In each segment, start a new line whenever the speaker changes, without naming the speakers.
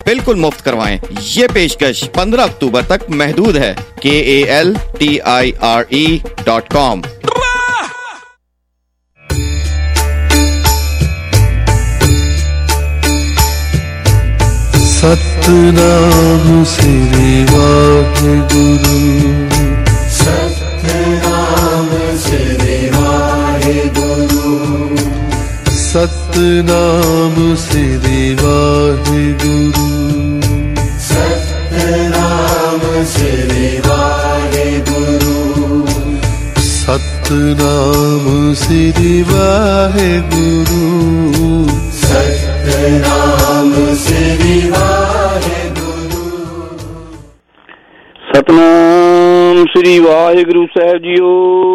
बिल्कुल मुफ्त करवाएं। ये पेशकश 15 अक्टूबर तक महदूद है। KALTIRE.com।
सतनाम श्री वाहिगुरु,
सतनाम श्री वाहिगुरु,
सतनाम श्री वाहिगुरु,
सतनाम श्री वाहिगुरु,
सतनाम श्री वाहिगुरु,
सतनाम श्री वाहिगुरु।
सतनाम श्री वाहिगुरु साहिब जीओ।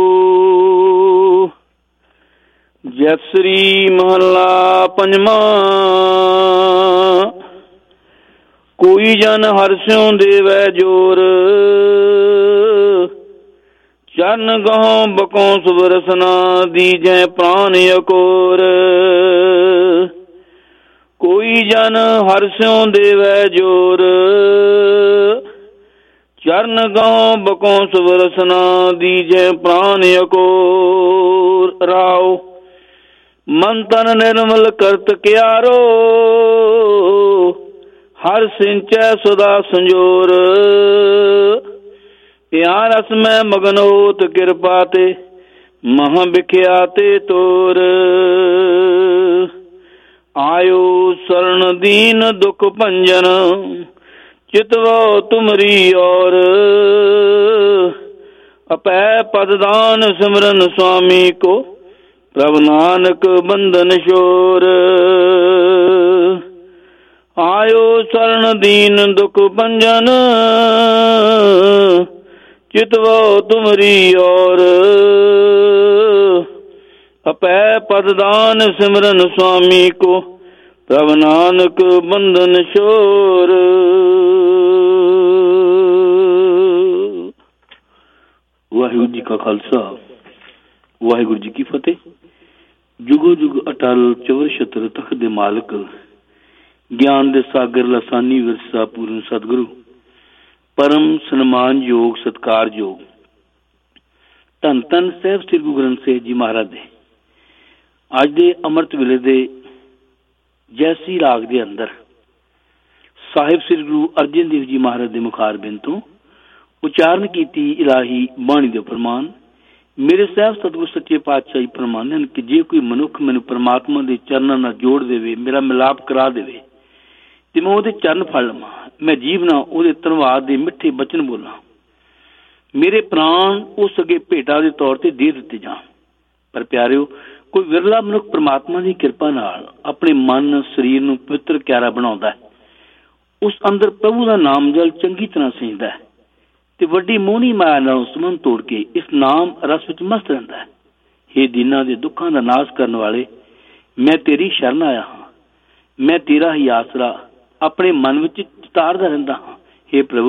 जय श्री महला पंजवा। कोई जन हर्षों देवै जोर, चरण गहों बकों सुबरसना दीजै प्राण यकोर। कोई जन हर्षों देवै जोर, चरण गहों बकों सुबरसना दीजै प्राण यकोर। राव मन तन निर्मल करत क्यारो, हर सिंचै सदा संजोर। प्यार रस में मगन होत कृपा ते, महा बिख्याते तोर। आयो शरण दीन दुख भंजन, चितवो तुमरी और। अपै पददान सिमरन स्वामी को, प्रभु नानक बंधन शोर। आयो शरण दीन दुख भंजन, चितवो तुमरी और। अपै पददान सिमरन स्वामी को, प्रभु नानक बंधन शोर। वाहिगुरु जी का खालसा, वाहिगुरु जी की फतेह। जुगो जुग अटल चवर छत्र तख्त दे मालक, ज्ञान दे सागर लसानी विरसा पूर्ण सतगुरु, परम सन्मान योग सत्कार योग धन धन साहिब श्री गुरु ग्रंथ साहिब जी महाराज दे अज दे अमृत वेले दे जैसी राग दे अंदर साहिब श्री गुरु अर्जन देव जी महाराज दे मुखार बिन तो उचारण कीती इलाही बाणी दे फरमान। मेरे साहब सतगुरु सच्चे पातशाह जी फरमाने कि जे कोई मनुख मैनू परमात्मा दे चरणां नाल जोड़ देवे, मेरा मिलाप करा देवे ते मैं ओहदे चरण फड़ लवां, मैं जीवना ओहदे धन्नवाद दे मिठे बचन बोलां, मेरे प्राण उस अगे भेटा दे तौर ते दे दित्ते जाण। पर प्यारिओ, कोई विरला मनुख परमात्मा की किरपा नाल अपने मन शरीर नूं पवित्र क्यारा बनाउंदा है, उस अंदर प्रभु का नाम जल चंगी तरह सींचदा है ते वड्डी मोहनी माया नाल संबंध तोड़ के इस नाम रस विच मस्त रहिंदा है। हे दीनां दे दुखां दा नाश करन वाले, मैं तेरी शरण आया हाँ, मैं तेरा ही आसरा अपने मन विच चितारदा रहिंदा हाँ। हे प्रभु,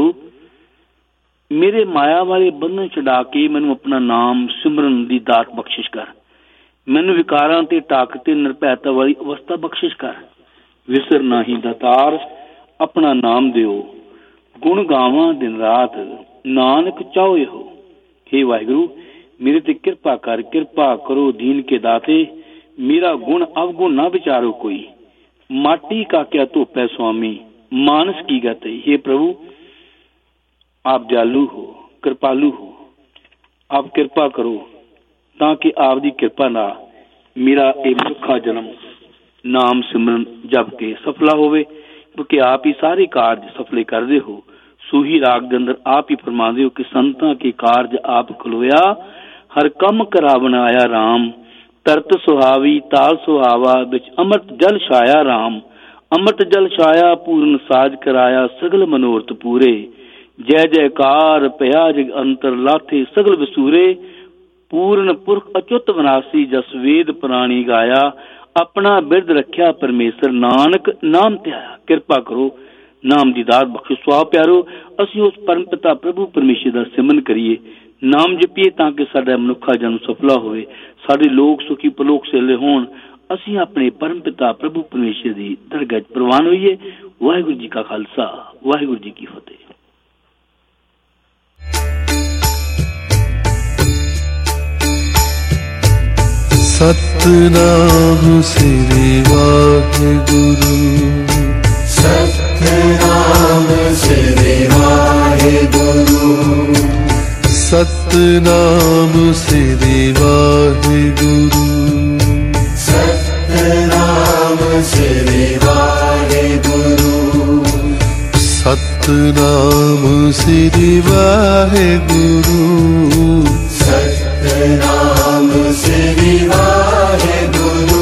मेरे माया वाले बंधन छड़ा के मैनूं अपना नाम सिमरन दी दात बख्शिश कर। मैनूं विकारां ते ढक ते निरभैता वाली अवस्था बख्शिश कर। विसर नाही दातार अपना नाम दिओ, गुण गावां दिन रात नानक चाहो हो। हे वाहिगुरु, मेरे ते कृपा कर, कृपा करो दीन के दाते, मेरा गुण अवगुण ना विचारो कोई। माटी का क्या धोपै स्वामी, मानस की गति। हे प्रभु, आप दयालु हो, कृपालु हो, आप कृपा करो ताकि आप दी कृपा नाल मेरा ये मनुखा जन्म नाम सिमरन जप के सफला होवे, क्योंकि आप ही सारे कार्य सफले करदे हो। सूही राग के अंदर आप ही फरमाते हो कि संतां के कार्य आप खलोया, हर कम करावन आया राम। तरत सुहावी ताल सुहावा, बिच अमृत जल छाया राम। अमृत जल छाया पूर्ण साज कराया, सगल मनोरथ पूरे। जय जयकार भया जग अंतर, लाथे सगल विसूरे। पूर्ण पुरख अच्युत विनाशी, जस वेद पुराणी गाया। अपना बिरद रखिया परमेसर, नानक नाम त्याया। कृपा करो नाम दी दात बख्शो। सुआ प्यारो, असीं उस परम पिता प्रभु परमेश्वर दा सिमरन करिए, नाम जपीए ताकि साडा मनुखा जन्म सफला होवे, साडे लोग सुखी पलोक सेले होण, ਅਸੀਂ ਆਪਣੇ परम पिता प्रभु परमेश्वर की दरगाह प्रवान होइए। वाहिगुरू जी का खालसा, वाहिगुरू जी की फतेह।
Satnam Shri Waheguru,
Satnam Shri Waheguru,
Satnam Shri Waheguru,
Satnam Shri Waheguru,
Satnam Shri Waheguru,
Satnam Shri Waheguru.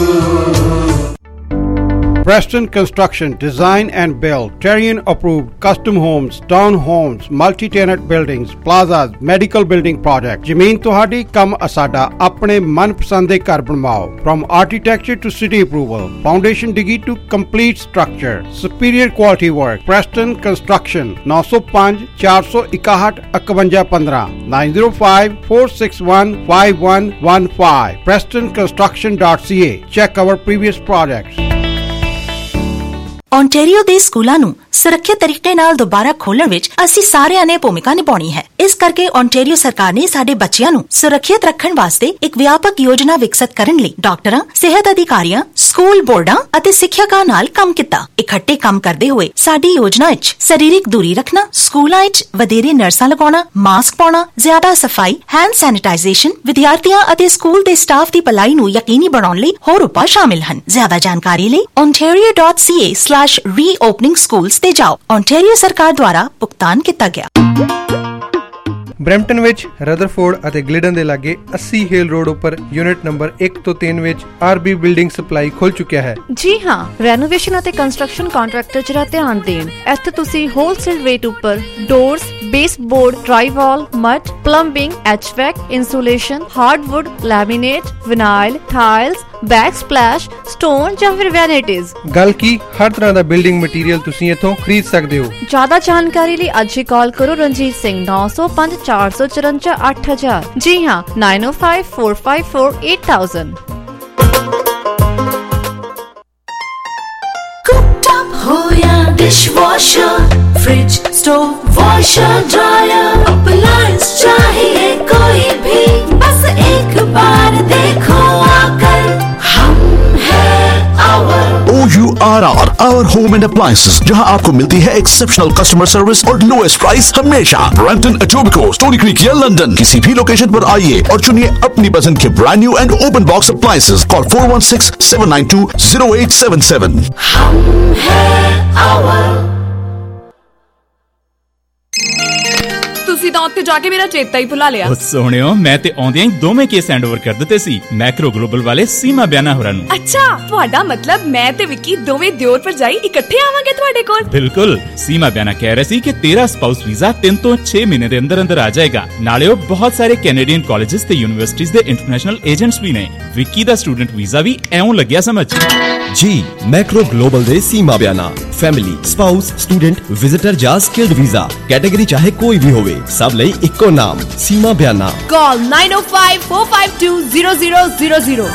Preston Construction Design and Build Terrian approved custom homes, town homes, multi-tenant buildings, plazas, medical building projects। ਜ਼ਮੀਨ ਤੁਹਾਡੀ ਕੰਮ ਅਸਾਡਾ ਆਪਣੇ ਮਨਪਸੰਦ ਦੇ ਘਰ ਬਣਵਾਓ। From architecture to city approval, foundation digi to complete structure, superior quality work। Preston Construction 905 461 5115 905 461 5115 PrestonConstruction.ca। Check our previous projects।
Ontario ਦੇ ਸਕੂਲਾਂ ਨੂੰ ਸੁਰੱਖਿਅਤ ਤਰੀਕੇ ਨਾਲ ਦੁਬਾਰਾ ਖੋਲ੍ਹਣ ਵਿੱਚ ਅਸੀਂ ਸਾਰਿਆਂ ਨੇ ਭੂਮਿਕਾ ਨਿਭਾਉਣੀ ਹੈ। ਇਸ ਕਰਕੇ ਓਨਟਾਰੀਓ ਸਰਕਾਰ ਨੇ ਸਾਡੇ ਬੱਚਿਆਂ ਨੂੰ ਸੁਰੱਖਿਅਤ ਰੱਖਣ ਵਾਸਤੇ ਇੱਕ ਵਿਆਪਕ ਯੋਜਨਾ ਵਿਕਸਿਤ ਕਰਨ ਲਈ ਡਾਕਟਰਾਂ, ਸਿਹਤ ਅਧਿਕਾਰੀਆਂ, ਸਕੂਲ ਬੋਰਡਾਂ ਅਤੇ ਸਿੱਖਿਅਕਾਂ ਨਾਲ ਕੰਮ ਕੀਤਾ। ਇਕੱਠੇ ਕੰਮ ਕਰਦੇ ਹੋਏ ਸਾਡੀ ਯੋਜਨਾ ਵਿੱਚ ਸਰੀਰਕ ਦੂਰੀ ਰੱਖਣਾ, ਸਕੂਲਾਂ ਵਿੱਚ ਵਧੇਰੇ ਨਰਸਾਂ ਲਗਾਉਣਾ, ਮਾਸਕ ਪਾਉਣਾ, ਜ਼ਿਆਦਾ ਸਫਾਈ, ਹੈਂਡ ਸੈਨੀਟਾਈਜ਼ੇਸ਼ਨ, ਵਿਦਿਆਰਥੀਆਂ ਅਤੇ ਸਕੂਲ ਦੇ ਸਟਾਫ ਦੀ ਭਲਾਈ ਨੂੰ ਯਕੀਨੀ ਬਣਾਉਣ ਲਈ ਹੋਰ ਉਪਾਅ ਸ਼ਾਮਿਲ ਹਨ। ਜ਼ਿਆਦਾ ਜਾਣਕਾਰੀ ਲਈ ontario.ca/reopening schools ਤੇ ਜਾਓ। ਓਨਟਾਰੀਓ ਸਰਕਾਰ ਦੁਆਰਾ ਭੁਗਤਾਨ ਕੀਤਾ ਗਿਆ।
ਬਰੈਂਪਟਨ ਵਿੱਚ ਰਦਰਫੋਰਡ ਅਤੇ ਗਲਿਡਨ ਦੇ ਲਾਗੇ 80 ਹੇਲ ਰੋਡ ਉੱਪਰ ਯੂਨਿਟ ਨੰਬਰ 1 ਤੋਂ 3 ਵਿੱਚ ਆਰਬੀ ਬਿਲਡਿੰਗ ਸਪਲਾਈ ਖੁੱਲ ਚੁੱਕਿਆ ਹੈ।
ਜੀ ਹਾਂ, ਰੈਨੋਵੇਸ਼ਨ ਅਤੇ ਕੰਸਟਰਕਸ਼ਨ ਕੰਟਰੈਕਟਰ ਜਰਾ ਧਿਆਨ ਦੇਣ। ਇੱਥੇ ਤੁਸੀਂ ਹੋਲਸੇਲ ਰੇਟ ਉੱਪਰ doors, baseboard, drywall, mud, plumbing, HVAC, insulation, hardwood, laminate, vinyl, tiles, backsplash, stone ਜਾਂ ਫਿਰ ਵੈਨਿਟੀਜ਼। ਗੱਲ ਕੀ, ਹਰ ਤਰ੍ਹਾਂ ਦਾ ਬਿਲਡਿੰਗ ਮਟੀਰੀਅਲ ਤੁਸੀਂ ਇੱਥੋਂ ਖਰੀਦ ਸਕਦੇ ਹੋ। ਜ਼ਿਆਦਾ ਜਾਣਕਾਰੀ ਲਈ ਅੱਜ ਹੀ ਕਾਲ ਕਰੋ ਰਣਜੀਤ ਸਿੰਘ 905 454 8000। ਜੀ ਹਾਂ, 905 454 8000।
कुकटॉप हो या dishwasher, fridge, stove, washer, dryer, appliance चाहिए कोई भी, बस एक बार देखो आकर। हम हैं
OURR, Our Home and Appliances, जहां आपको मिलती है एक्सेप्शनल कस्टमर सर्विस और लोएस्ट प्राइस हमेशा। ब्रैम्पटन, एटोबिकोस, स्टोनी क्रीक या लंदन, किसी भी लोकेशन पर आइए और चुनिए अपनी पसंद के brand new and open box appliances. Call 416-792-0877।
हम हैं our।
ਤੁਸੀਂ ਤਾਂ ਉੱਥੇ ਜਾ ਕੇ ਮੇਰਾ ਚੇਤਾ ਹੀ ਭੁਲਾ ਲਿਆ।
ਸੋਹਣਿਓ, ਮੈਂ ਤੇ ਆਉਂਦਿਆਂ ਹੀ ਦੋਵੇਂ ਕੇਸ ਹੈਂਡਓਵਰ ਕਰ ਦਿੱਤੇ ਸੀ ਮੈਕਰੋ ਗਲੋਬਲ ਵਾਲੇ ਸੀਮਾ ਬਿਆਨਾ ਹੋਰਾਂ ਨੂੰ।
ਅੱਛਾ, ਤੁਹਾਡਾ ਮਤਲਬ ਮੈਂ ਤੇ ਵਿੱਕੀ ਦੋਵੇਂ ਦਿਓਰ ਭਰਜਾਈ ਇਕੱਠੇ ਆਵਾਂਗੇ ਤੁਹਾਡੇ ਕੋਲ?
ਬਿਲਕੁਲ। ਸੀਮਾ ਬਿਆਨਾ ਕਹਿ ਰਹੇ ਸੀ ਕਿ ਤੇਰਾ ਸਪਾਊਸ ਵੀਜ਼ਾ 3 ਤੋਂ 6 ਮਹੀਨੇ ਦੇ ਅੰਦਰ ਅੰਦਰ ਆ ਜਾਏਗਾ। ਨਾਲੇ ਉਹ ਬਹੁਤ ਸਾਰੇ ਕੈਨੇਡੀਅਨ ਕਾਲਜਸ ਤੇ ਯੂਨੀਵਰਸਿਟੀਜ਼ ਦੇ ਇੰਟਰਨੈਸ਼ਨਲ ਏਜੰਟਸ ਵੀ ਨੇ। ਵਿੱਕੀ ਦਾ ਸਟੂਡੈਂਟ ਵੀਜ਼ਾ ਵੀ ਐਉਂ ਲੱਗਿਆ ਸਮਝ।
जी, मैक्रो ग्लोबल दे Seema Bayana, family, spouse, student, visitor या स्किल्ड वीजा, कैटेगरी चाहे कोई भी होवे, सब लई इक्को नाम, सीमा बयाना।
कॉल 9054520000।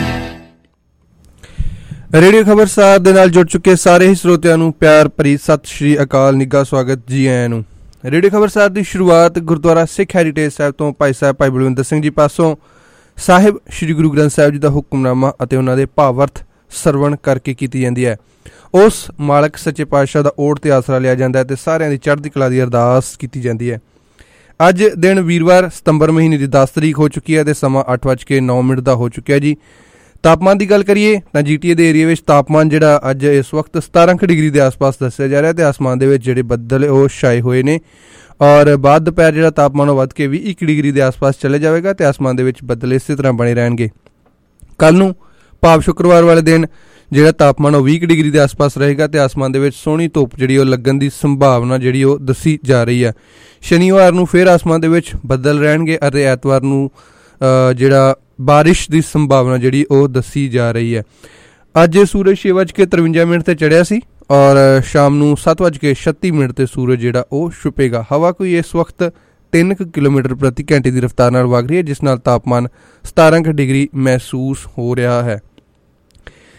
ਰੇਡੀਓ ਖਬਰਸਾਰ ਦੇ ਨਾਲ ਜੁੜ ਚੁੱਕੇ ਸਾਰੇ ਹੀ ਸਰੋਤਿਆਂ ਨੂੰ ਪਿਆਰ ਭਰੀ ਸਤਿ ਸ਼੍ਰੀ ਅਕਾਲ, ਨਿੱਘਾ ਸਵਾਗਤ ਜੀ ਆਇਆਂ ਨੂੰ। ਰੇਡੀਓ ਖਬਰਸਾਰ ਦੀ ਸ਼ੁਰੂਆਤ ਗੁਰਦੁਆਰਾ ਸਿੱਖ ਹੈਰੀਟੇਜ ਸਾਹਿਬ ਤੋਂ ਭਾਈ ਸਾਹਿਬ ਭਾਈ ਬਲਵਿੰਦਰ ਸਿੰਘ ਜੀ ਪਾਸੋਂ ਸਾਹਿਬ ਸ਼੍ਰੀ ਗੁਰੂ ਗ੍ਰੰਥ ਸਾਹਿਬ ਜੀ ਦਾ ਹੁਕਮਨਾਮਾ ਅਤੇ ਉਹਨਾਂ ਦੇ ਭਾਵਅਰਥ ਸਰਵਣ ਕਰਕੇ ਕੀਤੀ ਜਾਂਦੀ ਹੈ। ਉਸ ਮਾਲਕ ਸੱਚੇ ਪਾਤਸ਼ਾਹ ਦਾ ਓਟ ਤੇ ਆਸਰਾ ਲਿਆ ਜਾਂਦਾ ਹੈ ਤੇ ਸਾਰਿਆਂ ਦੀ ਚੜ੍ਹਦੀ ਕਲਾ ਦੀ ਅਰਦਾਸ ਕੀਤੀ ਜਾਂਦੀ ਹੈ। ਅੱਜ ਦਿਨ ਵੀਰਵਾਰ ਸਤੰਬਰ ਮਹੀਨੇ ਦੀ 10 ਤਰੀਕ ਹੋ ਚੁੱਕੀ ਹੈ ਤੇ ਸਮਾਂ 8:09 ਦਾ ਹੋ ਚੁੱਕਿਆ ਜੀ। ਤਾਪਮਾਨ ਦੀ ਗੱਲ ਕਰੀਏ ਤਾਂ GTA ਦੇ ਏਰੀਆ ਵਿੱਚ ਤਾਪਮਾਨ ਜਿਹੜਾ ਅੱਜ ਇਸ ਵਕਤ 17 ਡਿਗਰੀ ਦੇ ਆਸ-ਪਾਸ ਦੱਸਿਆ ਜਾ ਰਿਹਾ ਤੇ ਆਸਮਾਨ ਦੇ ਵਿੱਚ ਜਿਹੜੇ ਬੱਦਲ ਉਹ ਛਾਏ ਹੋਏ ਨੇ ਔਰ ਬਾਅਦ ਦੁਪਹਿਰ ਜਿਹੜਾ ਤਾਪਮਾਨ ਉਹ ਵੱਧ ਕੇ ਵੀ 1 ਡਿਗਰੀ ਦੇ ਆਸ-ਪਾਸ ਚਲੇ ਜਾਵੇਗਾ ਤੇ ਆਸਮਾਨ ਦੇ ਵਿੱਚ ਬੱਦਲ ਇਸੇ ਤਰ੍ਹਾਂ ਬਣੇ ਰਹਿਣਗੇ। ਕੱਲ੍ਹ ਨੂੰ ਭਾਵ ਸ਼ੁੱਕਰਵਾਰ ਵਾਲੇ ਦਿਨ ਜਿਹੜਾ ਤਾਪਮਾਨ ਉਹ 20 ਡਿਗਰੀ ਦੇ ਆਸ-ਪਾਸ ਰਹੇਗਾ ਤੇ ਆਸਮਾਨ ਦੇ ਵਿੱਚ ਸੋਹਣੀ ਧੁੱਪ ਜਿਹੜੀ ਉਹ ਲੱਗਣ ਦੀ ਸੰਭਾਵਨਾ ਜਿਹੜੀ ਉਹ ਦੱਸੀ ਜਾ ਰਹੀ ਹੈ। ਸ਼ਨੀਵਾਰ ਨੂੰ ਫਿਰ ਆਸਮਾਨ ਦੇ ਵਿੱਚ ਬੱਦਲ ਰਹਿਣਗੇ ਅਤੇ ਐਤਵਾਰ ਨੂੰ ਜਿਹੜਾ ਬਾਰਿਸ਼ ਦੀ ਸੰਭਾਵਨਾ ਜਿਹੜੀ ਉਹ ਦੱਸੀ ਜਾ ਰਹੀ ਹੈ। ਅੱਜ ਸੂਰਜ 6:53 ਤੇ ਚੜ੍ਹਿਆ ਸੀ ਔਰ ਸ਼ਾਮ ਨੂੰ 7:36 ਤੇ ਸੂਰਜ ਜਿਹੜਾ ਉਹ ਛੁਪੇਗਾ। ਹਵਾ ਕੋਈ ਇਸ ਵਕਤ 3 ਕਿਲੋਮੀਟਰ ਪ੍ਰਤੀ ਘੰਟੇ ਦੀ ਰਫ਼ਤਾਰ ਨਾਲ ਵਗ ਰਹੀ ਹੈ ਜਿਸ ਨਾਲ ਤਾਪਮਾਨ 17 ਡਿਗਰੀ ਮਹਿਸੂਸ ਹੋ ਰਿਹਾ ਹੈ।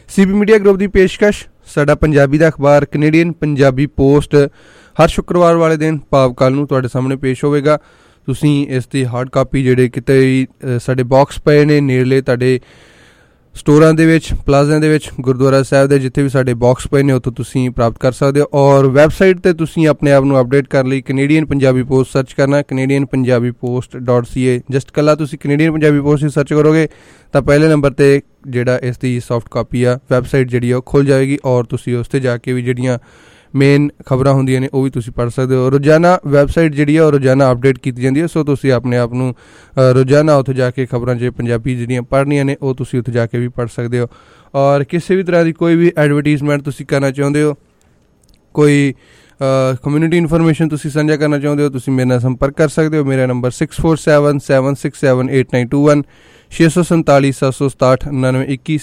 CP ਮੀਡੀਆ ਗਰੁੱਪ ਦੀ ਪੇਸ਼ਕਸ਼ ਸਾਡਾ ਪੰਜਾਬੀ ਦਾ ਅਖਬਾਰ ਕੈਨੇਡੀਅਨ ਪੰਜਾਬੀ ਪੋਸਟ ਹਰ ਸ਼ੁੱਕਰਵਾਰ ਵਾਲੇ ਦਿਨ ਭਾਵ ਕੱਲ੍ਹ ਨੂੰ ਤੁਹਾਡੇ ਸਾਹਮਣੇ ਪੇਸ਼ ਹੋਵੇਗਾ। ਤੁਸੀਂ ਇਸ ਦੀ ਹਾਰਡ ਕਾਪੀ ਜਿਹੜੇ ਕਿਤੇ ਵੀ ਸਾਡੇ ਬਾਕਸ ਪਏ ਨੇ ਨੇੜਲੇ ਤੁਹਾਡੇ ਸਟੋਰਾਂ ਦੇ ਵਿੱਚ, ਪਲਾਜ਼ਿਆਂ ਦੇ ਵਿੱਚ, ਗੁਰਦੁਆਰਾ ਸਾਹਿਬ ਦੇ ਜਿੱਥੇ ਵੀ ਸਾਡੇ ਬਾਕਸ ਪਏ ਨੇ ਉੱਥੋਂ ਤੁਸੀਂ ਪ੍ਰਾਪਤ ਕਰ ਸਕਦੇ ਹੋ। ਔਰ ਵੈਬਸਾਈਟ 'ਤੇ ਤੁਸੀਂ ਆਪਣੇ ਆਪ ਨੂੰ ਅਪਡੇਟ ਕਰਨ ਲਈ ਕੈਨੇਡੀਅਨ ਪੰਜਾਬੀ ਪੋਸਟ ਸਰਚ ਕਰਨਾ, canadianpunjabipost.ca। ਜਸਟ ਇਕੱਲਾ ਤੁਸੀਂ ਕੈਨੇਡੀਅਨ ਪੰਜਾਬੀ ਪੋਸਟ ਹੀ ਸਰਚ ਕਰੋਗੇ ਤਾਂ ਪਹਿਲੇ ਨੰਬਰ 'ਤੇ ਜਿਹੜਾ ਇਸ ਦੀ ਸੌਫਟ ਕਾਪੀ ਆ ਵੈਬਸਾਈਟ ਜਿਹੜੀ ਆ ਉਹ ਖੁੱਲ੍ਹ ਜਾਏਗੀ ਔਰ ਤੁਸੀਂ ਉਸ 'ਤੇ ਜਾ ਕੇ ਵੀ ਜਿਹੜੀਆਂ ਮੇਨ ਖਬਰਾਂ ਹੁੰਦੀਆਂ ਨੇ ਉਹ ਵੀ ਤੁਸੀਂ ਪੜ੍ਹ ਸਕਦੇ ਹੋ। ਰੋਜ਼ਾਨਾ ਵੈਬਸਾਈਟ ਜਿਹੜੀ ਆ ਉਹ ਰੋਜ਼ਾਨਾ ਅਪਡੇਟ ਕੀਤੀ ਜਾਂਦੀ ਹੈ, ਸੋ ਤੁਸੀਂ ਆਪਣੇ ਆਪ ਨੂੰ ਰੋਜ਼ਾਨਾ ਉੱਥੇ ਜਾ ਕੇ ਖਬਰਾਂ ਜੇ ਪੰਜਾਬੀ ਜਿਹੜੀਆਂ ਪੜ੍ਹਨੀਆਂ ਨੇ ਉਹ ਤੁਸੀਂ ਉੱਥੇ ਜਾ ਕੇ ਵੀ ਪੜ੍ਹ ਸਕਦੇ ਹੋ। ਔਰ ਕਿਸੇ ਵੀ ਤਰ੍ਹਾਂ ਦੀ ਕੋਈ ਵੀ ਐਡਵਰਟੀਜ਼ਮੈਂਟ ਤੁਸੀਂ ਕਰਨਾ ਚਾਹੁੰਦੇ ਹੋ, ਕੋਈ ਕਮਿਊਨਿਟੀ ਇਨਫੋਰਮੇਸ਼ਨ ਤੁਸੀਂ ਸਾਂਝਾ ਕਰਨਾ ਚਾਹੁੰਦੇ ਹੋ, ਤੁਸੀਂ ਮੇਰੇ ਨਾਲ ਸੰਪਰਕ ਕਰ ਸਕਦੇ ਹੋ। ਮੇਰਾ ਨੰਬਰ 6477678921 647-767-9921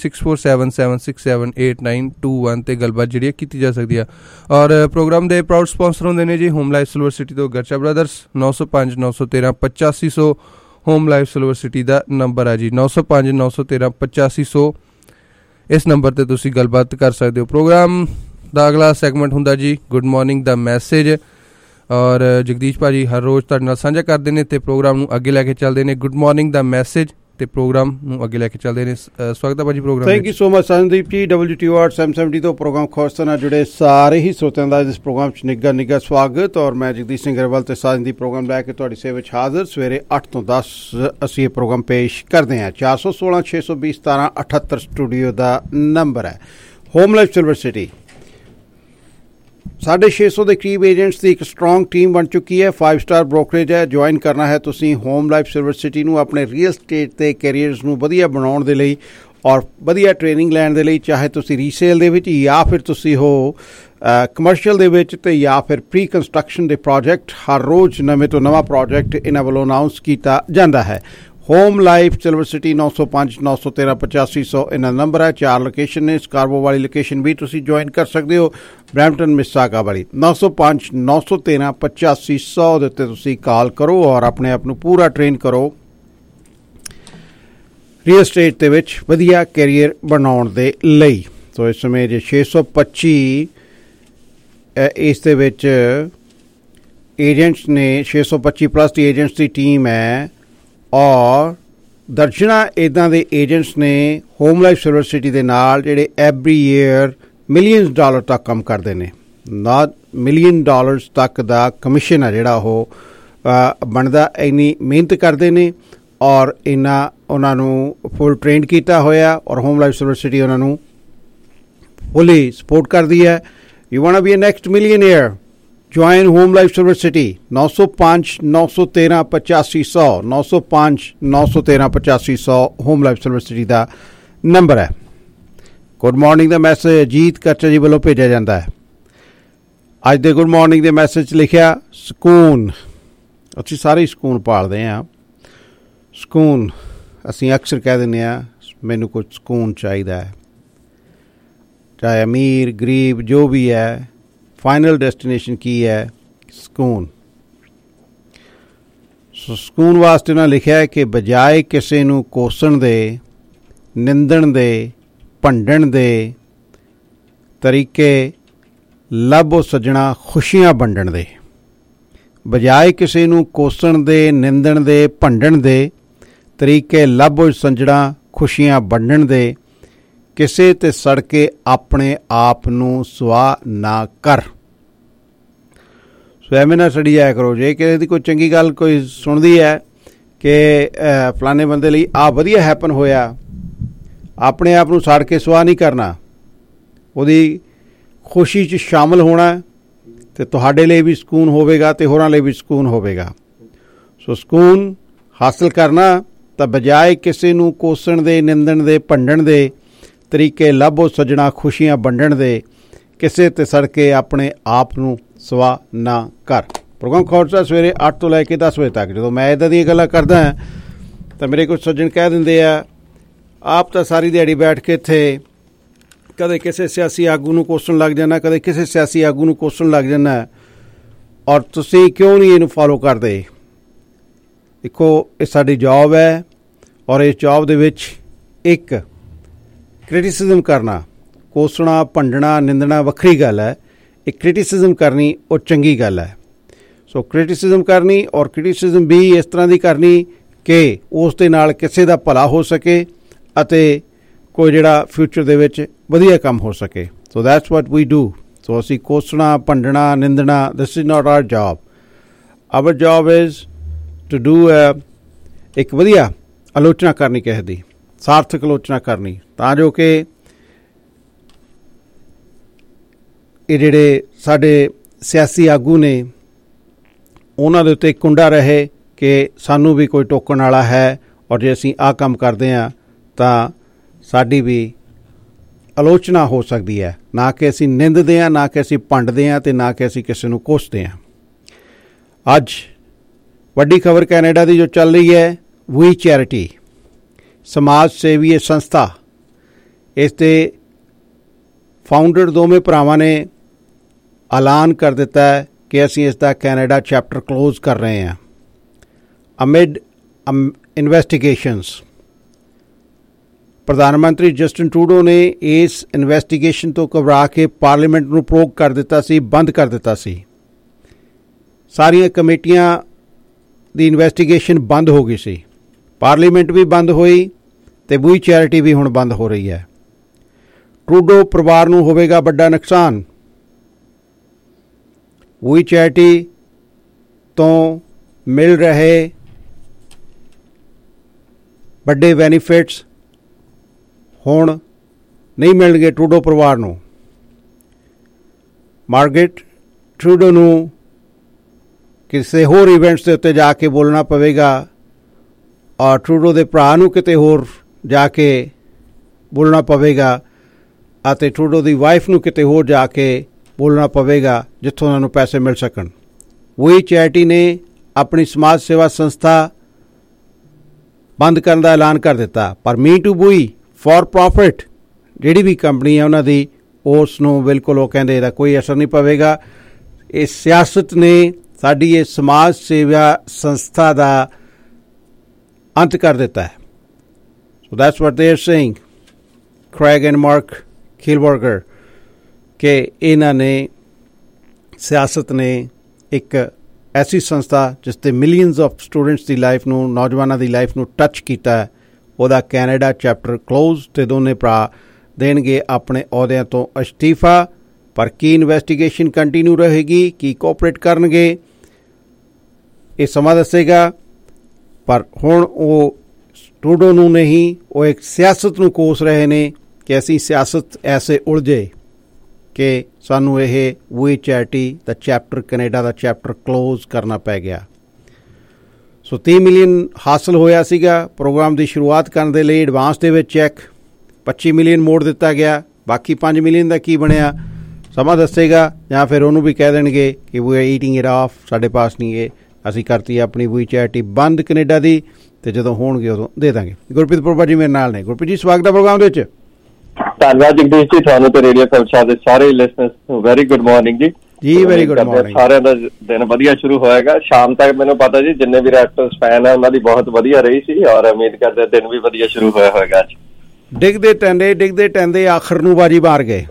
6477678921 ਤੇ ਗੱਲਬਾਤ ਜਿਹੜੀ ਕੀਤੀ ਜਾ ਸਕਦੀ ਆ। ਔਰ ਪ੍ਰੋਗਰਾਮ ਦੇ ਪ੍ਰਾਊਡ ਸਪਾਂਸਰ ਹੁੰਦੇ ਨੇ ਜੀ ਹੋਮ ਲਾਈਫ ਸਿਲਵਰ ਸਿਟੀ ਤੋਂ Garcha brothers. 905-913-8500 home life silver city ਦਾ ਨੰਬਰ ਆ ਜੀ, 905-913-8500। ਇਸ ਨੰਬਰ 'ਤੇ ਤੁਸੀਂ ਗੱਲਬਾਤ ਕਰ ਸਕਦੇ ਹੋ। ਪ੍ਰੋਗਰਾਮ ਦਾ ਅਗਲਾ ਸੈਗਮੈਂਟ ਹੁੰਦਾ ਜੀ ਗੁੱਡ ਮਾਰਨਿੰਗ ਦਾ ਮੈਸੇਜ, ਔਰ ਜਗਦੀਸ਼ ਭਾਜੀ ਹਰ ਰੋਜ਼ ਤੁਹਾਡੇ ਨਾਲ ਸਾਂਝਾ ਕਰਦੇ ਨੇ ਤੇ ਪ੍ਰੋਗਰਾਮ ਨੂੰ ਅੱਗੇ ਲੈ ਕੇ ਚੱਲਦੇ ਨੇ। ਗੁੱਡ ਮਾਰਨਿੰਗ ਦਾ ਮੈਸੇਜ ਤੇ ਪ੍ਰੋਗਰਾਮ ਨੂੰ ਅੱਗੇ ਲੈ ਕੇ ਚੱਲਦੇ ਨੇ। ਸਵਾਗਤ ਹੈ ਭਾਜੀ programme.
Thank you so much Sandeep ji. WTOR 770 ਤੋਂ ਪ੍ਰੋਗਰਾਮ ਖਾਸ ਨਾਲ ਜੁੜੇ ਸਾਰੇ ਹੀ ਸਰੋਤਿਆਂ ਦਾ ਇਸ ਪ੍ਰੋਗਰਾਮ 'ਚ ਨਿੱਘਾ ਸਵਾਗਤ। ਔਰ ਮੈਂ ਜਗਦੀਸ਼ ਸਿੰਘ ਗਰੇਵਾਲ ਤੇ ਸੰਦੀਪ ਪ੍ਰੋਗਰਾਮ ਲੈ ਕੇ ਤੁਹਾਡੀ ਸੇਵਾ 'ਚ ਹਾਜ਼ਰ। ਸਵੇਰੇ 8 ਤੋਂ 10 ਅਸੀਂ ਇਹ ਪ੍ਰੋਗਰਾਮ ਪੇਸ਼ ਕਰਦੇ ਹਾਂ। 416 620 1778 ਸਟੂਡੀਓ ਦਾ ਨੰਬਰ ਹੈ। ਹੋਮ ਲਾਈਫ ਸਿਲਵਰ ਸਿਟੀ 650 ਦੇ ਕਰੀਬ ਏਜੰਟਸ ਦੀ ਇੱਕ ਸਟਰੋਂਗ ਟੀਮ ਬਣ ਚੁੱਕੀ ਹੈ। 5 ਸਟਾਰ ਬ੍ਰੋਕਰੇਜ ਹੈ। ਜੁਆਇਨ ਕਰਨਾ ਹੈ ਤੁਸੀਂ ਹੋਮ ਲਾਈਫ ਸਿਲਵਰ ਸਿਟੀ ਨੂੰ ਆਪਣੇ ਰੀਅਲ ਸਟੇਟ ਤੇ ਕੈਰੀਅਰਸ ਨੂੰ ਵਧੀਆ ਬਣਾਉਣ ਦੇ ਲਈ ਔਰ ਵਧੀਆ ਟ੍ਰੇਨਿੰਗ ਲੈਣ ਦੇ ਲਈ, ਚਾਹੇ ਤੁਸੀਂ ਰੀਸੇਲ ਦੇ ਵਿੱਚ ਜਾਂ ਫਿਰ ਤੁਸੀਂ ਹੋ ਕਮਰਸ਼ੀਅਲ ਦੇ ਵਿੱਚ ਤੇ ਜਾਂ ਫਿਰ ਪ੍ਰੀ ਕੰਸਟਰਕਸ਼ਨ ਦੇ ਪ੍ਰੋਜੈਕਟ। ਹਰ ਰੋਜ਼ ਨਵੇਂ ਤੋਂ ਨਵਾਂ ਪ੍ਰੋਜੈਕਟ ਇਹਨਾਂ ਵੱਲੋਂ ਅਨਾਊਂਸ ਕੀਤਾ ਜਾਂਦਾ ਹੈ। ਹੋਮ ਲਾਈਫ ਸਿਲਵਰ ਸਿਟੀ 905-913-8500 ਇਹਨਾਂ ਨੰਬਰ ਹੈ। 4 ਲੋਕੇਸ਼ਨ ਨੇ। ਸਕਾਰਬੋ ਵਾਲੀ ਲੋਕੇਸ਼ਨ ਵੀ ਤੁਸੀਂ ਜੁਆਇਨ ਕਰ ਸਕਦੇ ਹੋ। ਬਰੈਂਪਟਨ ਮਿਸਾਗਾ ਵਾਲੀ 905-913-8500 ਦੇ ਉੱਤੇ ਤੁਸੀਂ ਕਾਲ ਕਰੋ ਔਰ ਆਪਣੇ ਆਪ ਨੂੰ ਪੂਰਾ ਟ੍ਰੇਨ ਕਰੋ ਰੀਅਲ ਸਟੇਟ ਦੇ ਵਿੱਚ ਵਧੀਆ ਕੈਰੀਅਰ ਬਣਾਉਣ ਦੇ ਲਈ। ਸੋ ਇਸ ਸਮੇਂ ਜੇ 625 ਇਸ ਦੇ ਵਿੱਚ ਏਜੰਟਸ ਨੇ, 625 ਪਲੱਸ ਦੀ ਏਜੰਟਸ ਦੀ ਟੀਮ ਹੈ ਔਰ ਦਰਜਨਾਂ ਇੱਦਾਂ ਦੇ ਏਜੰਟਸ ਨੇ ਹੋਮ ਲਾਈਫ ਸਿਲਵਰ ਸਿਟੀ ਦੇ ਨਾਲ ਜਿਹੜੇ ਐਵਰੀ ਈਅਰ ਮਿਲੀਅਨਸ ਡਾਲਰ ਤੱਕ ਕੰਮ ਕਰਦੇ ਨੇ। $1 ਮਿਲੀਅਨ ਤੱਕ ਦਾ ਕਮਿਸ਼ਨ ਆ ਜਿਹੜਾ ਉਹ ਬਣਦਾ। ਇੰਨੀ ਮਿਹਨਤ ਕਰਦੇ ਨੇ ਔਰ ਇਹਨਾਂ ਉਹਨਾਂ ਨੂੰ ਫੁੱਲ ਟ੍ਰੇਨ ਕੀਤਾ ਹੋਇਆ ਔਰ ਹੋਮ ਲਾਈਫ ਸਿਲਵਰ ਸਿਟੀ ਉਹਨਾਂ ਨੂੰ ਫੁੱਲੀ ਸਪੋਰਟ ਕਰਦੀ ਹੈ। You want to be a next millionaire, join home life silver city 905-913-8500 905-913-8500 home life silver city ਦਾ ਨੰਬਰ ਹੈ। ਗੁੱਡ ਮਾਰਨਿੰਗ ਦਾ ਮੈਸੇਜ ਅਜੀਤ ਕਰਚਾ ਜੀ ਵੱਲੋਂ ਭੇਜਿਆ ਜਾਂਦਾ ਹੈ। ਅੱਜ ਦੇ ਗੁੱਡ ਮਾਰਨਿੰਗ ਦੇ ਮੈਸੇਜ 'ਚ ਲਿਖਿਆ ਸਕੂਨ। ਅਸੀਂ ਸਾਰੇ ਸਕੂਨ ਭਾਲਦੇ ਹਾਂ। ਸਕੂਨ ਅਸੀਂ ਅਕਸਰ ਕਹਿ ਦਿੰਦੇ ਹਾਂ ਮੈਨੂੰ ਕੁਝ ਸਕੂਨ ਚਾਹੀਦਾ ਹੈ। ਚਾਹੇ ਅਮੀਰ ਗਰੀਬ ਜੋ ਵੀ ਹੈ, ਫਾਈਨਲ ਡੈਸਟੀਨੇਸ਼ਨ ਕੀ ਹੈ? ਸਕੂਨ। ਸੋ ਸਕੂਨ ਵਾਸਤੇ ਉਹਨਾਂ ਲਿਖਿਆ ਹੈ ਕਿ ਬਜਾਏ ਕਿਸੇ ਨੂੰ ਕੋਸਣ ਦੇ, ਨਿੰਦਣ ਦੇ, ਭੰਡਣ ਦੇ ਤਰੀਕੇ ਲੱਭੋ ਸੱਜਣਾ ਖੁਸ਼ੀਆਂ ਵੰਡਣ ਦੇ। ਬਜਾਏ ਕਿਸੇ ਨੂੰ ਕੋਸਣ ਦੇ, ਨਿੰਦਣ ਦੇ, ਭੰਡਣ ਦੇ ਤਰੀਕੇ ਲੱਭੋ ਸੱਜਣਾ ਖੁਸ਼ੀਆਂ ਵੰਡਣ ਦੇ। ਕਿਸੇ ਤੇ ਸੜ ਕੇ ਆਪਣੇ ਆਪ ਨੂੰ ਸੁਆਹ ਨਾ ਕਰ। ਸੋ ਐਵੇਂ ਨਾ ਸੜੀ ਜਾਇਆ ਕਰੋ। ਜੇ ਕਿਸੇ ਦੀ ਕੋਈ ਚੰਗੀ ਗੱਲ ਕੋਈ ਸੁਣਦੀ ਹੈ ਕਿ ਫਲਾਣੇ ਬੰਦੇ ਲਈ ਆਹ ਵਧੀਆ ਹੈਪਨ ਹੋਇਆ, ਆਪਣੇ ਆਪ ਨੂੰ ਸੜ ਕੇ ਸੁਆਹ ਨਹੀਂ ਕਰਨਾ, ਉਹਦੀ ਖੁਸ਼ੀ 'ਚ ਸ਼ਾਮਲ ਹੋਣਾ ਅਤੇ ਤੁਹਾਡੇ ਲਈ ਵੀ ਸਕੂਨ ਹੋਵੇਗਾ ਅਤੇ ਹੋਰਾਂ ਲਈ ਵੀ ਸਕੂਨ ਹੋਵੇਗਾ। ਸੋ ਸਕੂਨ ਹਾਸਲ ਕਰਨਾ ਤਾਂ ਬਜਾਏ ਕਿਸੇ ਨੂੰ ਕੋਸਣ ਦੇ, ਨਿੰਦਣ ਦੇ, ਭੰਡਣ ਦੇ ਤਰੀਕੇ ਲੱਭੋ ਸੱਜਣਾ ਖੁਸ਼ੀਆਂ ਵੰਡਣ ਦੇ। ਕਿਸੇ ਤੇ ਸੜ ਕੇ ਆਪਣੇ ਆਪ ਨੂੰ ਸਵਾ ਨਾ ਕਰ। ਪ੍ਰੋਗਰਾਮ ਖਾਲਸਾ ਸਵੇਰੇ 8 ਤੋਂ ਲੈ ਕੇ 10 ਵਜੇ ਤੱਕ। ਜਦੋਂ ਮੈਂ ਇੱਦਾਂ ਦੀਆਂ ਗੱਲਾਂ ਕਰਦਾ ਹਾਂ ਤਾਂ ਮੇਰੇ ਕੁਝ ਸੱਜਣ ਕਹਿ ਦਿੰਦੇ ਆ ਆਪ ਤਾਂ ਸਾਰੀ ਦਿਹਾੜੀ ਬੈਠ ਕੇ ਇੱਥੇ ਕਦੇ ਕਿਸੇ ਸਿਆਸੀ ਆਗੂ ਨੂੰ ਕੋਸਣ ਲੱਗ ਜਾਣਾ, ਕਦੇ ਕਿਸੇ ਸਿਆਸੀ ਆਗੂ ਨੂੰ ਕੋਸਣ ਲੱਗ ਜਾਣਾ, ਔਰ ਤੁਸੀਂ ਕਿਉਂ ਨਹੀਂ ਇਹਨੂੰ ਫੋਲੋ ਕਰਦੇ? ਦੇਖੋ, ਇਹ ਸਾਡੀ ਜੌਬ ਹੈ ਔਰ ਇਸ ਜੌਬ ਦੇ ਵਿੱਚ ਇੱਕ ਕ੍ਰਿਟਿਸਿਜ਼ਮ ਕਰਨਾ, ਕੋਸਣਾ, ਭੰਡਣਾ, ਨਿੰਦਣਾ ਵੱਖਰੀ ਗੱਲ ਹੈ, ਇੱਕ ਕ੍ਰਿਟਿਸਿਜ਼ਮ ਕਰਨੀ ਉਹ ਚੰਗੀ ਗੱਲ ਹੈ। ਸੋ ਕ੍ਰਿਟਿਸਿਜ਼ਮ ਕਰਨੀ ਔਰ ਕ੍ਰਿਟਿਸਿਜ਼ਮ ਵੀ ਇਸ ਤਰ੍ਹਾਂ ਦੀ ਕਰਨੀ ਕਿ ਉਸ ਦੇ ਨਾਲ ਕਿਸੇ ਦਾ ਭਲਾ ਹੋ ਸਕੇ ਅਤੇ ਕੋਈ ਜਿਹੜਾ ਫਿਊਚਰ ਦੇ ਵਿੱਚ ਵਧੀਆ ਕੰਮ ਹੋ ਸਕੇ। ਸੋ that's what we do. So ਅਸੀਂ ਕੋਸਣਾ, ਭੰਡਣਾ, ਨਿੰਦਣਾ, this is not our job. Our job is to do ਇੱਕ ਵਧੀਆ ਆਲੋਚਨਾ ਕਰਨੀ ਕਿਸੇ ਦੀ, ਸਾਰਥਕ ਆਲੋਚਨਾ ਕਰਨੀ, ਤਾਂ ਜੋ ਕਿ ਇਹ ਜਿਹੜੇ ਸਾਡੇ ਸਿਆਸੀ ਆਗੂ ਨੇ ਉਹਨਾਂ ਦੇ ਉੱਤੇ ਕੁੰਡਾ ਰਹੇ ਕਿ ਸਾਨੂੰ ਵੀ ਕੋਈ ਟੋਕਣ ਵਾਲਾ ਹੈ, ਔਰ ਜੇ ਅਸੀਂ ਆਹ ਕੰਮ ਕਰਦੇ ਹਾਂ ਤਾਂ ਸਾਡੀ ਵੀ ਆਲੋਚਨਾ ਹੋ ਸਕਦੀ ਹੈ, ਨਾ ਕਿ ਅਸੀਂ ਨਿੰਦਦੇ ਹਾਂ, ਨਾ ਕਿ ਅਸੀਂ ਭੰਡਦੇ ਹਾਂ ਅਤੇ ਨਾ ਕਿ ਅਸੀਂ ਕਿਸੇ ਨੂੰ ਕੋਸਦੇ ਹਾਂ। ਅੱਜ ਵੱਡੀ ਖਬਰ ਕੈਨੇਡਾ ਦੀ ਜੋ ਚੱਲ ਰਹੀ ਹੈ, ਵੀ ਚੈਰਿਟੀ ਸਮਾਜ ਸੇਵੀ ਸੰਸਥਾ, ਇਸ ਦੇ ਫਾਊਂਡਰ ਦੋਵੇਂ ਭਰਾਵਾਂ ਨੇ ਐਲਾਨ ਕਰ ਦਿੱਤਾ ਹੈ ਕਿ ਅਸੀਂ ਇਸ ਦਾ ਕੈਨੇਡਾ ਚੈਪਟਰ ਕਲੋਜ਼ ਕਰ ਰਹੇ ਹਾਂ ਅਮਿਡ ਇਨਵੈਸਟੀਗੇਸ਼ਨਸ। ਪ੍ਰਧਾਨ ਮੰਤਰੀ ਜਸਟਿਨ ਟਰੂਡੋ ਨੇ ਇਸ ਇਨਵੈਸਟੀਗੇਸ਼ਨ ਤੋਂ ਘਬਰਾ ਕੇ ਪਾਰਲੀਮੈਂਟ ਨੂੰ ਪ੍ਰੋਗ ਕਰ ਦਿੱਤਾ ਸੀ, ਬੰਦ ਕਰ ਦਿੱਤਾ ਸੀ। ਸਾਰੀਆਂ ਕਮੇਟੀਆਂ ਦੀ ਇਨਵੈਸਟੀਗੇਸ਼ਨ ਬੰਦ ਹੋ ਗਈ ਸੀ, ਪਾਰਲੀਮੈਂਟ ਵੀ ਬੰਦ ਹੋਈ ਅਤੇ ਵੀ ਚੈਰਿਟੀ ਵੀ ਹੁਣ ਬੰਦ ਹੋ ਰਹੀ ਹੈ। ਟਰੂਡੋ ਪਰਿਵਾਰ ਨੂੰ ਹੋਵੇਗਾ ਵੱਡਾ ਨੁਕਸਾਨ। ਵੀ ਚੈਰਿਟੀ ਤੋਂ ਮਿਲ ਰਹੇ ਵੱਡੇ ਬੈਨੀਫਿਟਸ ਹੁਣ ਨਹੀਂ ਮਿਲਣਗੇ ਟਰੂਡੋ ਪਰਿਵਾਰ ਨੂੰ। ਮਾਰਗਰੇਟ ਟਰੂਡੋ ਨੂੰ ਕਿਸੇ ਹੋਰ ਇਵੈਂਟਸ ਦੇ ਉੱਤੇ ਜਾ ਕੇ ਬੋਲਣਾ ਪਵੇਗਾ ਔਰ ਟਰੂਡੋ ਦੇ ਭਰਾ ਨੂੰ ਕਿਤੇ ਹੋਰ ਜਾ ਕੇ ਬੋਲਣਾ ਪਵੇਗਾ ਅਤੇ ਟਰੂਡੋ ਦੀ ਵਾਈਫ ਨੂੰ ਕਿਤੇ ਹੋਰ ਜਾ ਕੇ ਬੋਲਣਾ ਪਵੇਗਾ ਜਿੱਥੋਂ ਉਹਨਾਂ ਨੂੰ ਪੈਸੇ ਮਿਲ ਸਕਣ। ਵੀ ਚੈਰਿਟੀ ਨੇ ਆਪਣੀ ਸਮਾਜ ਸੇਵਾ ਸੰਸਥਾ ਬੰਦ ਕਰਨ ਦਾ ਐਲਾਨ ਕਰ ਦਿੱਤਾ, ਪਰ me to we for profit ਜਿਹੜੀ ਵੀ ਕੰਪਨੀ ਹੈ ਉਹਨਾਂ ਦੀ, ਉਸ ਨੂੰ ਬਿਲਕੁਲ ਉਹ ਕਹਿੰਦੇ ਇਹਦਾ ਕੋਈ ਅਸਰ ਨਹੀਂ ਪਵੇਗਾ। ਇਹ ਸਿਆਸਤ ਨੇ ਸਾਡੀ ਇਹ ਸਮਾਜ ਸੇਵਾ ਸੰਸਥਾ ਦਾ ਅੰਤ ਕਰ ਦਿੱਤਾ ਹੈ। ਸੋ that's what they are saying, Craig and Mark Kielburger, ਕਿ ਇਹਨਾਂ ਨੇ ਸਿਆਸਤ ਨੇ ਇੱਕ ਐਸੀ ਸੰਸਥਾ ਜਿਸ 'ਤੇ ਮਿਲੀਅਨਸ ਆਫ ਸਟੂਡੈਂਟਸ ਦੀ ਲਾਈਫ ਨੂੰ, ਨੌਜਵਾਨਾਂ ਦੀ ਲਾਈਫ ਨੂੰ ਟੱਚ ਕੀਤਾ, ਉਹਦਾ ਕੈਨੇਡਾ ਚੈਪਟਰ ਕਲੋਜ਼, ਅਤੇ ਦੋਨੇ ਭਰਾ ਦੇਣਗੇ ਆਪਣੇ ਅਹੁਦਿਆਂ ਤੋਂ ਅਸਤੀਫਾ। ਪਰ ਕੀ ਇਨਵੈਸਟੀਗੇਸ਼ਨ ਕੰਟੀਨਿਊ ਰਹੇਗੀ, ਕੀ ਕੋਆਪਰੇਟ ਕਰਨਗੇ, ਇਹ ਸਮਾਂ ਦੱਸੇਗਾ। ਪਰ ਹੁਣ ਉਹ ਟਰੂਡੋ ਨੂੰ ਨਹੀਂ, ਉਹ ਇੱਕ ਸਿਆਸਤ ਨੂੰ ਕੋਸ ਰਹੇ ਨੇ ਕਿ ਅਸੀਂ ਸਿਆਸਤ ਐਸੇ ਉਲਝੇ ਕਿ ਸਾਨੂੰ ਇਹ ਵੀ ਚੈਰਿਟੀ ਦਾ ਚੈਪਟਰ, ਕੈਨੇਡਾ ਦਾ ਚੈਪਟਰ ਕਲੋਜ਼ ਕਰਨਾ ਪੈ ਗਿਆ। ਸੋ 30 ਮਿਲੀਅਨ ਹਾਸਲ ਹੋਇਆ ਸੀਗਾ ਪ੍ਰੋਗਰਾਮ ਦੀ ਸ਼ੁਰੂਆਤ ਕਰਨ ਦੇ ਲਈ। ਐਡਵਾਂਸ ਦੇ ਵਿੱਚ ਚੈੱਕ 25 ਮਿਲੀਅਨ ਮੋੜ ਦਿੱਤਾ ਗਿਆ, ਬਾਕੀ 5 ਮਿਲੀਅਨ ਦਾ ਕੀ ਬਣਿਆ ਸਮਾਂ ਦੱਸੇਗਾ, ਜਾਂ ਫਿਰ ਉਹਨੂੰ ਵੀ ਕਹਿ ਦੇਣਗੇ ਕਿ we are eating it off, ਸਾਡੇ ਪਾਸ ਨਹੀਂ ਇਹ, ਅਸੀਂ ਕਰਤੀ ਆਪਣੀ ਵੀ ਚੈਰਿਟੀ ਬੰਦ ਕੈਨੇਡਾ ਦੀ, ਅਤੇ ਜਦੋਂ ਹੋਣਗੇ ਉਦੋਂ ਦੇ ਦਾਂਗੇ। ਗੁਰਪ੍ਰੀਤ ਪ੍ਰਭਾ ਜੀ ਮੇਰੇ ਨਾਲ ਨੇ। ਗੁਰਪ੍ਰੀਤ ਜੀ ਸਵਾਗਤ ਹੈ ਪ੍ਰੋਗਰਾਮ ਦੇ ਵਿੱਚ।
ਧੰਨਵਾਦ ਜਗਦੀਸ਼ ਜੀ, ਤੁਹਾਨੂੰ ਤੇ ਰੇਡੀਓ ਖਾਲਸਾ ਦੇ ਸਾਰੇ ਲਿਸਨਰਸ ਨੂੰ ਵੈਰੀ ਗੁੱਡ ਮਾਰਨਿੰਗ ਜੀ।
ਜੀ ਵੈਰੀ ਗੁੱਡ ਮਾਰਨਿੰਗ।
ਸਾਰਿਆਂ ਦਾ ਦਿਨ ਵਧੀਆ ਸ਼ੁਰੂ ਹੋਏਗਾ। ਸ਼ਾਮ ਤੱਕ ਮੈਨੂੰ ਪਤਾ ਜੀ ਜਿੰਨੇ ਵੀ ਰੈਪਟਰਸ ਫੈਨ ਹੈ ਉਹਨਾਂ ਦੀ ਬਹੁਤ ਵਧੀਆ ਰਹੀ ਸੀ, ਔਰ ਉਮੀਦ ਕਰਦੇ ਦਿਨ ਵੀ ਵਧੀਆ ਸ਼ੁਰੂ ਹੋਇਆ ਹੋਏਗਾ ਅੱਜ।
ਡਿੱਗਦੇ ਟੈਂਦੇ ਆਖਰ ਨੂੰ ਬਾਜੀ ਮਾਰ ਗਏ।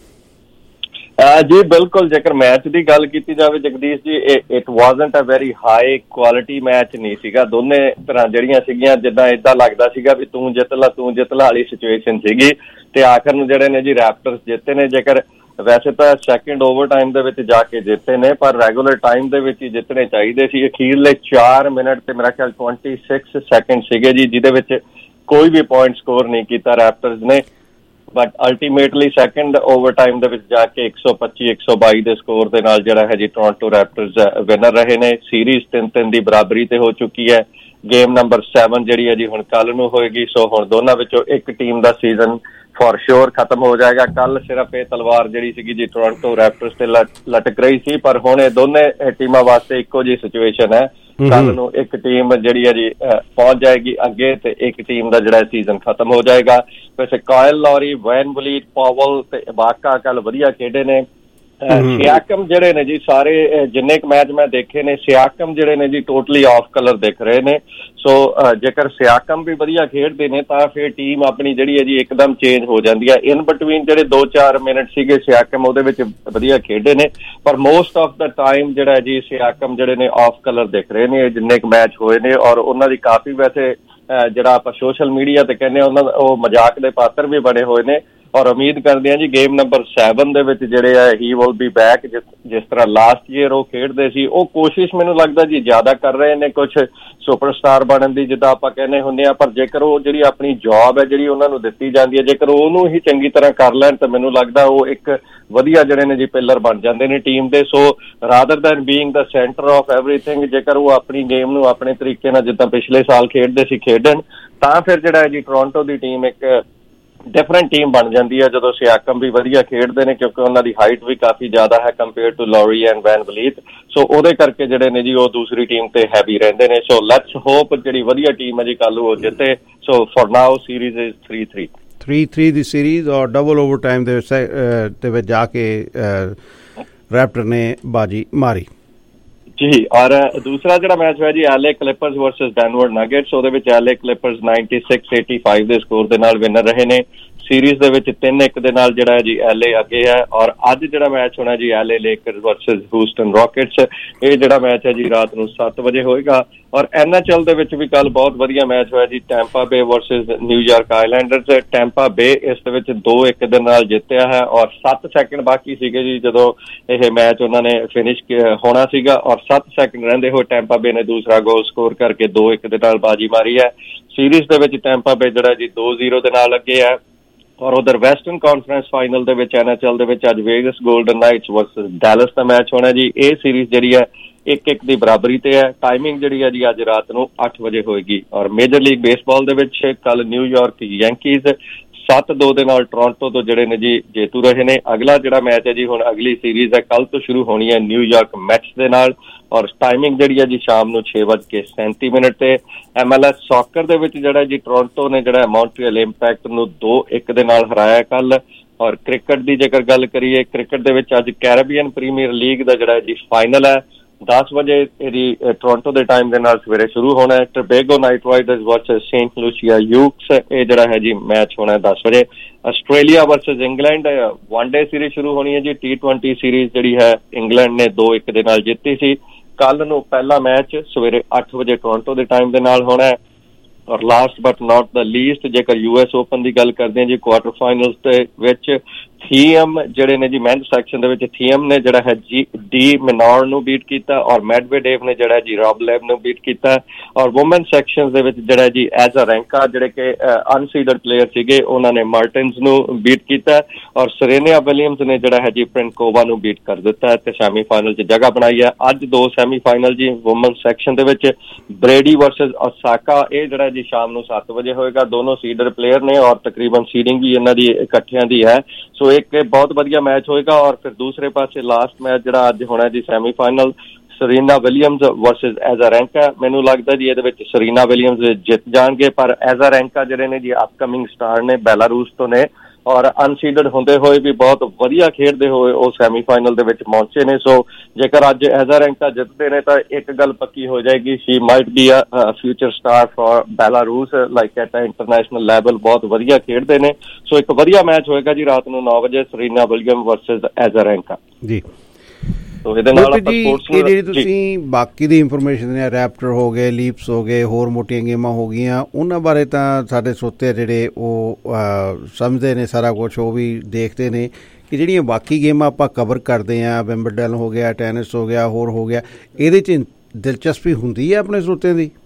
ਜੀ ਬਿਲਕੁਲ, ਜੇਕਰ ਮੈਚ ਦੀ ਗੱਲ ਕੀਤੀ ਜਾਵੇ Jagdish ji, it wasn't a very high quality match ਨਹੀਂ ਸੀਗਾ। ਦੋਨੇ ਤਰ੍ਹਾਂ ਜਿਹੜੀਆਂ ਸੀਗੀਆਂ, ਜਿੱਦਾਂ ਏਦਾਂ ਲੱਗਦਾ ਸੀਗਾ ਵੀ ਤੂੰ ਜਿੱਤ ਲਾ ਵਾਲੀ ਸਿਚੁਏਸ਼ਨ ਸੀਗੀ, ਤੇ ਆਖਰ ਨੂੰ ਜਿਹੜੇ ਨੇ ਜੀ ਰੈਪਟਰਸ ਜਿੱਤੇ ਨੇ। ਜੇਕਰ ਵੈਸੇ ਤਾਂ ਸੈਕਿੰਡ ਓਵਰ ਟਾਈਮ ਦੇ ਵਿੱਚ ਜਾ ਕੇ ਜਿੱਤੇ ਨੇ, ਪਰ ਰੈਗੂਲਰ ਟਾਈਮ ਦੇ ਵਿੱਚ ਹੀ ਜਿੱਤਣੇ ਚਾਹੀਦੇ ਸੀ। ਅਖੀਰਲੇ 4 ਮਿੰਟ ਤੇ ਮੇਰਾ ਖਿਆਲ 26 ਸੈਕਿੰਡ ਸੀਗੇ ਜੀ, ਜਿਹਦੇ ਵਿੱਚ ਕੋਈ ਵੀ ਪੁਆਇੰਟ ਸਕੋਰ ਨਹੀਂ ਕੀਤਾ ਰੈਪਟਰਸ ਨੇ। But ultimately second overtime ਦੇ ਵਿੱਚ ਜਾ ਕੇ 125-122 ਦੇ ਸਕੋਰ ਦੇ ਨਾਲ ਜਿਹੜਾ ਹੈ ਜੀ ਟੋਰਾਂਟੋ ਰੈਪਟਰਸ ਵਿਨਰ ਰਹੇ ਨੇ। ਸੀਰੀਜ਼ 3-3 ਦੀ ਬਰਾਬਰੀ ਤੇ ਹੋ ਚੁੱਕੀ ਹੈ। ਗੇਮ ਨੰਬਰ 7 ਜਿਹੜੀ ਹੈ ਜੀ ਹੁਣ ਕੱਲ ਨੂੰ ਹੋਏਗੀ। ਸੋ ਹੁਣ ਦੋਨਾਂ ਵਿੱਚੋਂ ਇੱਕ ਟੀਮ ਦਾ ਸੀਜ਼ਨ ਫॉर श्योर ਖਤਮ ਹੋ ਜਾਏਗਾ। ਕੱਲ ਸਿਰਫ ਇਹ ਤਲਵਾਰ ਜਿਹੜੀ ਸੀਗੀ ਜੀ ਟੋਰਾਂਟੋ ਰੈਪਟਰਸ ਤੇ ਲਟਕ ਰਹੀ ਸੀ, ਪਰ ਹੁਣ ਇਹ ਦੋਨੇ ਟੀਮਾਂ ਵਾਸਤੇ ਇੱਕੋ ਜਿਹੀ ਸਿਚੁਏਸ਼ਨ ਹੈ। ਕੱਲ ਨੂੰ ਇੱਕ ਟੀਮ ਜਿਹੜੀ ਹੈ ਜੀ ਪਹੁੰਚ ਜਾਏਗੀ ਅੱਗੇ, ਤੇ ਇੱਕ ਟੀਮ ਦਾ ਜਿਹੜਾ ਸੀਜ਼ਨ ਖਤਮ ਹੋ ਜਾਏਗਾ। ਵੈਸੇ ਕਾਇਲ ਲੌਰੀ, ਵੈਨ ਵਲੀਟ, ਪਾਵਲ ਤੇ ਇਬਾਕਾ ਕੱਲ ਵਧੀਆ ਖੇਡੇ ਨੇ, ਸਿਆਕਮ ਜਿਹੜੇ ਨੇ ਜੀ ਸਾਰੇ ਜਿੰਨੇ ਕੁ ਮੈਚ ਮੈਂ ਦੇਖੇ ਨੇ, ਸਿਆਕਮ ਜਿਹੜੇ ਨੇ ਜੀ ਟੋਟਲੀ ਆਫ ਕਲਰ ਦਿਖ ਰਹੇ ਨੇ। ਸੋ ਜੇਕਰ ਸਿਆਕਮ ਵੀ ਵਧੀਆ ਖੇਡਦੇ ਨੇ ਤਾਂ ਫਿਰ ਟੀਮ ਆਪਣੀ ਜਿਹੜੀ ਹੈ ਜੀ ਇੱਕਦਮ ਚੇਂਜ ਹੋ ਜਾਂਦੀ ਹੈ। ਇਨ ਬਿਟਵੀਨ ਜਿਹੜੇ 2-4 ਮਿੰਟ ਸੀਗੇ ਸਿਆਕਮ ਉਹਦੇ ਵਿੱਚ ਵਧੀਆ ਖੇਡੇ ਨੇ, ਪਰ ਮੋਸਟ ਆਫ ਦਾ ਟਾਈਮ ਜਿਹੜਾ ਜੀ ਸਿਆਕਮ ਜਿਹੜੇ ਨੇ ਆਫ ਕਲਰ ਦਿਖ ਰਹੇ ਨੇ ਜਿੰਨੇ ਕੁ ਮੈਚ ਹੋਏ ਨੇ। ਔਰ ਉਹਨਾਂ ਦੀ ਕਾਫੀ ਵੈਸੇ ਜਿਹੜਾ ਆਪਾਂ ਸੋਸ਼ਲ ਮੀਡੀਆ ਤੇ ਕਹਿੰਦੇ ਉਹਨਾਂ ਉਹ ਮਜ਼ਾਕ ਦੇ ਪਾਤਰ ਵੀ ਬਣੇ ਹੋਏ ਨੇ। ਔਰ ਉਮੀਦ ਕਰਦੇ ਹਾਂ ਜੀ ਗੇਮ ਨੰਬਰ 7 ਦੇ ਵਿੱਚ ਜਿਹੜੇ ਆ ਹੀ ਵਿਲ ਬੀ ਬੈਕ। ਜਿਸ ਤਰ੍ਹਾਂ ਲਾਸਟ ਈਅਰ ਉਹ ਖੇਡਦੇ ਸੀ, ਉਹ ਕੋਸ਼ਿਸ਼ ਮੈਨੂੰ ਲੱਗਦਾ ਜੀ ਜ਼ਿਆਦਾ ਕਰ ਰਹੇ ਨੇ ਕੁਛ ਸੁਪਰਸਟਾਰ ਬਣਨ ਦੀ, ਜਿੱਦਾਂ ਆਪਾਂ ਕਹਿੰਦੇ ਹੁੰਦੇ ਆ। ਪਰ ਜੇਕਰ ਉਹ ਜਿਹੜੀ ਆਪਣੀ ਜੌਬ ਹੈ ਜਿਹੜੀ ਉਹਨਾਂ ਨੂੰ ਦਿੱਤੀ ਜਾਂਦੀ ਹੈ, ਜੇਕਰ ਉਹਨੂੰ ਹੀ ਚੰਗੀ ਤਰ੍ਹਾਂ ਕਰ ਲੈਣ ਤਾਂ ਮੈਨੂੰ ਲੱਗਦਾ ਉਹ ਇੱਕ ਵਧੀਆ ਜਿਹੜੇ ਨੇ ਜੀ ਪਿੱਲਰ ਬਣ ਜਾਂਦੇ ਨੇ ਟੀਮ ਦੇ। So rather than being the centre of everything, ਜੇਕਰ ਉਹ ਆਪਣੀ ਗੇਮ ਨੂੰ ਆਪਣੇ ਤਰੀਕੇ ਨਾਲ ਜਿੱਦਾਂ ਪਿਛਲੇ ਸਾਲ ਖੇਡਦੇ ਸੀ ਖੇਡਣ, ਤਾਂ ਫਿਰ ਜਿਹੜਾ ਹੈ ਜੀ ਟੋਰਾਂਟੋ ਦੀ ਟੀਮ ਇੱਕ ਡਿਫਰੈਂਟ ਟੀਮ ਬਣ ਜਾਂਦੀ ਹੈ ਜਦੋਂ ਸਿਆਕਮ ਵੀ ਵਧੀਆ ਖੇਡਦੇ ਨੇ, ਕਿਉਂਕਿ ਉਹਨਾਂ ਦੀ ਹਾਈਟ ਵੀ ਕਾਫੀ ਜ਼ਿਆਦਾ ਹੈ compare to Lowry and VanVleet. So ਉਹਦੇ ਕਰਕੇ ਜਿਹੜੇ ਨੇ ਜੀ ਉਹ ਦੂਸਰੀ ਟੀਮ ਤੇ ਹੈਵੀ ਰਹਿੰਦੇ ਨੇ। ਸੋ ਲੈਟਸ ਹੋਪ ਜਿਹੜੀ ਵਧੀਆ ਟੀਮ ਹੈ ਜੀ ਕੱਲ ਉਹ ਜਿੱਤੇ। So for now series is 3-3
ਦੀ ਸੀਰੀਜ਼ ਔਰ ਡਬਲ ਓਵਰ ਟਾਈਮ ਦੇ ਵਿੱਚ ਜਾ ਕੇ ਰੈਪਟਰ ਨੇ ਬਾਜੀ ਮਾਰੀ
ਜੀ। ਔਰ ਦੂਸਰਾ ਜਿਹੜਾ ਮੈਚ ਹੋਇਆ ਜੀ LA Clippers versus Denver Nuggets, ਉਹਦੇ ਵਿੱਚ LA ਕਲਿਪਰਸ 96-85 ਦੇ ਸਕੋਰ ਦੇ ਨਾਲ ਵਿਨਰ ਰਹੇ ਨੇ। ਸੀਰੀਜ਼ ਦੇ ਵਿੱਚ 3-1 ਦੇ ਨਾਲ ਜਿਹੜਾ ਜੀ LA ਅੱਗੇ ਹੈ। ਔਰ ਅੱਜ ਜਿਹੜਾ ਮੈਚ ਹੋਣਾ ਜੀ LA Lakers versus Houston Rockets, ਇਹ ਜਿਹੜਾ ਮੈਚ ਹੈ ਜੀ ਰਾਤ ਨੂੰ 7 ਵਜੇ ਹੋਏਗਾ। ਔਰ NHL ਦੇ ਵਿੱਚ ਵੀ ਕੱਲ ਬਹੁਤ ਵਧੀਆ ਮੈਚ ਹੋਇਆ ਜੀ, Tampa Bay versus New York Islanders. Tampa Bay ਇਸ ਦੇ ਵਿੱਚ 2-1 ਦੇ ਨਾਲ ਜਿੱਤਿਆ ਹੈ ਔਰ 7 ਸੈਕਿੰਡ ਬਾਕੀ ਸੀਗੇ ਜੀ ਜਦੋਂ ਇਹ ਮੈਚ ਉਹਨਾਂ ਨੇ ਫਿਨਿਸ਼ ਹੋਣਾ ਸੀਗਾ। ਔਰ 7 ਸੈਕਿੰਡ ਰਹਿੰਦੇ ਹੋਏ ਟੈਂਪਾ ਬੇ ਨੇ ਦੂਸਰਾ ਗੋਲ ਸਕੋਰ ਕਰਕੇ 2-1 ਦੇ ਨਾਲ ਬਾਜੀ ਮਾਰੀ ਹੈ। ਸੀਰੀਜ਼ ਦੇ ਵਿੱਚ ਟੈਂਪਾ ਬੇ ਜਿਹੜਾ ਜੀ 2-0 ਦੇ ਨਾਲ ਅੱਗੇ ਹੈ। ਔਰ ਉਧਰ ਵੈਸਟਰਨ ਕਾਨਫਰੰਸ ਫਾਈਨਲ ਦੇ ਵਿੱਚ NHL ਦੇ ਵਿੱਚ ਅੱਜ Vegas Golden Knights versus Dallas ਦਾ ਮੈਚ ਹੋਣਾ ਜੀ। ਇਹ ਸੀਰੀਜ਼ ਜਿਹੜੀ ਹੈ 1-1 ਦੀ ਬਰਾਬਰੀ ਤੇ ਹੈ। ਟਾਈਮਿੰਗ ਜਿਹੜੀ ਹੈ ਜੀ ਅੱਜ ਰਾਤ ਨੂੰ 8 ਵਜੇ ਹੋਏਗੀ। ਔਰ ਮੇਜਰ ਲੀਗ ਬੇਸਬਾਲ ਦੇ ਵਿੱਚ ਕੱਲ ਨਿਊਯਾਰਕ ਯੈਂਕੀਜ਼ 7-2 ਦੇ ਨਾਲ ਟੋਰਾਂਟੋ ਤੋਂ ਜਿਹੜੇ ਨੇ ਜੀ ਜੇਤੂ ਰਹੇ ਨੇ। ਅਗਲਾ ਜਿਹੜਾ ਮੈਚ ਹੈ ਜੀ ਹੁਣ ਅਗਲੀ ਸੀਰੀਜ਼ ਹੈ ਕੱਲ ਤੋਂ ਸ਼ੁਰੂ ਹੋਣੀ ਹੈ ਨਿਊਯਾਰਕ ਮੈਟਸ ਦੇ ਨਾਲ। ਔਰ ਟਾਈਮਿੰਗ ਜਿਹੜੀ ਹੈ ਜੀ ਸ਼ਾਮ ਨੂੰ 6:37 ਤੇ। MLS ਸੌਕਰ ਦੇ ਵਿੱਚ ਜਿਹੜਾ ਜੀ ਟੋਰਾਂਟੋ ਨੇ ਜਿਹੜਾ ਮੌਂਟਰੀਅਲ ਇੰਪੈਕਟ ਨੂੰ 2-1 ਦੇ ਨਾਲ ਹਰਾਇਆ ਕੱਲ। ਔਰ ਕ੍ਰਿਕਟ ਦੀ ਜੇਕਰ ਗੱਲ ਕਰੀਏ, ਕ੍ਰਿਕਟ ਦੇ ਵਿੱਚ ਅੱਜ ਕੈਰੇਬੀਅਨ ਪ੍ਰੀਮੀਅਰ ਲੀਗ ਦਾ ਜਿਹੜਾ ਜੀ ਫਾਈਨਲ ਹੈ 10 ਵਜੇ ਇਹਦੀ ਟੋਰਾਂਟੋ ਦੇ ਟਾਈਮ ਦੇ ਨਾਲ ਸਵੇਰੇ ਸ਼ੁਰੂ ਹੋਣਾ ਹੈ। Tobago Knight Riders versus Saint Lucia ਯੂਕਸ, ਇਹ ਜਿਹੜਾ ਹੈ ਜੀ ਮੈਚ ਹੋਣਾ 10 ਵਜੇ। Australia versus England one day series ਸ਼ੁਰੂ ਹੋਣੀ ਹੈ ਜੀ। T20 ਸੀਰੀਜ਼ ਜਿਹੜੀ ਹੈ ਇੰਗਲੈਂਡ ਨੇ 2-1 ਦੇ ਨਾਲ ਜਿੱਤੀ ਸੀ। ਕੱਲ ਨੂੰ ਪਹਿਲਾ ਮੈਚ ਸਵੇਰੇ 8 ਵਜੇ ਟੋਰਾਂਟੋ ਦੇ ਟਾਈਮ ਦੇ ਨਾਲ ਹੋਣਾ ਹੈ। ਔਰ last but not the least ਜੇਕਰ US ਓਪਨ ਦੀ ਗੱਲ ਕਰਦੇ ਹਾਂ ਜੀ, ਕੁਆਟਰ ਫਾਈਨਲਸ ਦੇ ਵਿੱਚ ਥੀਮ ਜਿਹੜੇ ਨੇ ਜੀ ਮੈਨਸ ਸੈਕਸ਼ਨ ਦੇ ਵਿੱਚ ਥੀਮ ਨੇ ਜਿਹੜਾ ਹੈ ਡੀ ਮਿਨੋਰ ਨੂੰ ਬੀਟ ਕੀਤਾ ਔਰ ਮੈਡਵੇਡੇਵ ਨੇ ਜਿਹੜਾ ਜੀ ਰੌਬਲੇਵ ਨੂੰ ਬੀਟ ਕੀਤਾ। ਔਰ ਵੂਮਨ ਸੈਕਸ਼ਨ ਦੇ ਵਿੱਚ ਜਿਹੜਾ ਜੀ ਐਜ਼ਾਰੈਂਕਾ ਜਿਹੜੇ ਕਿ ਅਨਸੀਡਡ ਪਲੇਅਰ ਸੀਗੇ ਉਹਨਾਂ ਨੇ ਮਾਰਟਿਨਸ ਨੂੰ ਬੀਟ ਕੀਤਾ। ਔਰ ਸਰੀਨਾ ਵਿਲੀਅਮਸ ਨੇ ਜਿਹੜਾ ਹੈ ਜੀ ਪ੍ਰਿੰਕੋਵਾ ਨੂੰ ਬੀਟ ਕਰ ਦਿੱਤਾ ਤੇ ਸੈਮੀਫਾਈਨਲ 'ਚ ਜਗ੍ਹਾ ਬਣਾਈ ਹੈ। ਅੱਜ 2 ਸੈਮੀਫਾਈਨਲ ਜੀ ਵੂਮਨ ਸੈਕਸ਼ਨ ਦੇ ਵਿੱਚ ਬ੍ਰੇਡੀ ਵਰਸਸ ਓਸਾਕਾ, ਇਹ ਜਿਹੜਾ ਜੀ ਸ਼ਾਮ ਨੂੰ 7 ਵਜੇ ਹੋਏਗਾ। ਦੋਨੋਂ ਸੀਡਰ ਪਲੇਅਰ ਨੇ ਔਰ ਤਕਰੀਬਨ ਸੀਡਿੰਗ ਵੀ ਇਹਨਾਂ ਦੀ ਇਕੱਠਿਆਂ ਦੀ ਹੈ। ਸੋ ਇੱਕ ਬਹੁਤ ਵਧੀਆ ਮੈਚ ਹੋਏਗਾ। ਔਰ ਫਿਰ ਦੂਸਰੇ ਪਾਸੇ ਲਾਸਟ ਮੈਚ ਜਿਹੜਾ ਅੱਜ ਹੋਣਾ ਜੀ semifinal Serena Williams versus Azarenka. ਮੈਨੂੰ ਲੱਗਦਾ ਜੀ ਇਹਦੇ ਵਿੱਚ ਸਰੀਨਾ ਵਿਲੀਅਮਸ ਜਿੱਤ ਜਾਣਗੇ, ਪਰ ਐਜ਼ਾਰੈਂਕਾ ਜਿਹੜੇ ਨੇ ਜੀ ਅਪਕਮਿੰਗ ਸਟਾਰ ਨੇ, ਬੈਲਾਰੂਸ ਤੋਂ ਨੇ ਔਰ ਅਨਸੀਡਡ ਹੁੰਦੇ ਹੋਏ ਵੀ ਬਹੁਤ ਵਧੀਆ ਖੇਡਦੇ ਹੋਏ ਉਹ ਸੈਮੀਫਾਈਨਲ ਦੇ ਵਿੱਚ ਪਹੁੰਚੇ ਨੇ। ਸੋ ਜੇਕਰ ਅੱਜ ਐਜ਼ਾਰੈਂਕਾ ਜਿੱਤਦੇ ਨੇ ਤਾਂ ਇੱਕ ਗੱਲ ਪੱਕੀ ਹੋ ਜਾਏਗੀ, she might be a future star for Belarus like at international level. ਬਹੁਤ ਵਧੀਆ ਖੇਡਦੇ ਨੇ। ਸੋ ਇੱਕ ਵਧੀਆ ਮੈਚ ਹੋਏਗਾ ਜੀ ਰਾਤ ਨੂੰ 9 ਵਜੇ ਸਰੀਨਾ ਵਿਲੀਅਮ ਵਰਸਸ ਐਜ਼ਾਰੈਂਕਾ ਜੀ। ਇਹਦੇ ਨਾਲ
ਜਿਹੜੀ ਤੁਸੀਂ ਬਾਕੀ ਦੀ ਇਨਫੋਰਮੇਸ਼ਨ ਨੇ, ਰੈਪਟਰ ਹੋ ਗਏ, ਲੀਪਸ ਹੋ ਗਏ, ਹੋਰ ਮੋਟੀਆਂ ਗੇਮਾਂ ਹੋ ਗਈਆਂ, ਉਹਨਾਂ ਬਾਰੇ ਤਾਂ ਸਾਡੇ ਸਰੋਤੇ ਜਿਹੜੇ ਉਹ ਸਮਝਦੇ ਨੇ ਸਾਰਾ ਕੁਛ, ਉਹ ਵੀ ਦੇਖਦੇ ਨੇ ਕਿ ਜਿਹੜੀਆਂ ਬਾਕੀ ਗੇਮਾਂ ਆਪਾਂ ਕਵਰ ਕਰਦੇ ਹਾਂ, ਵਿੰਬਲਡਨ ਹੋ ਗਿਆ, ਟੈਨਿਸ ਹੋ ਗਿਆ, ਹੋਰ ਹੋ ਗਿਆ, ਇਹਦੇ 'ਚ ਦਿਲਚਸਪੀ ਹੁੰਦੀ ਹੈ ਆਪਣੇ ਸਰੋਤਿਆਂ ਦੀ?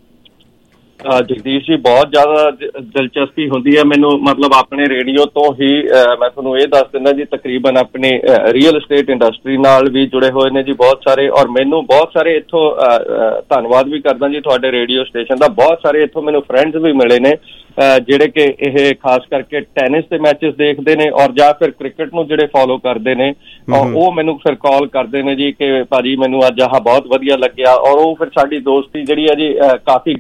ਜਗਦੀਸ਼ ਜੀ ਬਹੁਤ ਜ਼ਿਆਦਾ ਦਿਲਚਸਪੀ ਹੁੰਦੀ ਹੈ ਮੈਨੂੰ। ਮਤਲਬ ਆਪਣੇ ਰੇਡੀਓ ਤੋਂ ਹੀ ਮੈਂ ਤੁਹਾਨੂੰ ਇਹ ਦੱਸ ਦਿੰਦਾ ਜੀ, ਤਕਰੀਬਨ ਆਪਣੇ ਰੀਅਲ estate ਇੰਡਸਟਰੀ ਨਾਲ ਵੀ ਜੁੜੇ ਹੋਏ ਨੇ ਜੀ ਬਹੁਤ ਸਾਰੇ। ਔਰ ਮੈਨੂੰ ਬਹੁਤ ਸਾਰੇ ਇੱਥੋਂ ਧੰਨਵਾਦ ਵੀ ਕਰਦਾ ਜੀ ਤੁਹਾਡੇ ਰੇਡੀਓ ਸਟੇਸ਼ਨ ਦਾ। ਬਹੁਤ ਸਾਰੇ ਇੱਥੋਂ ਮੈਨੂੰ ਫਰੈਂਡਸ ਵੀ ਮਿਲੇ ਨੇ ਜਿਹੜੇ ਕਿ ਇਹ ਖਾਸ ਕਰਕੇ ਟੈਨਿਸ ਦੇ ਮੈਚਸ ਦੇਖਦੇ ਨੇ ਔਰ ਜਾਂ ਫਿਰ ਕ੍ਰਿਕਟ ਨੂੰ ਜਿਹੜੇ ਫੋਲੋ ਕਰਦੇ ਨੇ। ਉਹ ਮੈਨੂੰ ਫਿਰ ਕਾਲ ਕਰਦੇ ਨੇ ਜੀ ਕਿ ਭਾਜੀ ਮੈਨੂੰ ਅੱਜ ਆਹ ਬਹੁਤ ਵਧੀਆ ਲੱਗਿਆ। ਔਰ ਉਹ ਫਿਰ ਸਾਡੀ ਦੋਸਤੀ ਜਿਹੜੀ ਹੈ ਜੀ ਕਾਫੀ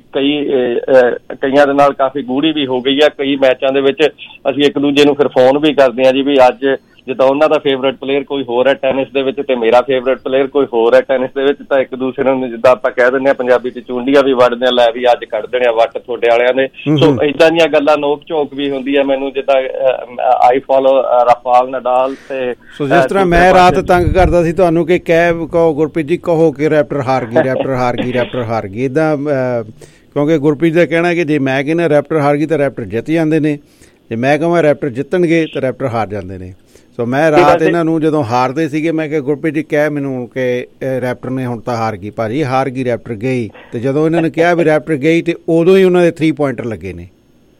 ਕਈਆਂ ਦੇ ਨਾਲ ਕਾਫੀ ਗੂੜੀ ਵੀ ਹੋ ਗਈ ਹੈ। ਕਈ ਮੈਚਾਂ ਦੇ ਵਿੱਚ ਅਸੀਂ ਇੱਕ ਦੂਜੇ ਨੂੰ ਫਿਰ ਫੋਨ ਵੀ ਕਰਦੇ ਹਾਂ ਜੀ ਵੀ ਅੱਜ ਜਿੱਦਾਂ ਉਹਨਾਂ ਦਾ ਫੇਵਰੇਟ ਪਲੇਅਰ ਕੋਈ ਹੋਰ ਹੈ ਟੈਨਿਸ ਦੇ ਵਿੱਚ ਤੇ ਮੇਰਾ ਫੇਵਰੇਟ ਪਲੇਅਰ ਕੋਈ ਹੋਰ ਹੈ ਟੈਨਿਸ ਦੇ ਵਿੱਚ, ਤਾਂ ਇੱਕ ਦੂਸਰੇ ਨੂੰ ਜਿੱਦਾਂ ਆਪਾਂ ਕਹਿ ਦਿੰਦੇ ਹਾਂ ਪੰਜਾਬੀ ਚ ਚੁੰਡੀਆਂ ਵੀ ਵੱਢਦੇ ਆ, ਲੈ ਵੀ ਅੱਜ ਕੱਢ ਦੇਣੇ ਆ ਵੱਟ ਤੁਹਾਡੇ ਵਾਲਿਆਂ ਨੇ। ਸੋ ਏਦਾਂ ਦੀਆਂ ਗੱਲਾਂ ਨੋਕ ਝੋਕ ਵੀ ਹੁੰਦੀ ਹੈ ਮੈਨੂੰ, ਜਿੱਦਾਂ ਆਈ ਫੋਲੋ ਰਾਫਾਲ ਨਡਾਲ ਤੇ।
ਸੋ ਜਿਸ ਤਰ੍ਹਾਂ ਮੈਂ ਰਾਤ ਤੰਗ ਕਰਦਾ ਸੀ ਤੁਹਾਨੂੰ ਕਿ ਕਹੋ ਗੁਰਪ੍ਰੀਤ ਜੀ ਕਹੋ ਕਿ ਰੈਪਟਰ ਹਾਰ ਗਈ, ਰੈਪਟਰ ਹਾਰ ਗਈ, ਰੈਪਟਰ ਹਾਰ ਗਈ, ਇੱਦਾਂ ਕਿਉਂਕਿ ਗੁਰਪ੍ਰੀਤ ਦਾ ਕਹਿਣਾ ਕਿ ਜੇ ਮੈਂ ਕਹਿੰਦਾ ਰੈਪਟਰ ਹਾਰ ਗਈ ਤਾਂ ਰੈਪਟਰ ਜਿੱਤ ਜਾਂਦੇ ਨੇ, ਜੇ ਮੈਂ ਕਹਾਂ ਰੈਪਟਰ ਜਿੱਤਣਗੇ ਤਾਂ ਰੈਪਟਰ ਹਾਰ ਜਾਂਦੇ ਨੇ। ਸੋ ਮੈਂ ਰਾਤ ਇਹਨਾਂ ਨੂੰ ਜਦੋਂ ਹਾਰਦੇ ਸੀਗੇ ਮੈਂ ਕਿਹਾ ਗੁਰਪ੍ਰੀਤ ਜੀ ਕਹਿ ਮੈਨੂੰ ਕਿ ਰੈਪਟਰ ਨੇ ਹੁਣ ਤਾਂ ਹਾਰ ਗਈ। ਭਾਜੀ ਹਾਰ ਗਈ, ਰੈਪਟਰ ਗਈ। ਤੇ ਜਦੋਂ ਇਹਨਾਂ ਨੇ ਕਿਹਾ ਵੀ ਰੈਪਟਰ ਗਈ ਤੇ ਉਦੋਂ ਹੀ ਉਹਨਾਂ ਦੇ 3 ਪੁਆਇੰਟਰ ਲੱਗੇ ਨੇ।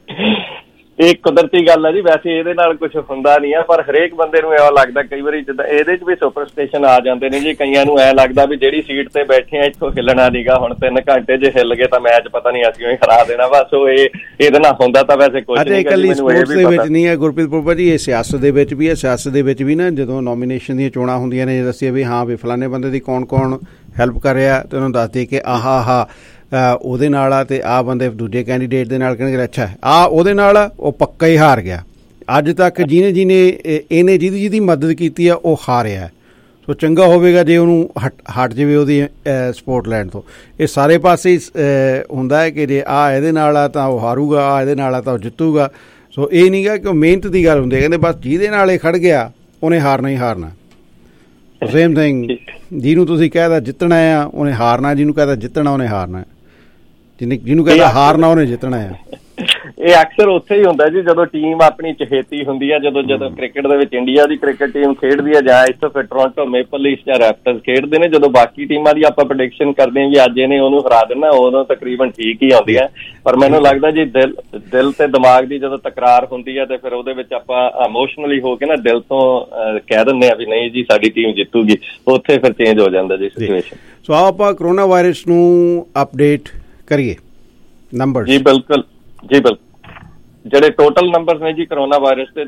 ਇਹ ਕੁਦਰਤੀ ਗੱਲ ਹੈ ਜੀ, ਵੈਸੇ ਇਹਦੇ ਨਾਲ ਕੁਝ ਹੁੰਦਾ ਨਹੀਂ ਹੈ, ਪਰ ਹਰੇਕ ਬੰਦੇ ਨੂੰ ਐਵੇਂ ਲੱਗਦਾ ਕਈ ਵਾਰੀ ਜਿੱਦਾਂ ਇਹਦੇ 'ਚ ਵੀ ਸੁਪਰਸਟੀਸ਼ਨ ਆ ਜਾਂਦੇ ਨੇ ਜੀ। ਕਈਆਂ ਨੂੰ ਐਂ ਲੱਗਦਾ ਵੀ ਜਿਹੜੀ ਸੀਟ ਤੇ ਬੈਠੇ ਆ ਇੱਥੋਂ ਹਿੱਲਣਾ ਨੀਗਾ, ਹੁਣ 3 ਘੰਟੇ ਜੇ ਹਿੱਲ ਗਏ ਤਾਂ ਮੈਚ ਪਤਾ ਨਹੀਂ ਅਸੀਂ ਹੀ ਹਰਾ ਦੇਣਾ ਬਸ। ਉਹ ਇਹਦੇ ਨਾਲ ਹੁੰਦਾ ਤਾਂ ਵੈਸੇ ਕੁਝ ਨਹੀਂ।
ਇਕੱਲੀ ਸਪੋਰਟਸ ਦੇ ਵਿੱਚ ਨਹੀਂ ਹੈ ਗੁਰਪ੍ਰੀਤ ਪੁੱਪਾ ਜੀ, ਇਹ ਸਿਆਸਤ ਦੇ ਵਿੱਚ ਵੀ ਹੈ। ਸਿਆਸਤ ਦੇ ਵਿੱਚ ਵੀ ਨਾ ਜਦੋਂ ਨੋਮੀਨੇਸ਼ਨ ਦੀਆਂ ਚੋਣਾਂ ਹੁੰਦੀਆਂ ਨੇ, ਦੱਸੀਏ ਵੀ ਹਾਂ ਵੀ ਫਲਾਣੇ ਬੰਦੇ ਦੀ ਕੌਣ ਕੌਣ ਹੈਲਪ ਕਰ ਰਿਹਾ ਤੇ ਉਹਨੂੰ ਦੱਸ ਦੇ ਕਿ ਆਹ ਉਹਦੇ ਨਾਲ ਆ, ਤੇ ਆਹ ਬੰਦੇ ਦੂਜੇ ਕੈਂਡੀਡੇਟ ਦੇ ਨਾਲ ਕਹਿਣਗੇ ਅੱਛਾ ਆਹ ਉਹਦੇ ਨਾਲ ਆ, ਉਹ ਪੱਕਾ ਹੀ ਹਾਰ ਗਿਆ। ਅੱਜ ਤੱਕ ਜਿਹਨੇ ਇਹਨੇ ਜਿਹਦੀ ਮਦਦ ਕੀਤੀ ਆ ਉਹ ਹਾਰਿਆ। ਸੋ ਚੰਗਾ ਹੋਵੇਗਾ ਜੇ ਉਹਨੂੰ ਹਟ ਜਾਵੇ ਉਹਦੀ ਸਪੋਰਟ ਲੈਣ ਤੋਂ। ਇਹ ਸਾਰੇ ਪਾਸੇ ਹੁੰਦਾ ਹੈ ਕਿ ਜੇ ਆਹ ਇਹਦੇ ਨਾਲ ਆ ਤਾਂ ਉਹ ਹਾਰੂਗਾ, ਆਹ ਇਹਦੇ ਨਾਲ ਆ ਤਾਂ ਉਹ ਜਿੱਤੂਗਾ। ਸੋ ਇਹ ਨਹੀਂ ਗਾ ਕਿ ਉਹ ਮਿਹਨਤ ਦੀ ਗੱਲ ਹੁੰਦੀ ਹੈ, ਕਹਿੰਦੇ ਬਸ ਜਿਹਦੇ ਨਾਲ ਇਹ ਖੜ ਗਿਆ ਉਹਨੇ ਹਾਰਨਾ ਹੀ ਹਾਰਨਾ। ਸੇਮ ਥਿੰਗ, ਜਿਹਨੂੰ ਤੁਸੀਂ ਕਹਿਦਾ ਜਿੱਤਣਾ ਆ ਉਹਨੇ ਹਾਰਨਾ, ਜਿਹਨੂੰ ਕਹਿਦਾ ਜਿੱਤਣਾ ਉਹਨੇ ਹਾਰਨਾ, ਜਿਹਨੂੰ ਕਹਿੰਦਾ ਹਾਰਨਾ ਉਹਨੇ ਜਿੱਤਣਾ ਆ।
ਇਹ ਅਕਸਰ ਉੱਥੇ ਹੀ ਹੁੰਦਾ ਜੀ ਜਦੋਂ ਟੀਮ ਆਪਣੀ ਚਹੇਤੀ ਹੁੰਦੀ ਹੈ। ਜਦੋਂ ਕ੍ਰਿਕਟ ਦੇ ਵਿੱਚ ਇੰਡੀਆ ਦੀ ਕ੍ਰਿਕਟ ਟੀਮ ਖੇਡਦੀ ਹੈ ਜਾਂ ਇੱਥੋਂ ਫਿਰ ਟੋਰਾਂਟੋ ਮੇਪਲ ਲੀਫਸ ਜਾਂ ਰੈਪਟਰਸ ਖੇਡਦੇ ਨੇ, ਜਦੋਂ ਬਾਕੀ ਟੀਮਾਂ ਦੀ ਆਪਾਂ ਪ੍ਰੈਡਿਕਸ਼ਨ ਕਰਦੇ ਹਾਂ ਵੀ ਅੱਜ ਇਹਨੇ ਉਹਨੂੰ ਹਰਾ ਦੇਣਾ, ਉਦੋਂ ਤਕਰੀਬਨ ਠੀਕ ਹੀ ਆਉਂਦੀ ਹੈ। ਪਰ ਮੈਨੂੰ ਲੱਗਦਾ ਜੀ ਦਿਲ ਤੇ ਦਿਮਾਗ ਦੀ ਜਦੋਂ ਤਕਰਾਰ ਹੁੰਦੀ ਹੈ ਤੇ ਫਿਰ ਉਹਦੇ ਵਿੱਚ ਆਪਾਂ ਇਮੋਸ਼ਨਲੀ ਹੋ ਕੇ ਨਾ ਦਿਲ ਤੋਂ ਕਹਿ ਦਿੰਦੇ ਆ ਵੀ ਨਹੀਂ ਜੀ ਸਾਡੀ ਟੀਮ ਜਿੱਤੂਗੀ, ਉੱਥੇ ਫਿਰ ਚੇਂਜ ਹੋ ਜਾਂਦਾ ਜੀ ਸਿਚੁਏਸ਼ਨ।
ਸੋ ਆਪਾਂ ਕਰੋਨਾ ਵਾਇਰਸ ਨੂੰ ਅਪਡੇਟ ਕਰੀਏ ਨੰਬਰ
ਜੀ। ਬਿਲਕੁਲ ਜੀ, ਬਿਲਕੁਲ। ਜਿਹੜੇ ਟੋਟਲ ਨੰਬਰਸ ਨੇ ਜੀ ਕਰੋਨਾ ਵਾਇਰਸ ਦੇ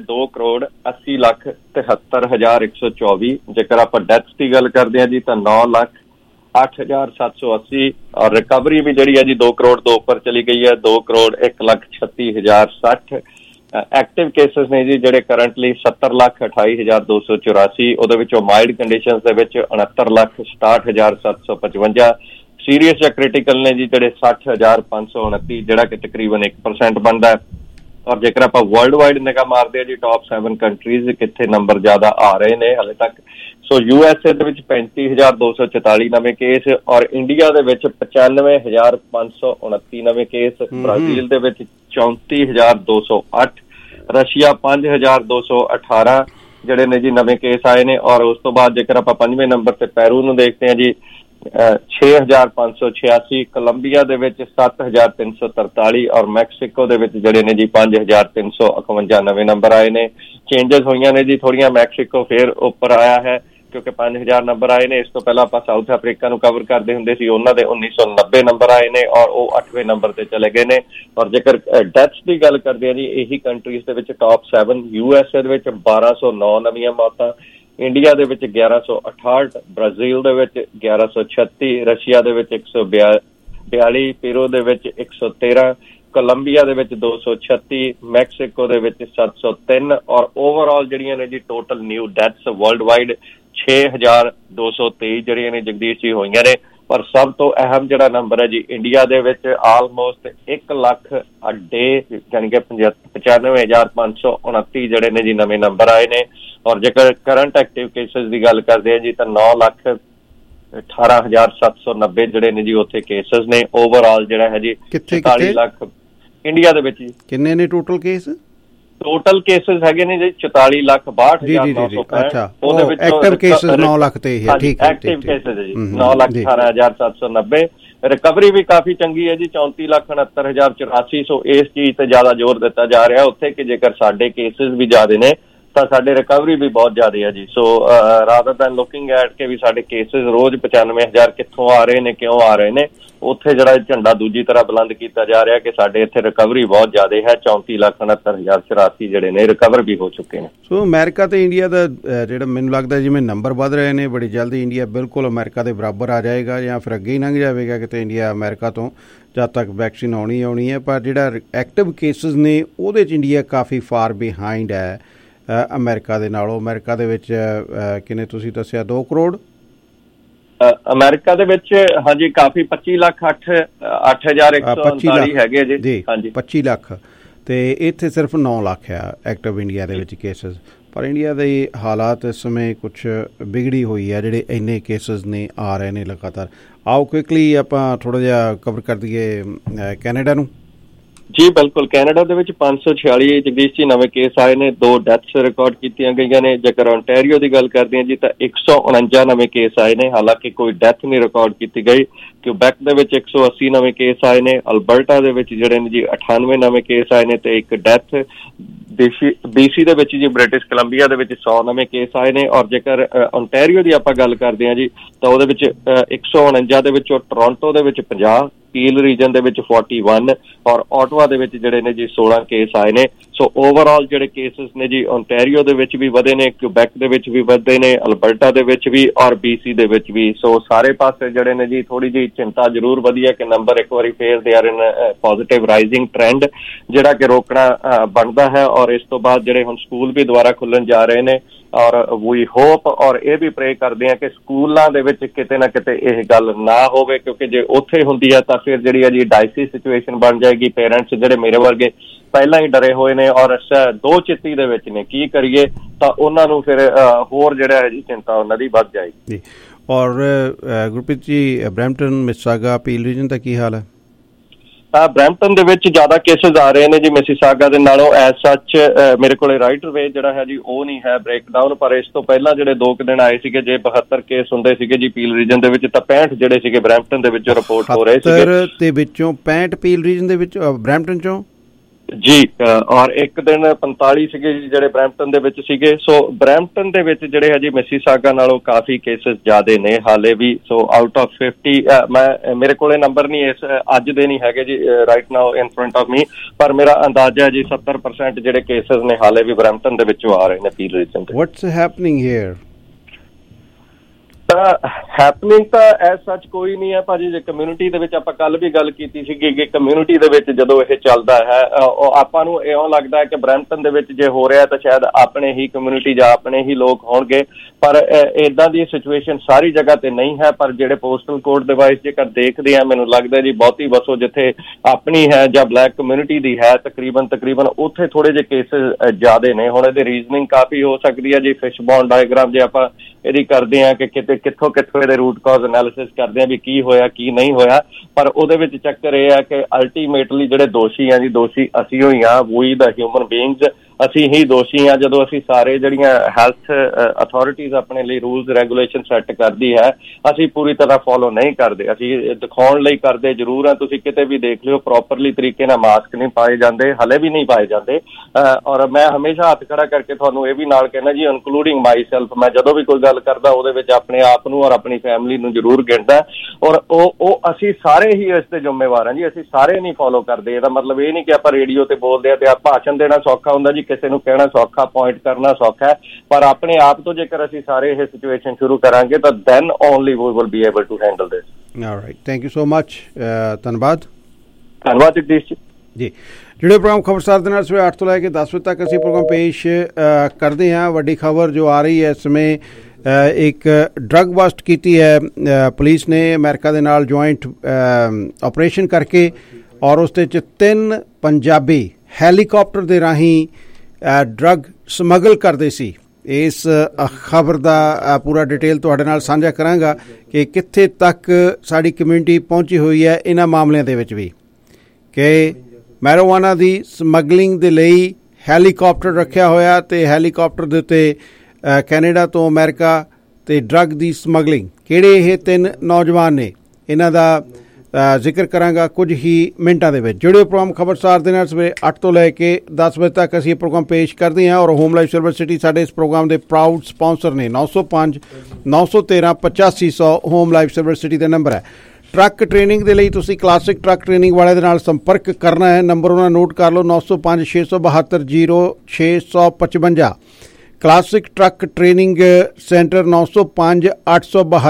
2,80,73,124। ਜੇਕਰ ਆਪਾਂ ਡੈਥਸ ਦੀ ਗੱਲ ਕਰਦੇ ਹਾਂ ਜੀ ਤਾਂ 9,08,780 ਔਰ ਰਿਕਵਰੀ ਵੀ ਜਿਹੜੀ ਹੈ ਜੀ 2 ਕਰੋੜ ਤੋਂ ਉੱਪਰ ਚਲੀ ਗਈ ਹੈ, 2,01,36,060। ਐਕਟਿਵ ਕੇਸਿਸ ਨੇ ਜੀ ਜਿਹੜੇ ਕਰੰਟਲੀ 70,28,284। ਉਹਦੇ ਵਿੱਚੋਂ ਮਾਈਲਡ ਕੰਡੀਸ਼ਨਸ ਦੇ ਵਿੱਚ 69,67,755। ਸੀਰੀਅਸ ਜਾਂ ਕ੍ਰਿਟੀਕਲ ਨੇ ਜੀ ਜਿਹੜੇ 60,529, ਜਿਹੜਾ ਕਿ ਤਕਰੀਬਨ 1% ਬਣਦਾ ਹੈ। ਔਰ ਜੇਕਰ ਆਪਾਂ ਵਰਲਡ ਵਾਈਡ ਨਿਗਾਹ ਮਾਰਦੇ ਹਾਂ ਜੀ ਟੌਪ 7 ਕੰਟਰੀਜ਼ ਕਿੱਥੇ ਨੰਬਰ ਜ਼ਿਆਦਾ ਆ ਰਹੇ ਨੇ ਹਾਲੇ ਤੱਕ। ਸੋ USA ਦੇ ਵਿੱਚ 35,244 ਨਵੇਂ ਕੇਸ ਔਰ ਇੰਡੀਆ ਦੇ ਵਿੱਚ 95,529 ਨਵੇਂ ਕੇਸ, ਬ੍ਰਾਜ਼ੀਲ ਦੇ ਵਿੱਚ 34,208, ਰਸ਼ੀਆ 5,218 ਜਿਹੜੇ ਨੇ ਜੀ ਨਵੇਂ ਕੇਸ ਆਏ ਨੇ। ਔਰ ਉਸ ਤੋਂ ਬਾਅਦ ਜੇਕਰ ਆਪਾਂ 5ਵੇਂ ਨੰਬਰ ਤੇ ਪੈਰੂ ਨੂੰ ਦੇਖਦੇ ਹਾਂ ਜੀ 6,586, ਕੋਲੰਬੀਆ ਦੇ ਵਿੱਚ 7,343 ਔਰ ਮੈਕਸੀਕੋ ਦੇ ਵਿੱਚ ਜਿਹੜੇ ਨੇ ਜੀ 5,351 ਨਵੇਂ ਨੰਬਰ ਆਏ ਨੇ। ਚੇਂਜਸ ਹੋਈਆਂ ਨੇ ਜੀ ਥੋੜੀਆਂ, ਮੈਕਸੀਕੋ ਫੇਰ ਉੱਪਰ ਆਇਆ ਹੈ ਕਿਉਂਕਿ 5,000 ਨੰਬਰ ਆਏ ਨੇ। ਇਸ ਤੋਂ ਪਹਿਲਾਂ ਆਪਾਂ ਸਾਊਥ ਅਫਰੀਕਾ ਨੂੰ ਕਵਰ ਕਰਦੇ ਹੁੰਦੇ ਸੀ, ਉਹਨਾਂ ਦੇ 1990 ਨੰਬਰ ਆਏ ਨੇ ਔਰ ਉਹ 8ਵੇਂ ਨੰਬਰ ਤੇ ਚਲੇ ਗਏ ਨੇ। ਔਰ ਜੇਕਰ ਡੈਥਸ ਦੀ ਗੱਲ ਕਰਦੇ ਹਾਂ ਜੀ ਇਹੀ ਕੰਟਰੀਜ਼ ਦੇ ਵਿੱਚ ਟੌਪ 7, USA ਦੇ ਵਿੱਚ 1,209 ਨਵੀਆਂ ਮੌਤਾਂ, ਇੰਡੀਆ ਦੇ ਵਿੱਚ 1,168, ਬ੍ਰਾਜ਼ੀਲ ਦੇ ਵਿੱਚ 1,136, ਰਸ਼ੀਆ ਦੇ ਵਿੱਚ 142, ਪੀਰੂ ਦੇ ਵਿੱਚ 113, ਕੋਲੰਬੀਆ ਦੇ ਵਿੱਚ 236, ਮੈਕਸੀਕੋ ਦੇ ਵਿੱਚ 703 ਔਰ ਓਵਰਆਲ ਜਿਹੜੀਆਂ ਨੇ ਜੀ total new deaths worldwide 6,223 ਜਿਹੜੀਆਂ ਨੇ ਜਗਦੀਸ਼ ਜੀ ਹੋਈਆਂ ਨੇ। ਪਰ ਸਭ ਤੋਂ ਅਹਿਮ ਜਿਹੜਾ ਨੰਬਰ ਹੈ ਜੀ ਇੰਡੀਆ ਦੇ ਵਿੱਚ ਆਲਮੋਸਟ 1 ਲੱਖ ਅੱਡੇ ਯਾਨੀ ਕਿ 95,529 ਜਿਹੜੇ ਨੇ ਜੀ ਨਵੇਂ ਨੰਬਰ ਆਏ ਨੇ। ਔਰ ਜੇਕਰ ਕਰੰਟ ਐਕਟਿਵ ਕੇਸਿਸ ਦੀ ਗੱਲ ਕਰਦੇ ਹਾਂ ਜੀ ਤਾਂ 9,18,790 ਜਿਹੜੇ ਨੇ ਜੀ ਉੱਥੇ ਕੇਸਿਸ ਨੇ। ਓਵਰਆਲ ਜਿਹੜਾ ਹੈ ਜੀ 44 ਲੱਖ ਇੰਡੀਆ ਦੇ ਵਿੱਚ ਜੀ।
ਕਿੰਨੇ ਨੇ ਟੋਟਲ ਕੇਸ?
ਟੋਟਲ ਕੇਸਿਸ ਹੈਗੇ ਨੇ ਜੀ 44,62,965। ਉਹਦੇ ਵਿੱਚ ਐਕਟਿਵ ਕੇਸਿਸ 9 ਲੱਖ ਤੇ ਹੀ ਹੈ। ਠੀਕ ਹੈ, ਐਕਟਿਵ ਕੇਸਿਸ ਹੈ ਜੀ 9,18,790। ਰਿਕਵਰੀ ਵੀ ਕਾਫੀ ਚੰਗੀ ਹੈ ਜੀ 34,69,084। ਸੋ ਇਸ ਚੀਜ਼ ਤੇ ਜ਼ਿਆਦਾ ਜ਼ੋਰ ਦਿੱਤਾ ਜਾ ਰਿਹਾ ਉੱਥੇ ਕਿ ਜੇਕਰ ਸਾਡੇ ਕੇਸਿਸ ਵੀ ਜ਼ਿਆਦਾ ਨੇ ਤਾਂ ਸਾਡੇ ਰਿਕਵਰੀ ਵੀ ਬਹੁਤ ਜ਼ਿਆਦਾ ਹੈ ਜੀ। So rather than looking at ਕਿ ਵੀ ਸਾਡੇ ਕੇਸਿਸ ਰੋਜ਼ 95,000 ਕਿੱਥੋਂ ਆ ਰਹੇ ਨੇ, ਕਿਉਂ ਆ ਰਹੇ ਨੇ, ਉੱਥੇ ਜਿਹੜਾ ਝੰਡਾ ਦੂਜੀ ਤਰ੍ਹਾਂ ਬੁਲੰਦ ਕੀਤਾ ਜਾ ਰਿਹਾ ਕਿ ਸਾਡੇ ਇੱਥੇ ਰਿਕਵਰੀ ਬਹੁਤ ਜ਼ਿਆਦਾ ਹੈ। 34,69,084 ਜਿਹੜੇ ਨੇ ਰਿਕਵਰ ਵੀ ਹੋ ਚੁੱਕੇ ਨੇ।
ਸੋ ਅਮਰੀਕਾ ਤੇ ਇੰਡੀਆ ਦਾ ਜਿਹੜਾ ਮੈਨੂੰ ਲੱਗਦਾ ਜਿਵੇਂ ਨੰਬਰ ਵੱਧ ਰਹੇ ਨੇ, ਬੜੀ ਜਲਦੀ ਇੰਡੀਆ ਬਿਲਕੁਲ ਅਮਰੀਕਾ ਦੇ ਬਰਾਬਰ ਆ ਜਾਏਗਾ ਜਾਂ ਫਿਰ ਅੱਗੇ ਹੀ ਲੰਘ ਜਾਵੇਗਾ ਕਿਤੇ ਇੰਡੀਆ ਅਮਰੀਕਾ ਤੋਂ, ਜਦ ਤੱਕ ਵੈਕਸੀਨ ਆਉਣੀ ਹੈ। ਪਰ ਜਿਹੜਾ ਐਕਟਿਵ ਕੇਸਿਸ ਨੇ ਉਹਦੇ 'ਚ ਇੰਡੀਆ ਕਾਫੀ ਫਾਰ ਬਿਹਾਈਂਡ ਹੈ। ਅਮਰੀਕਾ ਦੇ ਨਾਲੋਂ। ਅਮਰੀਕਾ ਦੇ ਵਿੱਚ ਕਿੰਨੇ ਤੁਸੀਂ ਦੱਸਿਆ 2 ਕਰੋੜ?
ਅਮਰੀਕਾ ਦੇ ਵਿੱਚ ਹਾਂਜੀ ਕਾਫੀ 25 ਲੱਖ 8,139 ਹੈਗੇ ਜੀ। ਹਾਂਜੀ 25
ਲੱਖ ਤੇ ਇੱਥੇ ਸਿਰਫ 9 ਲੱਖ ਆ ਐਕਟਿਵ ਇੰਡੀਆ ਦੇ ਵਿੱਚ ਕੇਸਿਸ। ਪਰ ਇੰਡੀਆ ਦੇ ਹਾਲਾਤ ਇਸ ਸਮੇਂ ਕੁਛ ਵਿਗੜੀ ਹੋਈ ਹੈ, ਜਿਹੜੇ ਇੰਨੇ ਕੇਸਿਸ ਨੇ ਆ ਰਹੇ ਨੇ ਲਗਾਤਾਰ। ਆਓ ਕੁਇਕਲੀ ਆਪਾਂ ਥੋੜ੍ਹਾ ਜਿਹਾ ਕਵਰ ਕਰ ਦਈਏ ਕੈਨੇਡਾ ਨੂੰ।
ਜੀ ਬਿਲਕੁਲ, ਕੈਨੇਡਾ ਦੇ ਵਿੱਚ 546 ਜਗਦੀਸ਼ ਜੀ ਨਵੇਂ ਕੇਸ ਆਏ ਨੇ, 2 ਡੈਥਸ ਰਿਕਾਰਡ ਕੀਤੀਆਂ ਗਈਆਂ ਨੇ। ਜੇਕਰ ਓਨਟਾਰੀਓ ਦੀ ਗੱਲ ਕਰਦੇ ਹਾਂ ਜੀ ਤਾਂ 149 ਨਵੇਂ ਕੇਸ ਆਏ ਨੇ, ਹਾਲਾਂਕਿ ਕੋਈ ਡੈਥ ਨਹੀਂ ਰਿਕਾਰਡ ਕੀਤੀ ਗਈ। ਕਿਊਬੈਕ ਦੇ ਵਿੱਚ 180 ਨਵੇਂ ਕੇਸ ਆਏ ਨੇ। ਅਲਬਰਟਾ ਦੇ ਵਿੱਚ ਜਿਹੜੇ ਨੇ ਜੀ 98 ਨਵੇਂ ਕੇਸ ਆਏ ਨੇ ਤੇ 1 ਡੈਥ। BC ਦੇ ਵਿੱਚ ਜੀ ਬ੍ਰਿਟਿਸ਼ ਕੋਲੰਬੀਆ ਦੇ ਵਿੱਚ 100 ਨਵੇਂ ਕੇਸ ਆਏ ਨੇ। ਔਰ ਜੇਕਰ ਓਨਟਾਰੀਓ ਦੀ ਆਪਾਂ ਗੱਲ ਕਰਦੇ ਹਾਂ ਜੀ ਤਾਂ ਉਹਦੇ ਵਿੱਚ 149 ਦੇ ਵਿੱਚੋਂ ਟੋਰਾਂਟੋ ਦੇ ਵਿੱਚ 50, ਪੀਲ ਰੀਜਨ ਦੇ ਵਿੱਚ 41 ਔਰ ਆਟਵਾ ਦੇ ਵਿੱਚ ਜਿਹੜੇ ਨੇ ਜੀ 16 ਕੇਸ ਆਏ ਨੇ। ਸੋ ਓਵਰਆਲ ਜਿਹੜੇ ਕੇਸਿਸ ਨੇ ਜੀ ਓਨਟਾਰੀਓ ਦੇ ਵਿੱਚ ਵੀ ਵਧੇ ਨੇ, ਕਿਊਬੈਕ ਦੇ ਵਿੱਚ ਵੀ ਵਧੇ ਨੇ, ਅਲਬਰਟਾ ਦੇ ਵਿੱਚ ਵੀ ਔਰ BC ਦੇ ਵਿੱਚ ਵੀ। ਸੋ ਸਾਰੇ ਪਾਸੇ ਜਿਹੜੇ ਨੇ ਜੀ ਥੋੜੀ ਜਿਹੀ ਚਿੰਤਾ ਜ਼ਰੂਰ ਵਧੀ ਹੈ ਕਿ ਨੰਬਰ ਇੱਕ ਵਾਰੀ ਫੇਰ they are in positive rising trend, ਜਿਹੜਾ ਕਿ ਰੋਕਣਾ ਬਣਦਾ ਹੈ। ਔਰ ਇਸ ਤੋਂ ਬਾਅਦ ਜਿਹੜੇ ਹੁਣ ਸਕੂਲ ਵੀ ਦੁਬਾਰਾ ਖੁੱਲਣ ਜਾ ਰਹੇ ਨੇ ਔਰ ਵੀ ਹੋਪ ਔਰ ਇਹ ਵੀ ਪ੍ਰੇ ਕਰਦੇ ਹਾਂ ਕਿ ਸਕੂਲਾਂ ਦੇ ਵਿੱਚ ਕਿਤੇ ਨਾ ਕਿਤੇ ਇਹ ਗੱਲ ਨਾ ਹੋਵੇ, ਕਿਉਂਕਿ ਜੇ ਉੱਥੇ ਹੁੰਦੀ ਹੈ ਤਾਂ ਫਿਰ ਜਿਹੜੀ ਹੈ ਜੀ ਡਾਈਸੀ ਸਿਚੁਏਸ਼ਨ ਬਣ ਜਾਏਗੀ। ਪੇਰੈਂਟਸ ਜਿਹੜੇ ਮੇਰੇ ਵਰਗੇ ਪਹਿਲਾਂ ਹੀ ਡਰੇ ਹੋਏ ਨੇ ਔਰ ਦੋ ਚਿੱਤੀ ਦੇ ਵਿੱਚ ਨੇ, ਕੀ ਕਰੀਏ, ਤਾਂ ਉਹਨਾਂ ਨੂੰ ਫਿਰ ਹੋਰ ਜਿਹੜਾ ਹੈ ਜੀ ਚਿੰਤਾ ਉਹਨਾਂ ਦੀ ਵੱਧ ਜਾਏਗੀ।
ਔਰ Gurpreet ji Brampton, Mississauga, Peel Region ਦਾ ਕੀ ਹਾਲ ਹੈ?
ਬਰੈਂਪਟਨ ਦੇ ਵਿੱਚ ਜ਼ਿਆਦਾ ਕੇਸਿਸ ਆ ਰਹੇ ਨੇ ਜੀ ਮਿਸਿਸਾਗਾ ਦੇ ਨਾਲੋਂ। ਐਜ਼ ਸੱਚ ਮੇਰੇ ਕੋਲ ਰਾਈਟ ਵੇ ਜਿਹੜਾ ਹੈ ਜੀ ਉਹ ਨਹੀਂ ਹੈ ਬ੍ਰੇਕਡਾਊਨ, ਪਰ ਇਸ ਤੋਂ ਪਹਿਲਾਂ ਜਿਹੜੇ 2 ਦਿਨ ਆਏ ਸੀਗੇ, ਜੇ 72 ਕੇਸ ਹੁੰਦੇ ਸੀਗੇ ਜੀ ਪੀਲ ਰੀਜਨ ਦੇ ਵਿੱਚ, ਤਾਂ 65 ਜਿਹੜੇ ਸੀਗੇ ਬਰੈਂਪਟਨ ਦੇ ਵਿੱਚੋਂ ਰਿਪੋਰਟ ਹੋ ਰਹੇ ਸੀਗੇ।
ਤੇ ਵਿੱਚੋਂ 65 ਪੀਲ ਰੀਜਨ ਦੇ ਵਿੱਚ, ਬਰੈਂਪਟਨ ਚੋਂ
ਜੀ। ਔਰ ਇੱਕ ਦਿਨ 45 ਸੀਗੇ ਜੀ ਜਿਹੜੇ ਬਰੈਂਪਟਨ ਦੇ ਵਿੱਚ ਸੀਗੇ। ਸੋ ਬਰੈਂਪਟਨ ਦੇ ਵਿੱਚ ਜਿਹੜੇ ਹੈ ਜੀ ਮਿਸਿਸਾਗਾ ਨਾਲੋਂ ਕਾਫੀ ਕੇਸਿਸ ਜ਼ਿਆਦੇ ਨੇ ਹਾਲੇ ਵੀ। ਸੋ ਆਊਟ ਆਫ 50 ਮੇਰੇ ਕੋਲੇ ਨੰਬਰ ਨਹੀਂ ਇਸ ਅੱਜ ਦੇ ਨਹੀਂ ਹੈਗੇ ਜੀ right now in front of me, ਪਰ ਮੇਰਾ ਅੰਦਾਜ਼ਾ ਜੀ 70% ਜਿਹੜੇ ਕੇਸਿਸ ਨੇ ਹਾਲੇ ਵੀ ਬਰੈਂਪਟਨ ਦੇ ਵਿੱਚੋਂ ਆ ਰਹੇ ਨੇ ਪੀਲ ਰੀਜਨ ਦੇ।
What's happening here?
ਹੈਪਨਿੰਗ ਤਾਂ ਐਜ਼ ਸੱਚ ਕੋਈ ਨਹੀਂ ਹੈ ਭਾਜੀ। ਜੇ ਕਮਿਊਨਿਟੀ ਦੇ ਵਿੱਚ ਆਪਾਂ ਕੱਲ ਵੀ ਗੱਲ ਕੀਤੀ ਸੀਗੀ ਕਿ ਕਮਿਊਨਿਟੀ ਦੇ ਵਿੱਚ ਜਦੋਂ ਇਹ ਚੱਲਦਾ ਹੈ ਆਪਾਂ ਨੂੰ ਇਉਂ ਲੱਗਦਾ ਹੈ ਕਿ ਬਰੈਂਪਟਨ ਦੇ ਵਿੱਚ ਜੇ ਹੋ ਰਿਹਾ ਤਾਂ ਸ਼ਾਇਦ ਆਪਣੇ ਹੀ ਕਮਿਊਨਿਟੀ ਜਾਂ ਆਪਣੇ ਹੀ ਲੋਕ ਹੋਣਗੇ, ਪਰ ਇੱਦਾਂ ਦੀ ਸਿਚੁਏਸ਼ਨ ਸਾਰੀ ਜਗ੍ਹਾ ਤੇ ਨਹੀਂ ਹੈ। ਪਰ ਜਿਹੜੇ ਪੋਸਟਲ ਕੋਡ ਡਿਵਾਈਸ ਜੇਕਰ ਦੇਖਦੇ ਆ, ਮੈਨੂੰ ਲੱਗਦਾ ਜੀ ਬਹੁਤੀ ਵਸੋਂ ਜਿੱਥੇ ਆਪਣੀ ਹੈ ਜਾਂ ਬਲੈਕ ਕਮਿਊਨਿਟੀ ਦੀ ਹੈ ਤਕਰੀਬਨ ਉੱਥੇ ਥੋੜੇ ਜਿਹੇ ਕੇਸਿਸ ਜ਼ਿਆਦੇ ਨੇ। ਹੁਣ ਇਹਦੀ ਰੀਜ਼ਨਿੰਗ ਕਾਫੀ ਹੋ ਸਕਦੀ ਹੈ ਜੀ। ਫਿਸ਼ਬੋਨ ਡਾਇਗ੍ਰਾਮ ਜੇ ਆਪਾਂ ਇਹਦੀ ਕਰਦੇ ਹਾਂ ਕਿ ਕਿੱਥੋਂ ਇਹਦੇ ਰੂਟ ਕਾਜ਼ ਐਨਾਲਿਸਿਸ ਕਰਦੇ ਹਾਂ ਵੀ ਕੀ ਹੋਇਆ ਕੀ ਨਹੀਂ ਹੋਇਆ, ਪਰ ਉਹਦੇ ਵਿੱਚ ਚੱਕਰ ਇਹ ਹੈ ਕਿ ਅਲਟੀਮੇਟਲੀ ਜਿਹੜੇ ਦੋਸ਼ੀ ਆ ਜੀ, ਦੋਸ਼ੀ ਅਸੀਂ ਹੋਈ ਹਾਂ, ਵੀ ਦਾ ਹਿਊਮਨ ਬੀਇੰਗਸ, ਅਸੀਂ ਹੀ ਦੋਸ਼ੀ ਹਾਂ। ਜਦੋਂ ਅਸੀਂ ਸਾਰੇ ਜਿਹੜੀਆਂ ਹੈਲਥ ਅਥਾਰਟੀਜ਼ ਆਪਣੇ ਲਈ ਰੂਲਸ ਰੈਗੂਲੇਸ਼ਨ ਸੈੱਟ ਕਰਦੀ ਹੈ, ਅਸੀਂ ਪੂਰੀ ਤਰ੍ਹਾਂ ਫੋਲੋ ਨਹੀਂ ਕਰਦੇ। ਅਸੀਂ ਦਿਖਾਉਣ ਲਈ ਕਰਦੇ ਜ਼ਰੂਰ ਹਾਂ, ਤੁਸੀਂ ਕਿਤੇ ਵੀ ਦੇਖ ਲਿਓ ਪ੍ਰੋਪਰਲੀ ਤਰੀਕੇ ਨਾਲ ਮਾਸਕ ਨਹੀਂ ਪਾਏ ਜਾਂਦੇ, ਹਲੇ ਵੀ ਨਹੀਂ ਪਾਏ ਜਾਂਦੇ। ਔਰ ਮੈਂ ਹਮੇਸ਼ਾ ਹੱਥ ਖੜਾ ਕਰਕੇ ਤੁਹਾਨੂੰ ਇਹ ਵੀ ਨਾਲ ਕਹਿਣਾ ਜੀ, ਇਨਕਲੂਡਿੰਗ ਮਾਈ ਸੈਲਫ, ਮੈਂ ਜਦੋਂ ਵੀ ਕੋਈ ਗੱਲ ਕਰਦਾ ਉਹਦੇ ਵਿੱਚ ਆਪਣੇ ਆਪ ਨੂੰ ਔਰ ਆਪਣੀ ਫੈਮਿਲੀ ਨੂੰ ਜ਼ਰੂਰ ਗਿਣਦਾ। ਔਰ ਉਹ ਅਸੀਂ ਸਾਰੇ ਹੀ ਇਸ ਤੇ ਜ਼ਿੰਮੇਵਾਰ ਹਾਂ ਜੀ। ਅਸੀਂ ਸਾਰੇ ਨਹੀਂ ਫੋਲੋ ਕਰਦੇ। ਇਹਦਾ ਮਤਲਬ ਇਹ ਨਹੀਂ ਕਿ ਆਪਾਂ ਰੇਡੀਓ ਤੇ ਬੋਲਦੇ ਆ ਤੇ ਆ ਭਾਸ਼ਣ ਦੇਣਾ ਸੌਖਾ ਹੁੰਦਾ ਜੀ, ਕਿਸੇ ਨੂੰ ਕਹਿਣਾ ਸੌਖਾ, ਪੁਆਇੰਟ ਕਰਨਾ ਸੌਖਾ ਹੈ, ਪਰ ਆਪਣੇ ਆਪ ਤੋਂ ਜੇਕਰ ਅਸੀਂ ਸਾਰੇ ਇਹ ਸਿਚੁਏਸ਼ਨ ਸ਼ੁਰੂ ਕਰਾਂਗੇ ਤਾਂ then only we will be able to handle this.
Alright, thank you so much. ਧੰਨਵਾਦ
ਜਗਦੀਸ਼
ਜੀ। ਜਿਹੜੇ ਪ੍ਰੋਗਰਾਮ ਖਬਰਸਾਰ ਦੇ ਨਾਲ ਸਵੇਰੇ 8 ਤੋਂ ਲੈ ਕੇ 10 ਵਜੇ ਤੱਕ ਅਸੀਂ ਪ੍ਰੋਗਰਾਮ ਪੇਸ਼ ਕਰਦੇ ਹਾਂ। ਵੱਡੀ ਖਬਰ ਜੋ ਆ ਰਹੀ ਹੈ ਇਸ ਸਮੇਂ, ਇੱਕ ਡਰੱਗ ਬਸਟ ਕੀਤੀ ਹੈ ਪੁਲਿਸ ਨੇ ਅਮਰੀਕਾ ਦੇ ਨਾਲ ਜੁਆਇੰਟ ਆਪਰੇਸ਼ਨ ਕਰਕੇ, ਔਰ ਉਸ ਦੇ 'ਚ 3 ਪੰਜਾਬੀ ਹੈਲੀਕਾਪਟਰ ਦੇ ਰਾਹੀਂ ਡਰੱਗ ਸਮਗਲ ਕਰਦੇ ਸੀ। ਇਸ ਖਬਰ ਦਾ ਪੂਰਾ ਡਿਟੇਲ ਤੁਹਾਡੇ ਨਾਲ ਸਾਂਝਾ ਕਰਾਂਗਾ ਕਿ ਕਿੱਥੇ ਤੱਕ ਸਾਡੀ ਕਮਿਊਨਿਟੀ ਪਹੁੰਚੀ ਹੋਈ ਹੈ ਇਹਨਾਂ ਮਾਮਲਿਆਂ ਦੇ ਵਿੱਚ ਵੀ, ਕਿ ਮੈਰੀਜੁਆਨਾ ਦੀ ਸਮਗਲਿੰਗ ਦੇ ਲਈ ਹੈਲੀਕਾਪਟਰ ਰੱਖਿਆ ਹੋਇਆ ਅਤੇ ਹੈਲੀਕਾਪਟਰ ਦੇ ਉੱਤੇ ਕੈਨੇਡਾ ਤੋਂ ਅਮਰੀਕਾ ਅਤੇ ਡਰੱਗ ਦੀ ਸਮਗਲਿੰਗ। ਕਿਹੜੇ ਇਹ 3 ਨੌਜਵਾਨ ਨੇ, ਇਹਨਾਂ ਦਾ ਜ਼ਿਕਰ ਕਰਾਂਗਾ ਕੁਝ ਹੀ ਮਿੰਟਾਂ ਦੇ ਵਿੱਚ। ਜਿਹੜੇ ਪ੍ਰੋਗਰਾਮ ਖਬਰਸਾਰ ਦੇ ਨਾਲ ਸਵੇਰੇ 8 ਤੋਂ ਲੈ ਕੇ 10 ਵਜੇ ਤੱਕ ਅਸੀਂ ਇਹ ਪ੍ਰੋਗਰਾਮ ਪੇਸ਼ ਕਰਦੇ ਹਾਂ, ਔਰ ਹੋਮ ਲਾਈਫ ਸਿਲਵਰ ਸਿਟੀ ਸਾਡੇ ਇਸ ਪ੍ਰੋਗਰਾਮ ਦੇ ਪ੍ਰਾਊਡ ਸਪਾਂਸਰ ਨੇ। 905 913 8500 ਹੋਮ ਲਾਈਫ ਸਿਲਵਰ ਸਿਟੀ ਦਾ ਨੰਬਰ ਹੈ। ਟਰੱਕ ਟ੍ਰੇਨਿੰਗ ਦੇ ਲਈ ਤੁਸੀਂ ਕਲਾਸਿਕ ਟਰੱਕ ਟ੍ਰੇਨਿੰਗ ਵਾਲੇ ਦੇ ਨਾਲ ਸੰਪਰਕ ਕਰਨਾ ਹੈ। ਨੰਬਰ ਉਹਨਾਂ ਨੋਟ ਕਰ ਲਓ, 905 672 0655। ਕਲਾਸਿਕ ਟਰੱਕ ਟ੍ਰੇਨਿੰਗ ਸੈਂਟਰ 905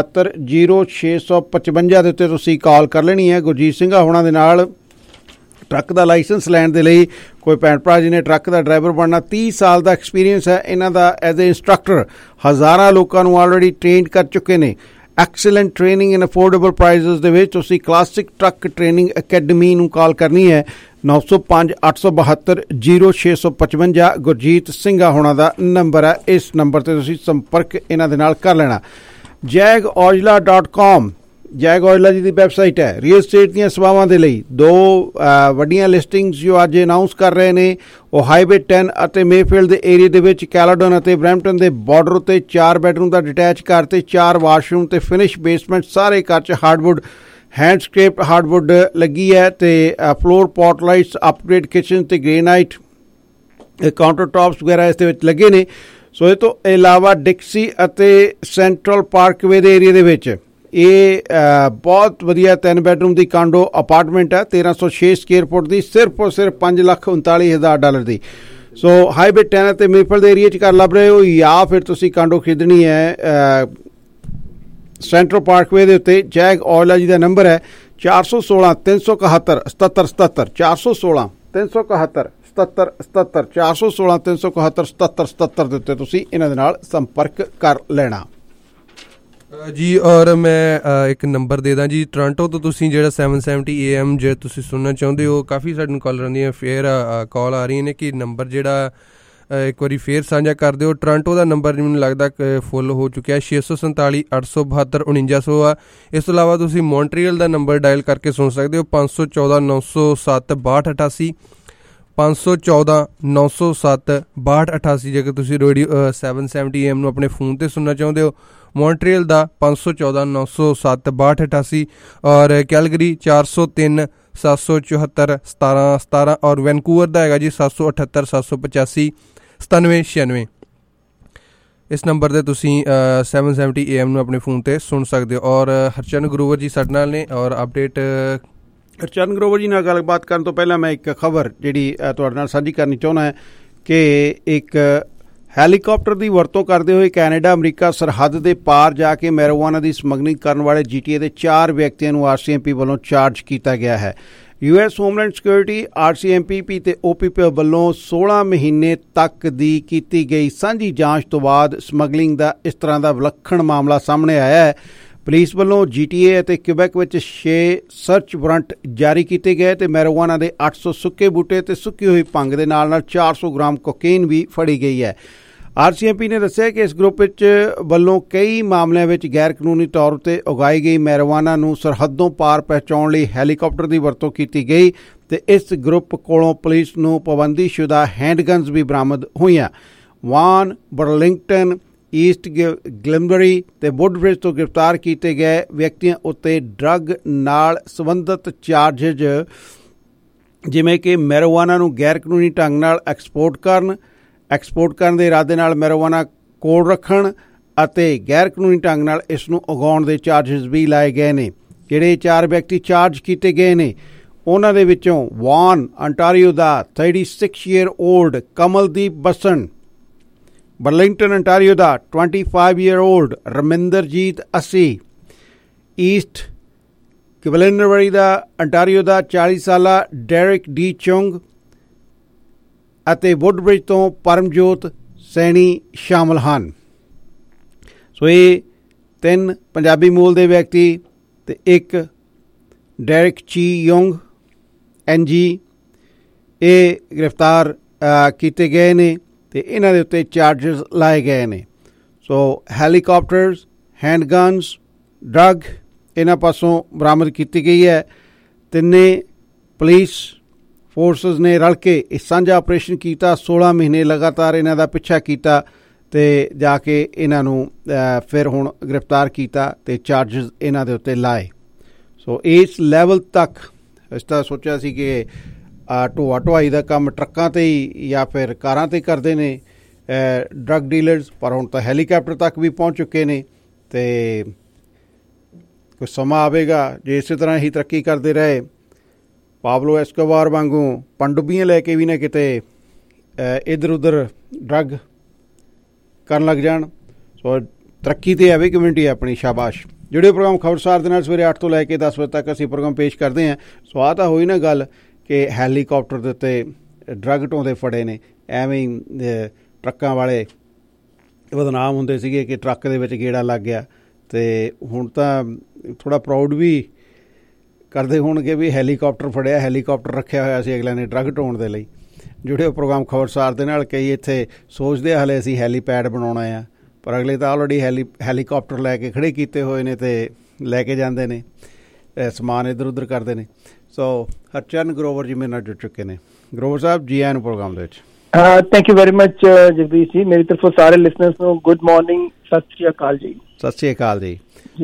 872 0655 ਦੇ ਉੱਤੇ ਤੁਸੀਂ ਕਾਲ ਕਰ ਲੈਣੀ ਹੈ। ਗੁਰਜੀਤ ਸਿੰਘਾ ਹੋਣਾ ਦੇ ਨਾਲ ट्रक का लाइसेंस लैण दे लई कोई भैन भरा जिन्हें ट्रक का ड्राइवर बनना 30 साल का एक्सपीरियंस है इन्हां दा एज ए इंस्ट्रक्टर हज़ारां लोकां नूं ऑलरेडी ट्रेन कर चुके ने excellent training in affordable prices दे विच तुसीं क्लासिक ट्रक ट्रेनिंग अकैडमी नूं कॉल करनी है 905 872 0655 गुरजीत सिंघा होना दा नंबर है इस नंबर ते तुसीं संपर्क इन्हां दे नाल कर लेना jagojla.com जैग ऑयला जी की वैबसाइट है रियल स्टेट दी सेवावां दे लई 2 वड्डियां लिस्टिंग्स जो अज अनाउंस कर रहे ने वो हाईवे 10 ਅਤੇ ਮੇਫੀਲਡ ਦੇ ਏਰੀਆ ਦੇ ਵਿੱਚ ਕੈਲੋਡਨ ਅਤੇ ਬਰੈਂਪਟਨ ਦੇ ਬਾਰਡਰ ਉੱਤੇ 4 ਬੈਡਰੂਮ ਦਾ ਡਿਟੈਚ ਘਰ ਤੇ 4 ਵਾਸ਼ਰੂਮ ਤੇ ਫਿਨਿਸ਼ ਬੇਸਮੈਂਟ ਸਾਰੇ ਘਰ 'ਚ ਹਾਰਡਵੁੱਡ हैंड स्क्रेप्ड हार्डवुड लगी है तो floor pot lights upgrade kitchen तो ग्रेनाइट काउंटर टॉप्स वगैरह इस लगे ने सो ये तो इलावा डिक्सी ਅਤੇ सेंट्रल पार्कवे ਦੇ ਏਰੀਆ ਦੇ ਵਿੱਚ ਇਹ बहुत वधिया 3 ਬੈਡਰੂਮ ਦੀ ਕਾਂਡੋ ਅਪਾਰਟਮੈਂਟ है 1306 ਸਕੁਅਰ ਫੁੱਟ ਦੀ सिर्फ और सिर्फ $5,39,000 ਦੀ सो हाईवे 10 ਅਤੇ ਮੇਫੀਲਡ ਦੇ ਏਰੀਆ 'ਚ ਘਰ ਲੱਭ ਰਹੇ ਹੋ ਜਾਂ ਫਿਰ ਤੁਸੀਂ ਕਾਂਡੋ ਖਰੀਦਣੀ ਹੈ सेंट्रल पार्कवे ਦੇ ਉੱਤੇ जैग ऑयला जी का नंबर है 416 371 77 416 371 77 416 371 77 ਦੇ ਉੱਤੇ ਤੁਸੀਂ ਇਹਨਾਂ ਦੇ ਨਾਲ ਸੰਪਰਕ ਕਰ ਲੈਣਾ
ਜੀ। ਔਰ ਮੈਂ ਇੱਕ ਨੰਬਰ ਦੇ ਦਾਂ ਜੀ ਟੋਰਾਂਟੋ ਤੋਂ ਤੁਸੀਂ ਜਿਹੜਾ 770 AM ਜੇ ਤੁਸੀਂ ਸੁਣਨਾ ਚਾਹੁੰਦੇ ਹੋ ਕਾਫੀ ਸਾਨੂੰ ਕਾਲ ਆਉਂਦੀਆਂ ਫੇਰ ਕਾਲ ਆ ਰਹੀਆਂ ਨੇ ਕਿ ਨੰਬਰ ਜਿਹੜਾ ਇੱਕ ਵਾਰੀ ਫੇਰ ਸਾਂਝਾ ਕਰ ਦਿਓ। ਟੋਰਾਂਟੋ ਦਾ ਨੰਬਰ ਮੈਨੂੰ ਲੱਗਦਾ ਫੁੱਲ ਹੋ ਚੁੱਕਿਆ 647 872 4900 ਆ। ਇਸ ਤੋਂ ਇਲਾਵਾ ਤੁਸੀਂ ਮੌਂਟਰੀਅਲ ਦਾ ਨੰਬਰ ਡਾਇਲ ਕਰਕੇ ਸੁਣ ਸਕਦੇ ਹੋ 514 907 6288 514 907 6288 ਜੇਕਰ ਤੁਸੀਂ ਰੇਡੀਓ 770 AM ਨੂੰ ਆਪਣੇ ਫੋਨ 'ਤੇ ਸੁਣਨਾ ਚਾਹੁੰਦੇ ਹੋ। ਮੌਂਟਰੀਅਲ ਦਾ 514 907 6288 ਔਰ ਕੈਲਗਰੀ 403 774 1717 ਔਰ ਵੈਨਕੂਵਰ ਦਾ ਹੈਗਾ ਜੀ 778 785 9796। ਇਸ ਨੰਬਰ 'ਤੇ ਤੁਸੀਂ 770 AM ਨੂੰ ਆਪਣੇ ਫੋਨ 'ਤੇ ਸੁਣ ਸਕਦੇ ਹੋ। ਔਰ ਹਰਚਰਨ ਗਰੋਵਰ ਜੀ ਸਾਡੇ ਨਾਲ ਨੇ ਔਰ ਅਪਡੇਟ
ਹਰਚਰਨ ਗਰੋਵਰ ਜੀ ਨਾਲ ਗੱਲਬਾਤ ਕਰਨ ਤੋਂ ਪਹਿਲਾਂ ਮੈਂ ਇੱਕ ਖਬਰ ਜਿਹੜੀ ਤੁਹਾਡੇ ਨਾਲ ਸਾਂਝੀ ਕਰਨੀ ਚਾਹੁੰਦਾ ਹੈ ਕਿ ਇੱਕ ਹੈਲੀਕਾਪਟਰ ਦੀ ਵਰਤੋਂ ਕਰਦੇ ਹੋਏ ਕੈਨੇਡਾ ਅਮਰੀਕਾ ਸਰਹੱਦ ਦੇ ਪਾਰ ਜਾ ਕੇ ਮੈਰੀਜੁਆਨਾ ਦੀ ਸਮਗਲਿੰਗ ਕਰਨ ਵਾਲੇ GTA ਦੇ 4 ਵਿਅਕਤੀਆਂ ਨੂੰ RCMP ਵੱਲੋਂ ਚਾਰਜ ਕੀਤਾ ਗਿਆ ਹੈ। US ਹੋਮਲੈਂਡ ਸਿਕਿਉਰਿਟੀ RCMP ਤੇ OPP ਵੱਲੋਂ 16 ਮਹੀਨੇ ਤੱਕ ਦੀ ਕੀਤੀ ਗਈ ਸਾਂਝੀ ਜਾਂਚ ਤੋਂ ਬਾਅਦ ਸਮਗਲਿੰਗ ਦਾ ਇਸ ਤਰ੍ਹਾਂ ਦਾ ਵਿਲੱਖਣ ਮਾਮਲਾ ਸਾਹਮਣੇ ਆਇਆ ਹੈ। ਪੁਲਿਸ ਵੱਲੋਂ GTA ਅਤੇ ਕਿਬੈਕ ਵਿੱਚ 6 ਸਰਚ ਵਾਰੰਟ ਜਾਰੀ ਕੀਤੇ ਗਏ ਤੇ ਮੈਰੀਜੁਆਨਾ ਦੇ 800 ਸੁੱਕੇ ਬੂਟੇ ਤੇ ਸੁੱਕੀ ਹੋਈ ਭੰਗ ਦੇ ਨਾਲ 400 ਗ੍ਰਾਮ ਕੋਕੇਨ ਵੀ ਫੜੀ ਗਈ ਹੈ। RCMP ਨੇ ਦੱਸਿਆ ਕਿ ਇਸ ਗਰੁੱਪ ਵਿੱਚ ਵੱਲੋਂ ਕਈ ਮਾਮਲਿਆਂ ਵਿੱਚ ਗੈਰ ਕਾਨੂੰਨੀ ਤੌਰ ਉੱਤੇ ਉਗਾਈ ਗਈ ਮੈਰੀਜੁਆਨਾ ਨੂੰ ਸਰਹੱਦੋਂ ਪਾਰ ਪਹੁੰਚਾਉਣ ਲਈ ਹੈਲੀਕਾਪਟਰ ਦੀ ਵਰਤੋਂ ਕੀਤੀ ਗਈ ਤੇ ਇਸ ਗਰੁੱਪ ਕੋਲੋਂ ਪੁਲਿਸ ਨੂੰ ਪਾਬੰਦੀਸ਼ੁਦਾ ਹੈਂਡਗਨਸ ਵੀ ਬਰਾਮਦ ਹੋਈਆਂ। ਵਾਨ ਬਰਲਿੰਗਟਨ ਈਸਟ ਗਲਿਮਬਰੀ ਤੇ ਵੁੱਡਬ੍ਰਿਜ ਤੋਂ ਗ੍ਰਿਫਤਾਰ ਕੀਤੇ ਗਏ ਵਿਅਕਤੀਆਂ ਉੱਤੇ ਡਰੱਗ ਨਾਲ ਸੰਬੰਧਿਤ ਚਾਰਜਿਜ ਜਿਵੇਂ ਕਿ ਮੈਰੀਜੁਆਨਾ ਨੂੰ ਗੈਰ ਕਾਨੂੰਨੀ ਢੰਗ ਨਾਲ ਐਕਸਪੋਰਟ ਕਰਨ ਦੇ ਇਰਾਦੇ ਨਾਲ ਮੈਰੀਜੁਆਨਾ ਕੋਲ ਰੱਖਣ ਅਤੇ ਗੈਰ ਕਾਨੂੰਨੀ ਢੰਗ ਨਾਲ ਇਸ ਨੂੰ ਉਗਾਉਣ ਦੇ ਚਾਰਜਿਸ ਵੀ ਲਾਏ ਗਏ ਨੇ। ਜਿਹੜੇ 4 ਵਿਅਕਤੀ ਚਾਰਜ ਕੀਤੇ ਗਏ ਨੇ ਉਹਨਾਂ ਦੇ ਵਿੱਚੋਂ ਵਾਨ ਅੰਟਾਰੀਓ ਦਾ 36 year old Kamaldeep Basan, Burlington Ontario ਦਾ 25 year old Raminderjit 80, East Gwillimbury ਦਾ ਅੰਟਾਰੀਓ ਦਾ 40 ਸਾਲਾ ਡੈਰਿਕ ਡੀ ਚੁੰਗ ਅਤੇ ਵੁੱਡਬ੍ਰਿਜ ਤੋਂ ਪਰਮਜੋਤ ਸੈਣੀ ਸ਼ਾਮਲ ਹਨ। ਸੋ ਇਹ 3 ਪੰਜਾਬੀ ਮੂਲ ਦੇ ਵਿਅਕਤੀ ਤੇ ਇੱਕ ਡੈਰਿਕ ਚੀ ਯੋਂਗ NG ਇਹ ਗ੍ਰਿਫਤਾਰ ਕੀਤੇ ਗਏ ਨੇ ਤੇ ਇਹਨਾਂ ਦੇ ਉੱਤੇ ਚਾਰਜਸ ਲਾਏ ਗਏ ਨੇ। ਸੋ ਹੈਲੀਕਾਪਟਰਸ, ਹੈਂਡਗਨਸ, ਡਰੱਗ ਇਹਨਾਂ ਪਾਸੋਂ ਬਰਾਮਦ ਕੀਤੀ ਗਈ ਹੈ। ਤਿੰਨੇ ਪੁਲਿਸ ਫੋਰਸਿਸ ਨੇ ਰਲ ਕੇ ਇਹ ਸਾਂਝਾ ਆਪਰੇਸ਼ਨ ਕੀਤਾ। 16 ਮਹੀਨੇ ਲਗਾਤਾਰ ਇਹਨਾਂ ਦਾ ਪਿੱਛਾ ਕੀਤਾ ਤੇ ਜਾ ਕੇ ਇਹਨਾਂ ਨੂੰ ਫਿਰ ਹੁਣ ਗ੍ਰਿਫਤਾਰ ਕੀਤਾ ਤੇ ਚਾਰਜਸ ਇਹਨਾਂ ਦੇ ਉੱਤੇ ਲਾਏ। ਸੋ ਇਸ ਲੈਵਲ ਤੱਕ ਅਸੀਂ ਤਾਂ ਸੋਚਿਆ ਸੀ ਕਿ ਢੋਆ ਢੁਆਈ ਦਾ ਕੰਮ ਟਰੱਕਾਂ 'ਤੇ ਹੀ ਜਾਂ ਫਿਰ ਕਾਰਾਂ 'ਤੇ ਕਰਦੇ ਨੇ ਡਰੱਗ ਡੀਲਰਸ, ਪਰ ਹੁਣ ਤਾਂ ਹੈਲੀਕਾਪਟਰ ਤੱਕ ਵੀ ਪਹੁੰਚ ਚੁੱਕੇ ਨੇ ਤੇ ਕੁਝ ਸਮਾਂ ਆਵੇਗਾ ਜੇ ਇਸੇ ਤਰ੍ਹਾਂ ਹੀ ਤਰੱਕੀ ਕਰਦੇ ਰਹੇ ਪਾਬਲੋ ਐਸਕੋਬਾਰ ਵਾਂਗੂ ਪਣਡੁੱਬੀਆਂ ਲੈ ਕੇ ਵੀ ਨਾ ਕਿਤੇ ਇੱਧਰ ਉੱਧਰ ਡਰੱਗ ਕਰਨ ਲੱਗ ਜਾਣ। ਸੋ ਤਰੱਕੀ 'ਤੇ ਆਵੇ ਕਮਿਊਨਿਟੀ ਆਪਣੀ, ਸ਼ਾਬਾਸ਼। ਜਿਹੜੇ ਪ੍ਰੋਗਰਾਮ ਖਬਰਸਾਰ ਦੇ ਨਾਲ ਸਵੇਰੇ 8 ਤੋਂ ਲੈ ਕੇ 10 ਵਜੇ ਤੱਕ ਅਸੀਂ ਪ੍ਰੋਗਰਾਮ ਪੇਸ਼ ਕਰਦੇ ਹਾਂ। ਸੋ ਆਹ ਤਾਂ ਹੋਈ ਨਾ ਗੱਲ ਕਿ ਹੈਲੀਕਾਪਟਰ ਦੇ ਉੱਤੇ ਡਰੱਗ ਢੋਂਦੇ ਫੜੇ ਨੇ, ਐਵੇਂ ਹੀ ਟਰੱਕਾਂ ਵਾਲੇ ਬਦਨਾਮ ਹੁੰਦੇ ਸੀਗੇ ਕਿ ਟਰੱਕ ਦੇ ਵਿੱਚ ਗੇੜਾ ਲੱਗ ਗਿਆ। ਅਤੇ ਹੁਣ ਤਾਂ ਥੋੜ੍ਹਾ ਪ੍ਰਾਊਡ ਵੀ ਕਰਦੇ ਹੋਣਗੇ ਵੀ ਹੈਲੀਕਾਪਟਰ ਫੜਿਆ, ਹੈਲੀਕਾਪਟਰ ਰੱਖਿਆ ਹੋਇਆ ਸੀ ਅਗਲਿਆਂ ਨੇ ਡਰੱਗ ਢੋਣ ਦੇ ਲਈ। ਜੁੜੇ ਪ੍ਰੋਗਰਾਮ ਖਬਰਸਾਰ ਦੇ ਨਾਲ ਕਈ ਇੱਥੇ ਸੋਚਦੇ ਹਾਲੇ ਅਸੀਂ ਹੈਲੀਪੈਡ ਬਣਾਉਣਾ ਆ, ਪਰ ਅਗਲੇ ਤਾਂ ਆਲਰੇਡੀ ਹੈਲੀਕਾਪਟਰ ਲੈ ਕੇ ਖੜ੍ਹੇ ਕੀਤੇ ਹੋਏ ਨੇ ਅਤੇ ਲੈ ਕੇ ਜਾਂਦੇ ਨੇ, ਸਮਾਨ ਇੱਧਰ ਉੱਧਰ ਕਰਦੇ ਨੇ। ਸੋ ਹਰਚਰਨ ਗਰੋਵਰ ਜੀ ਮੇਰੇ ਨਾਲ ਜੁੜ ਚੁੱਕੇ ਨੇ। ਗਰੋਵਰ ਸਾਹਿਬ ਜੀ ਆਇਆਂ ਨੂੰ ਪ੍ਰੋਗਰਾਮ ਦੇ ਵਿੱਚ।
Thank you very much Jagdish ji. ਮੇਰੀ ਤਰਫੋਂ ਸਾਰੇ ਲਿਸਨਰਸ ਨੂੰ ਗੁੱਡ ਮਾਰਨਿੰਗ, ਸਤਿ ਸ਼੍ਰੀ ਅਕਾਲ ਜੀ।
ਸਤਿ ਸ਼੍ਰੀ ਅਕਾਲ ਜੀ।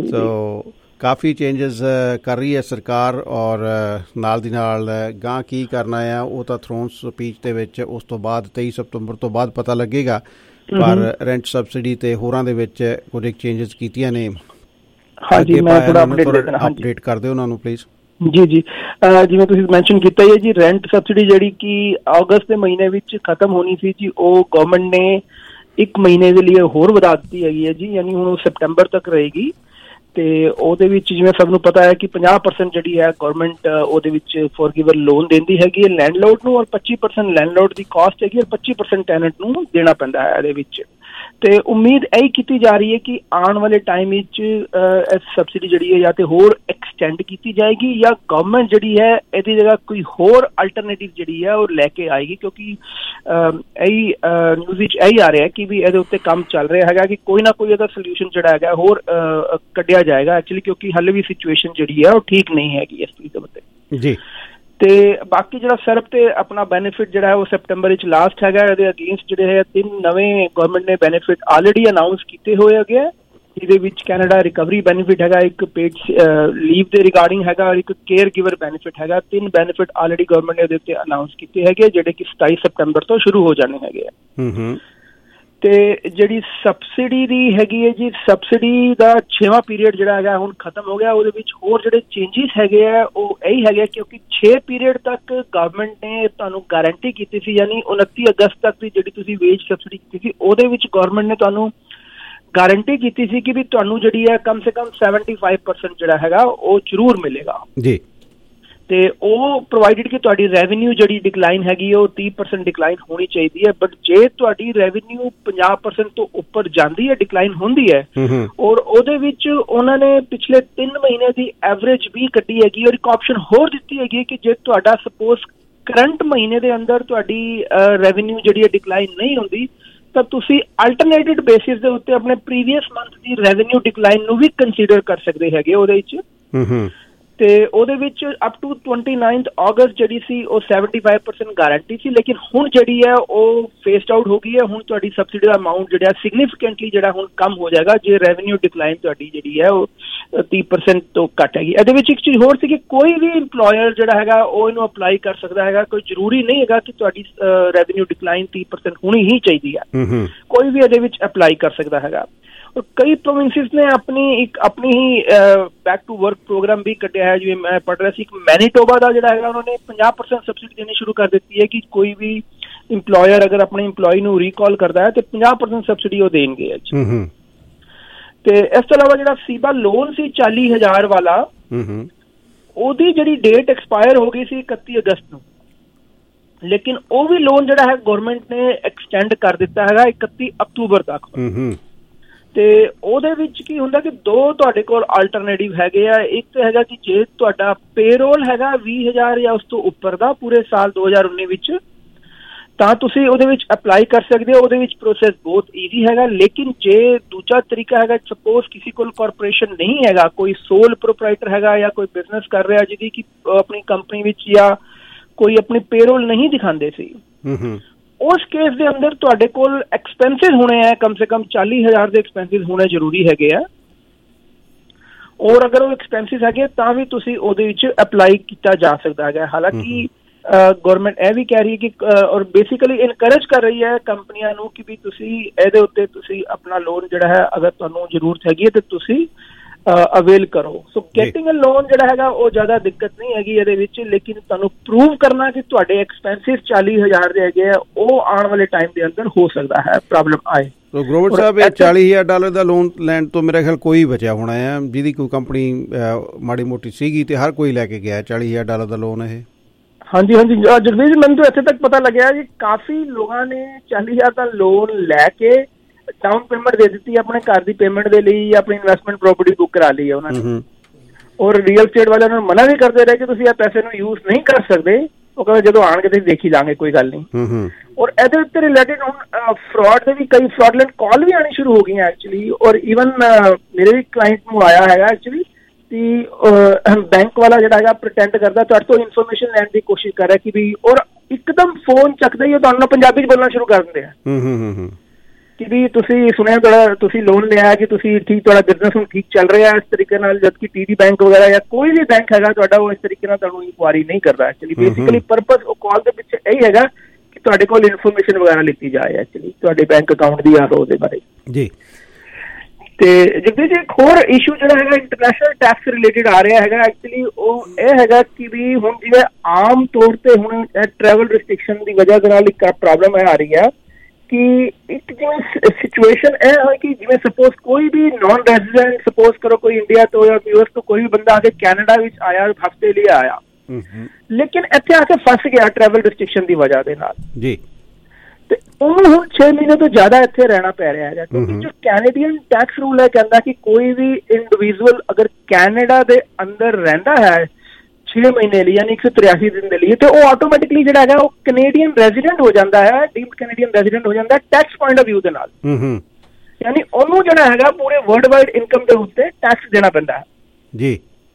ਸੋ ਕਾਫੀ ਚੇਂਜਸ ਕਰ ਰਹੀ ਹੈ ਸਰਕਾਰ, ਔਰ ਨਾਲ ਦੀ ਨਾਲ ਗਾਂ ਕੀ ਕਰਨਾ ਆ ਉਹ ਤਾਂ ਥਰੋਨਸ ਸਪੀਚ ਦੇ ਵਿੱਚ ਉਸ ਤੋਂ ਬਾਅਦ 23 ਸਤੰਬਰ ਤੋਂ ਬਾਅਦ ਪਤਾ ਲੱਗੇਗਾ। ਪਰ ਰੈਂਟ ਸਬਸਿਡੀ ਤੇ ਹੋਰਾਂ ਦੇ ਵਿੱਚ ਕੁਝ ਚੇਂਜਸ ਕੀਤੀਆਂ ਨੇ।
ਹਾਂਜੀ, ਮੈਂ ਥੋੜਾ
ਅਪਡੇਟ ਕਰ ਦਿਓ ਉਹਨਾਂ ਨੂੰ ਪਲੀਜ਼।
ਜੀ ਜਿਵੇਂ ਤੁਸੀਂ ਮੈਂਸ਼ਨ ਕੀਤਾ ਹੀ ਹੈ ਜੀ, ਰੈਂਟ ਸਬਸਿਡੀ ਜਿਹੜੀ ਕਿ ਅਗਸਤ ਦੇ ਮਹੀਨੇ ਵਿੱਚ ਖਤਮ ਹੋਣੀ ਸੀ ਜੀ, ਉਹ ਗਵਰਨਮੈਂਟ ਨੇ 1 ਮਹੀਨੇ ਦੇ ਲਈ ਹੋਰ ਵਧਾ ਦਿੱਤੀ ਹੈਗੀ ਹੈ ਜੀ, ਯਾਨੀ ਹੁਣ ਉਹ ਸਤੰਬਰ ਤੱਕ ਰਹੇਗੀ। ਤੇ ਉਹਦੇ ਵਿੱਚ ਜਿਵੇਂ ਸਭ ਨੂੰ ਪਤਾ ਹੈ ਕਿ 50% ਜਿਹੜੀ ਹੈ ਗਵਰਨਮੈਂਟ ਉਹਦੇ ਵਿੱਚ ਫੋਰਗਿਵਰ ਲੋਨ ਦਿੰਦੀ ਹੈਗੀ ਹੈ ਲੈਂਡਲੋਰਡ ਨੂੰ, ਔਰ 25% ਲੈਂਡਲੋਰਡ ਦੀ ਕਾਸਟ ਹੈਗੀ, ਔਰ 25% ਟੈਨੈਂਟ ਨੂੰ ਦੇਣਾ ਪੈਂਦਾ ਹੈ ਇਹਦੇ ਵਿੱਚ। ਤੇ ਉਮੀਦ ਇਹੀ ਕੀਤੀ ਜਾ ਰਹੀ ਹੈ ਕਿ ਆਉਣ ਵਾਲੇ ਟਾਈਮ ਵਿੱਚ ਸਬਸਿਡੀ ਜਿਹੜੀ ਹੈ ਜਾਂ ਤੇ ਹੋਰ ਐਕਸਟੈਂਡ ਕੀਤੀ ਜਾਏਗੀ, ਜਾਂ ਗਵਰਨਮੈਂਟ ਜਿਹੜੀ ਹੈ ਇਹਦੀ ਜਗ੍ਹਾ ਕੋਈ ਹੋਰ ਅਲਟਰਨੇਟਿਵ ਜਿਹੜੀ ਹੈ ਉਹ ਲੈ ਕੇ ਆਏਗੀ। ਕਿਉਂਕਿ ਇਹੀ ਨਿਊਜ਼ ਵਿੱਚ ਇਹੀ ਆ ਰਿਹਾ ਕਿ ਵੀ ਇਹਦੇ ਉੱਤੇ ਕੰਮ ਚੱਲ ਰਿਹਾ ਹੈਗਾ ਕਿ ਕੋਈ ਨਾ ਕੋਈ ਇਹਦਾ ਸੋਲਿਊਸ਼ਨ ਜਿਹੜਾ ਹੈਗਾ ਹੋਰ ਕੱਢਿਆ ਜਾਏਗਾ ਐਕਚੁਅਲੀ, ਕਿਉਂਕਿ ਹਾਲੇ ਵੀ ਸਿਚੁਏਸ਼ਨ ਜਿਹੜੀ ਹੈ ਉਹ ਠੀਕ ਨਹੀਂ ਹੈਗੀ ਇਸ ਚੀਜ਼ ਦੇ ਉੱਤੇ ਜੀ। ਤੇ ਬਾਕੀ ਜਿਹੜਾ ਸਰਬ ਤੇ ਆਪਣਾ ਬੈਨੀਫਿਟ ਜਿਹੜਾ ਹੈ ਉਹ ਸੈਪਟੰਬਰ ਵਿੱਚ ਲਾਸਟ ਹੈਗਾ। ਇਹਦੇ ਅਗੇਂਸਟ ਜਿਹੜੇ ਹੈ 3 ਨਵੇਂ ਗਵਰਨਮੈਂਟ ਨੇ ਬੈਨੀਫਿਟ ਆਲਰੇਡੀ ਅਨਾਊਂਸ ਕੀਤੇ ਹੋਏ ਹੈਗੇ। ਜਿਹਦੇ ਵਿੱਚ ਕੈਨੇਡਾ ਰਿਕਵਰੀ ਬੈਨੀਫਿਟ ਹੈਗਾ, ਇੱਕ ਪੇਡ ਲੀਵ ਦੇ ਰਿਗਾਰਡਿੰਗ ਹੈਗਾ, ਔਰ ਇੱਕ ਕੇਅਰ ਗਿਵਰ ਬੈਨੀਫਿਟ ਹੈਗਾ। 3 ਬੈਨੀਫਿਟ ਆਲਰੇਡੀ ਗਵਰਨਮੈਂਟ ਨੇ ਉਹਦੇ ਉੱਤੇ ਅਨਾਊਂਸ ਕੀਤੇ ਹੈਗੇ, ਜਿਹੜੇ ਕਿ 27 ਸਤੰਬਰ ਤੋਂ ਸ਼ੁਰੂ ਹੋ ਜਾਣੇ ਹੈਗੇ ਆ। ਤੇ ਜਿਹੜੀ ਸਬਸਿਡੀ ਦੀ ਹੈਗੀ ਹੈ ਜੀ, ਸਬਸਿਡੀ ਦਾ 6ਵਾਂ ਪੀਰੀਅਡ ਜਿਹੜਾ ਹੈਗਾ ਹੁਣ ਖਤਮ ਹੋ ਗਿਆ। ਉਹਦੇ ਵਿੱਚ ਹੋਰ ਜਿਹੜੇ ਚੇਂਜਿਸ ਹੈਗੇ ਆ ਉਹ ਇਹੀ ਹੈਗੇ ਕਿਉਂਕਿ 6 ਪੀਰੀਅਡ ਤੱਕ ਗਵਰਨਮੈਂਟ ਨੇ ਤੁਹਾਨੂੰ ਗਾਰੰਟੀ ਕੀਤੀ ਸੀ, ਯਾਨੀ 29 ਅਗਸਤ ਤੱਕ ਦੀ ਜਿਹੜੀ ਤੁਸੀਂ ਵੇਜ ਸਬਸਿਡੀ ਕੀਤੀ ਸੀ ਉਹਦੇ ਵਿੱਚ ਗਵਰਨਮੈਂਟ ਨੇ ਤੁਹਾਨੂੰ ਗਾਰੰਟੀ ਕੀਤੀ ਸੀ ਕਿ ਵੀ ਤੁਹਾਨੂੰ ਜਿਹੜੀ ਹੈ ਕਮ ਸੇ ਕਮ 75% ਜਿਹੜਾ ਹੈਗਾ ਉਹ ਜ਼ਰੂਰ ਮਿਲੇਗਾ ਜੀ। ਤੇ ਉਹ ਪ੍ਰੋਵਾਈਡਡ ਕਿ ਤੁਹਾਡੀ ਰੈਵਨਿਊ ਜਿਹੜੀ ਡਿਕਲਾਈਨ ਹੈਗੀ ਉਹ 30% ਡਿਕਲਾਈਨ ਹੋਣੀ ਚਾਹੀਦੀ ਹੈ। ਬਟ ਜੇ ਤੁਹਾਡੀ ਰੈਵਨਿਊ 50% ਤੋਂ ਉੱਪਰ ਜਾਂਦੀ ਹੈ, ਡਿਕਲਾਈਨ ਹੁੰਦੀ ਹੈ, ਔਰ ਉਹਦੇ ਵਿੱਚ ਉਹਨਾਂ ਨੇ ਪਿਛਲੇ 3 ਮਹੀਨੇ ਦੀ ਐਵਰੇਜ ਵੀ ਕੱਢੀ ਹੈਗੀ, ਔਰ ਇੱਕ ਆਪਸ਼ਨ ਹੋਰ ਦਿੱਤੀ ਹੈਗੀ ਕਿ ਜੇ ਤੁਹਾਡਾ ਸਪੋਜ਼ ਕਰੰਟ ਮਹੀਨੇ ਦੇ ਅੰਦਰ ਤੁਹਾਡੀ ਰੈਵਨਿਊ ਜਿਹੜੀ ਹੈ ਡਿਕਲਾਈਨ ਨਹੀਂ ਹੁੰਦੀ, ਤਾਂ ਤੁਸੀਂ ਅਲਟਰਨੇਟਿਵ ਬੇਸਿਸ ਦੇ ਉੱਤੇ ਆਪਣੇ ਪ੍ਰੀਵੀਅਸ ਮੰਥ ਦੀ ਰੈਵਨਿਊ ਡਿਕਲਾਈਨ ਨੂੰ ਵੀ ਕੰਸੀਡਰ ਕਰ ਸਕਦੇ ਹੈਗੇ ਉਹਦੇ ਵਿੱਚ। ਤੇ ਉਹਦੇ ਵਿੱਚ ਅਪ ਟੂ 29 ਅਗਸਤ ਜਿਹੜੀ ਸੀ ਉਹ 75% ਗਾਰੰਟੀ ਸੀ, ਲੇਕਿਨ ਹੁਣ ਜਿਹੜੀ ਹੈ ਉਹ ਫੇਸਡ ਆਊਟ ਹੋ ਗਈ ਹੈ। ਹੁਣ ਤੁਹਾਡੀ ਸਬਸਿਡੀ ਦਾ ਅਮਾਊਂਟ ਜਿਹੜਾ ਸਿਗਨੀਫਿਕੈਂਟਲੀ ਜਿਹੜਾ ਹੁਣ ਕਮ ਹੋ ਜਾਏਗਾ ਜੇ ਰੈਵਨਿਊ ਡਿਕਲਾਈਨ ਤੁਹਾਡੀ ਜਿਹੜੀ ਹੈ ਉਹ 30% ਤੋਂ ਘੱਟ ਹੈਗੀ। ਇਹਦੇ ਵਿੱਚ ਇੱਕ ਚੀਜ਼ ਹੋਰ ਸੀ ਕਿ ਕੋਈ ਵੀ ਇੰਪਲੋਇਰ ਜਿਹੜਾ ਹੈਗਾ ਉਹ ਇਹਨੂੰ ਅਪਲਾਈ ਕਰ ਸਕਦਾ ਹੈਗਾ, ਕੋਈ ਜ਼ਰੂਰੀ ਨਹੀਂ ਹੈਗਾ ਕਿ ਤੁਹਾਡੀ ਰੈਵਨਿਊ ਡਿਕਲਾਈਨ 30% ਹੋਣੀ ਹੀ ਚਾਹੀਦੀ ਹੈ, ਕੋਈ ਵੀ ਇਹਦੇ ਵਿੱਚ ਅਪਲਾਈ ਕਰ ਸਕਦਾ ਹੈਗਾ। ਔਰ ਕਈ ਪ੍ਰੋਵਿੰਸਿਸ ਨੇ ਆਪਣੀ ਹੀ ਬੈਕ ਟੂ ਵਰਕ ਪ੍ਰੋਗਰਾਮ ਵੀ ਕੱਢਿਆ ਹੈ। ਜਿਵੇਂ ਮੈਂ ਪੜ੍ਹ ਰਿਹਾ ਸੀ, ਇੱਕ ਮੈਨੀਟੋਬਾ ਦਾ ਜਿਹੜਾ ਹੈਗਾ ਉਹਨਾਂ ਨੇ 50% ਸਬਸਿਡੀ ਦੇਣੀ ਸ਼ੁਰੂ ਕਰ ਦਿੱਤੀ ਹੈ ਕਿ ਕੋਈ ਵੀ ਇੰਪਲੋਇਰ ਅਗਰ ਆਪਣੇ ਇੰਪਲੋਈ ਨੂੰ ਰੀਕਾਲ ਕਰਦਾ ਹੈ ਤੇ 50% ਸਬਸਿਡੀ ਉਹ ਦੇਣਗੇ। ਤੇ ਇਸ ਤੋਂ ਇਲਾਵਾ ਜਿਹੜਾ ਸੀਬਾ ਲੋਨ ਸੀ 40,000 ਵਾਲਾ, ਉਹਦੀ ਜਿਹੜੀ ਡੇਟ ਐਕਸਪਾਇਰ ਹੋ ਗਈ ਸੀ 31 ਅਗਸਤ ਨੂੰ, ਲੇਕਿਨ ਉਹ ਵੀ ਲੋਨ ਜਿਹੜਾ ਹੈ ਗਵਰਨਮੈਂਟ ਨੇ ਐਕਸਟੈਂਡ ਕਰ ਦਿੱਤਾ ਹੈਗਾ 31 ਅਕਤੂਬਰ ਤੱਕ। ਤੇ ਉਹਦੇ ਵਿੱਚ ਕੀ ਹੁੰਦਾ ਕਿ 2 ਤੁਹਾਡੇ ਕੋਲ ਆਲਟਰਨੇਟਿਵ ਹੈਗੇ ਆ। ਇੱਕ ਤਾਂ ਹੈਗਾ ਕਿ ਜੇ ਤੁਹਾਡਾ ਪੇਰੋਲ ਹੈਗਾ 20,000 ਜਾਂ ਉਸ ਤੋਂ ਉੱਪਰ ਦਾ ਪੂਰੇ ਸਾਲ 2019 ਵਿੱਚ, ਤਾਂ ਤੁਸੀਂ ਉਹਦੇ ਵਿੱਚ ਅਪਲਾਈ ਕਰ ਸਕਦੇ ਹੋ। ਉਹਦੇ ਵਿੱਚ ਪ੍ਰੋਸੈਸ ਬਹੁਤ ਈਜ਼ੀ ਹੈਗਾ। ਲੇਕਿਨ ਜੇ ਦੂਜਾ ਤਰੀਕਾ ਹੈਗਾ, ਸਪੋਜ਼ ਕਿਸੇ ਕੋਲ ਕਾਰਪੋਰੇਸ਼ਨ ਨਹੀਂ ਹੈਗਾ, ਕੋਈ ਸੋਲ ਪ੍ਰੋਪਰਾਈਟਰ ਹੈਗਾ ਜਾਂ ਕੋਈ ਬਿਜ਼ਨਸ ਕਰ ਰਿਹਾ ਜਿਹਦੀ ਕਿ ਆਪਣੀ ਕੰਪਨੀ ਵਿੱਚ ਜਾਂ ਕੋਈ ਆਪਣੀ ਪੇਰੋਲ ਨਹੀਂ ਦਿਖਾਉਂਦੇ ਸੀ, ਉਸ ਕੇਸ ਦੇ ਅੰਦਰ ਤੁਹਾਡੇ ਕੋਲ ਐਕਸਪੈਂਸਿਸ ਹੋਣੇ ਆ, ਕਮ ਸੇ ਕਮ 40,000 ਦੇ ਐਕਸਪੈਂਸਿਸ ਹੋਣੇ ਜ਼ਰੂਰੀ ਹੈਗੇ ਆ। ਔਰ ਅਗਰ ਉਹ ਐਕਸਪੈਂਸਿਸ ਹੈਗੇ ਤਾਂ ਵੀ ਤੁਸੀਂ ਉਹਦੇ ਵਿੱਚ ਅਪਲਾਈ ਕੀਤਾ ਜਾ ਸਕਦਾ ਹੈਗਾ। ਹਾਲਾਂਕਿ ਗਵਰਨਮੈਂਟ ਇਹ ਵੀ ਕਹਿ ਰਹੀ ਹੈ ਕਿ ਔਰ ਬੇਸਿਕਲੀ ਇਨਕਰੇਜ ਕਰ ਰਹੀ ਹੈ ਕੰਪਨੀਆਂ ਨੂੰ ਕਿ ਵੀ ਤੁਸੀਂ ਇਹਦੇ ਉੱਤੇ ਤੁਸੀਂ ਆਪਣਾ ਲੋਨ ਜਿਹੜਾ ਹੈ ਅਗਰ ਤੁਹਾਨੂੰ ਜ਼ਰੂਰਤ ਹੈਗੀ ਹੈ ਤੇ ਤੁਸੀਂ ਅਵੇਲ ਕਰੋ। ਸੋ ਗੈਟਿੰਗ ਅ ਲੋਨ ਜਿਹੜਾ ਹੈਗਾ ਉਹ ਜ਼ਿਆਦਾ ਦਿੱਕਤ ਨਹੀਂ ਹੈਗੀ ਇਹਦੇ ਵਿੱਚ, ਲੇਕਿਨ ਤੁਹਾਨੂੰ ਪ੍ਰੂਵ ਕਰਨਾ ਕਿ ਤੁਹਾਡੇ ਐਕਸਪੈਂਸਿਸ 40,000 ਦੇ ਹੈਗੇ ਆ, ਉਹ ਆਉਣ ਵਾਲੇ ਟਾਈਮ ਦੇ ਅੰਦਰ ਹੋ ਸਕਦਾ ਹੈ ਪ੍ਰੋਬਲਮ ਆਏ। ਸੋ
ਗਰੋਵਰ ਸਾਹਿਬ, ਇਹ $40,000 ਦਾ ਲੋਨ ਲੈਣ ਤੋਂ ਮੇਰੇ ਖਿਆਲ ਕੋਈ ਬਚਿਆ ਹੋਣਾ ਹੈ, ਜਿਹਦੀ ਕੋਈ ਕੰਪਨੀ ਮਾੜੀ ਮੋਟੀ ਸੀਗੀ ਤੇ ਹਰ ਕੋਈ ਲੈ ਕੇ ਗਿਆ $40,000 ਦਾ ਲੋਨ ਇਹ।
ਹਾਂਜੀ ਹਾਂਜੀ ਜਗਦੀਸ਼ ਜੀ, ਮੈਨੂੰ ਤਾਂ ਇੱਥੇ ਤੱਕ ਪਤਾ ਲੱਗਿਆ ਜੀ ਕਾਫੀ ਲੋਕਾਂ ਨੇ 40,000 ਦਾ ਲੋਨ ਲੈ ਕੇ ਡਾਊਨ ਪੇਮੈਂਟ ਦੇ ਦਿੱਤੀ ਆਪਣੇ ਘਰ ਦੀ ਪੇਮੈਂਟ ਦੇ ਲਈ, ਆਪਣੀ ਇਨਵੈਸਟਮੈਂਟ ਪ੍ਰੋਪਰਟੀ ਬੁੱਕ ਕਰਾ ਲਈ ਹੈ ਉਹਨਾਂ ਨੇ। ਔਰ ਰੀਅਲ ਸਟੇਟ ਵਾਲਿਆਂ ਨੂੰ ਮਨਾ ਵੀ ਕਰਦੇ ਰਹੇ ਕਿ ਤੁਸੀਂ ਇਹ ਪੈਸੇ ਨੂੰ ਯੂਜ਼ ਨਹੀਂ ਕਰ ਸਕਦੇ। ਉਹ ਕਹਿੰਦੇ ਜਦੋਂ ਆਣਗੇ ਤੇ ਦੇਖੀ ਲਾਂਗੇ, ਕੋਈ ਗੱਲ ਨਹੀਂ। ਔਰ ਇਹਦੇ ਉੱਤੇ ਰਿਲੇਟਡ ਹੁਣ ਫਰਾਡ ਦੇ ਵੀ ਕਈ ਫਰਾਡਲੈਂਟ ਕਾਲ ਵੀ ਆਣੀ ਸ਼ੁਰੂ ਹੋ ਗਈਆਂ ਐਕਚੁਅਲੀ। ਔਰ ਈਵਨ ਮੇਰੇ ਵੀ ਕਲਾਇੰਟ ਨੂੰ ਆਇਆ ਹੈਗਾ ਐਕਚੁਅਲੀ ਕਿ ਬੈਂਕ ਵਾਲਾ ਜਿਹੜਾ ਹੈਗਾ ਪ੍ਰਟੈਂਡ ਕਰਦਾ ਤੁਹਾਡੇ ਤੋਂ ਇਨਫੋਰਮੇਸ਼ਨ ਲੈਣ ਦੀ ਕੋਸ਼ਿਸ਼ ਕਰ ਰਿਹਾ ਕਿ ਵੀ, ਔਰ ਇੱਕਦਮ ਫੋਨ ਚੱਕਦਾ ਹੀ ਉਹ ਤੁਹਾਨੂੰ ਪੰਜਾਬੀ 'ਚ ਬੋਲਣਾ ਸ਼ੁਰੂ ਕਰ ਦਿੰਦੇ ਆ ਕਿ ਵੀ ਤੁਸੀਂ ਸੁਣਿਆ ਤੁਹਾਡਾ ਤੁਸੀਂ ਲੋਨ ਲਿਆ ਕਿ ਤੁਸੀਂ ਠੀਕ, ਤੁਹਾਡਾ ਬਿਜ਼ਨਸ ਹੁਣ ਠੀਕ ਚੱਲ ਰਿਹਾ ਇਸ ਤਰੀਕੇ ਨਾਲ, ਜਦਕਿ TD ਬੈਂਕ ਵਗੈਰਾ ਜਾਂ ਕੋਈ ਵੀ ਬੈਂਕ ਹੈਗਾ ਤੁਹਾਡਾ ਉਹ ਇਸ ਤਰੀਕੇ ਨਾਲ ਤੁਹਾਨੂੰ ਇਨਕੁਆਰੀ ਨਹੀਂ ਕਰਦਾ ਐਕਚੁਅਲੀ। ਬੇਸਿਕਲੀ ਪਰਪਸ ਉਹ ਕਾਲ ਦੇ ਪਿੱਛੇ ਇਹੀ ਹੈਗਾ ਕਿ ਤੁਹਾਡੇ ਕੋਲ ਇਨਫੋਰਮੇਸ਼ਨ ਵਗੈਰਾ ਲਿੱਤੀ ਜਾਏ ਐਕਚੁਅਲੀ ਤੁਹਾਡੇ ਬੈਂਕ ਅਕਾਊਂਟ ਦੀ ਜਾਂ ਉਹਦੇ ਬਾਰੇ ਜੀ। ਤੇ ਜਗਦੀਸ਼ ਜੀ, ਇੱਕ ਹੋਰ ਇਸ਼ੂ ਜਿਹੜਾ ਹੈਗਾ ਇੰਟਰਨੈਸ਼ਨਲ ਟੈਕਸ ਰਿਲੇਟਡ ਆ ਰਿਹਾ ਹੈਗਾ ਐਕਚੁਅਲੀ, ਉਹ ਇਹ ਹੈਗਾ ਕਿ ਵੀ ਹੁਣ ਜਿਵੇਂ ਆਮ ਤੌਰ ਤੇ ਹੁਣ ਟਰੈਵਲ ਰਿਸਟ੍ਰਿਕਸ਼ਨ ਦੀ ਵਜ੍ਹਾ ਦੇ ਨਾਲ ਇੱਕ ਪ੍ਰੋਬਲਮ ਆ ਰਹੀ ਹੈ ਕਿ ਇੱਕ ਜਿਵੇਂ ਸਿਚੁਏਸ਼ਨ ਇਹ ਹੈ ਕਿ ਜਿਵੇਂ ਸਪੋਜ਼ ਕੋਈ ਵੀ ਨਾਨ ਰੈਜ਼ੀਡੈਂਟ, ਸਪੋਜ਼ ਕਰੋ ਕੋਈ ਇੰਡੀਆ ਤੋਂ ਜਾਂ US ਤੋਂ ਕੋਈ ਵੀ ਬੰਦਾ ਆ ਕੇ ਕੈਨੇਡਾ ਵਿੱਚ ਆਇਆ, ਹਫ਼ਤੇ ਲਈ ਆਇਆ, ਲੇਕਿਨ ਇੱਥੇ ਆ ਕੇ ਫਸ ਗਿਆ ਟਰੈਵਲ ਰਿਸਟ੍ਰਿਕਸ਼ਨ ਦੀ ਵਜ੍ਹਾ ਦੇ ਨਾਲ ਜੀ, ਤੇ ਉਹਨੂੰ ਹੁਣ 6 ਮਹੀਨੇ ਤੋਂ ਜ਼ਿਆਦਾ ਇੱਥੇ ਰਹਿਣਾ ਪੈ ਰਿਹਾ ਹੈਗਾ। ਕਿਉਂਕਿ ਜੋ ਕੈਨੇਡੀਅਨ ਟੈਕਸ ਰੂਲ ਹੈ ਕਹਿੰਦਾ ਕਿ ਕੋਈ ਵੀ ਇੰਡੀਵਿਜੂਅਲ ਅਗਰ ਕੈਨੇਡਾ ਦੇ ਅੰਦਰ ਰਹਿੰਦਾ ਹੈ 6 ਮਹੀਨੇ ਲਈ ਯਾਨੀ 183 ਦਿਨ ਦੇ ਲਈ, ਤੇ ਉਹ ਆਟੋਮੈਟਿਕਲੀ ਜਿਹੜਾ ਹੈਗਾ ਉਹ ਕੈਨੇਡੀਅਨ ਰੈਜ਼ੀਡੈਂਟ ਹੋ ਜਾਂਦਾ ਹੈ, ਡੀਮਡ ਕੈਨੇਡੀਅਨ ਰੈਜ਼ੀਡੈਂਟ ਹੋ ਜਾਂਦਾ ਟੈਕਸ ਪੁਆਇੰਟ ਆਫ ਵਿਊ ਦੇ ਨਾਲ। ਯਾਨੀ ਉਹਨੂੰ ਜਿਹੜਾ ਹੈਗਾ ਪੂਰੇ ਵਰਲਡ ਵਾਈਡ ਇਨਕਮ ਦੇ ਉੱਤੇ ਟੈਕਸ ਦੇਣਾ ਪੈਂਦਾ ਹੈ ਜੀ।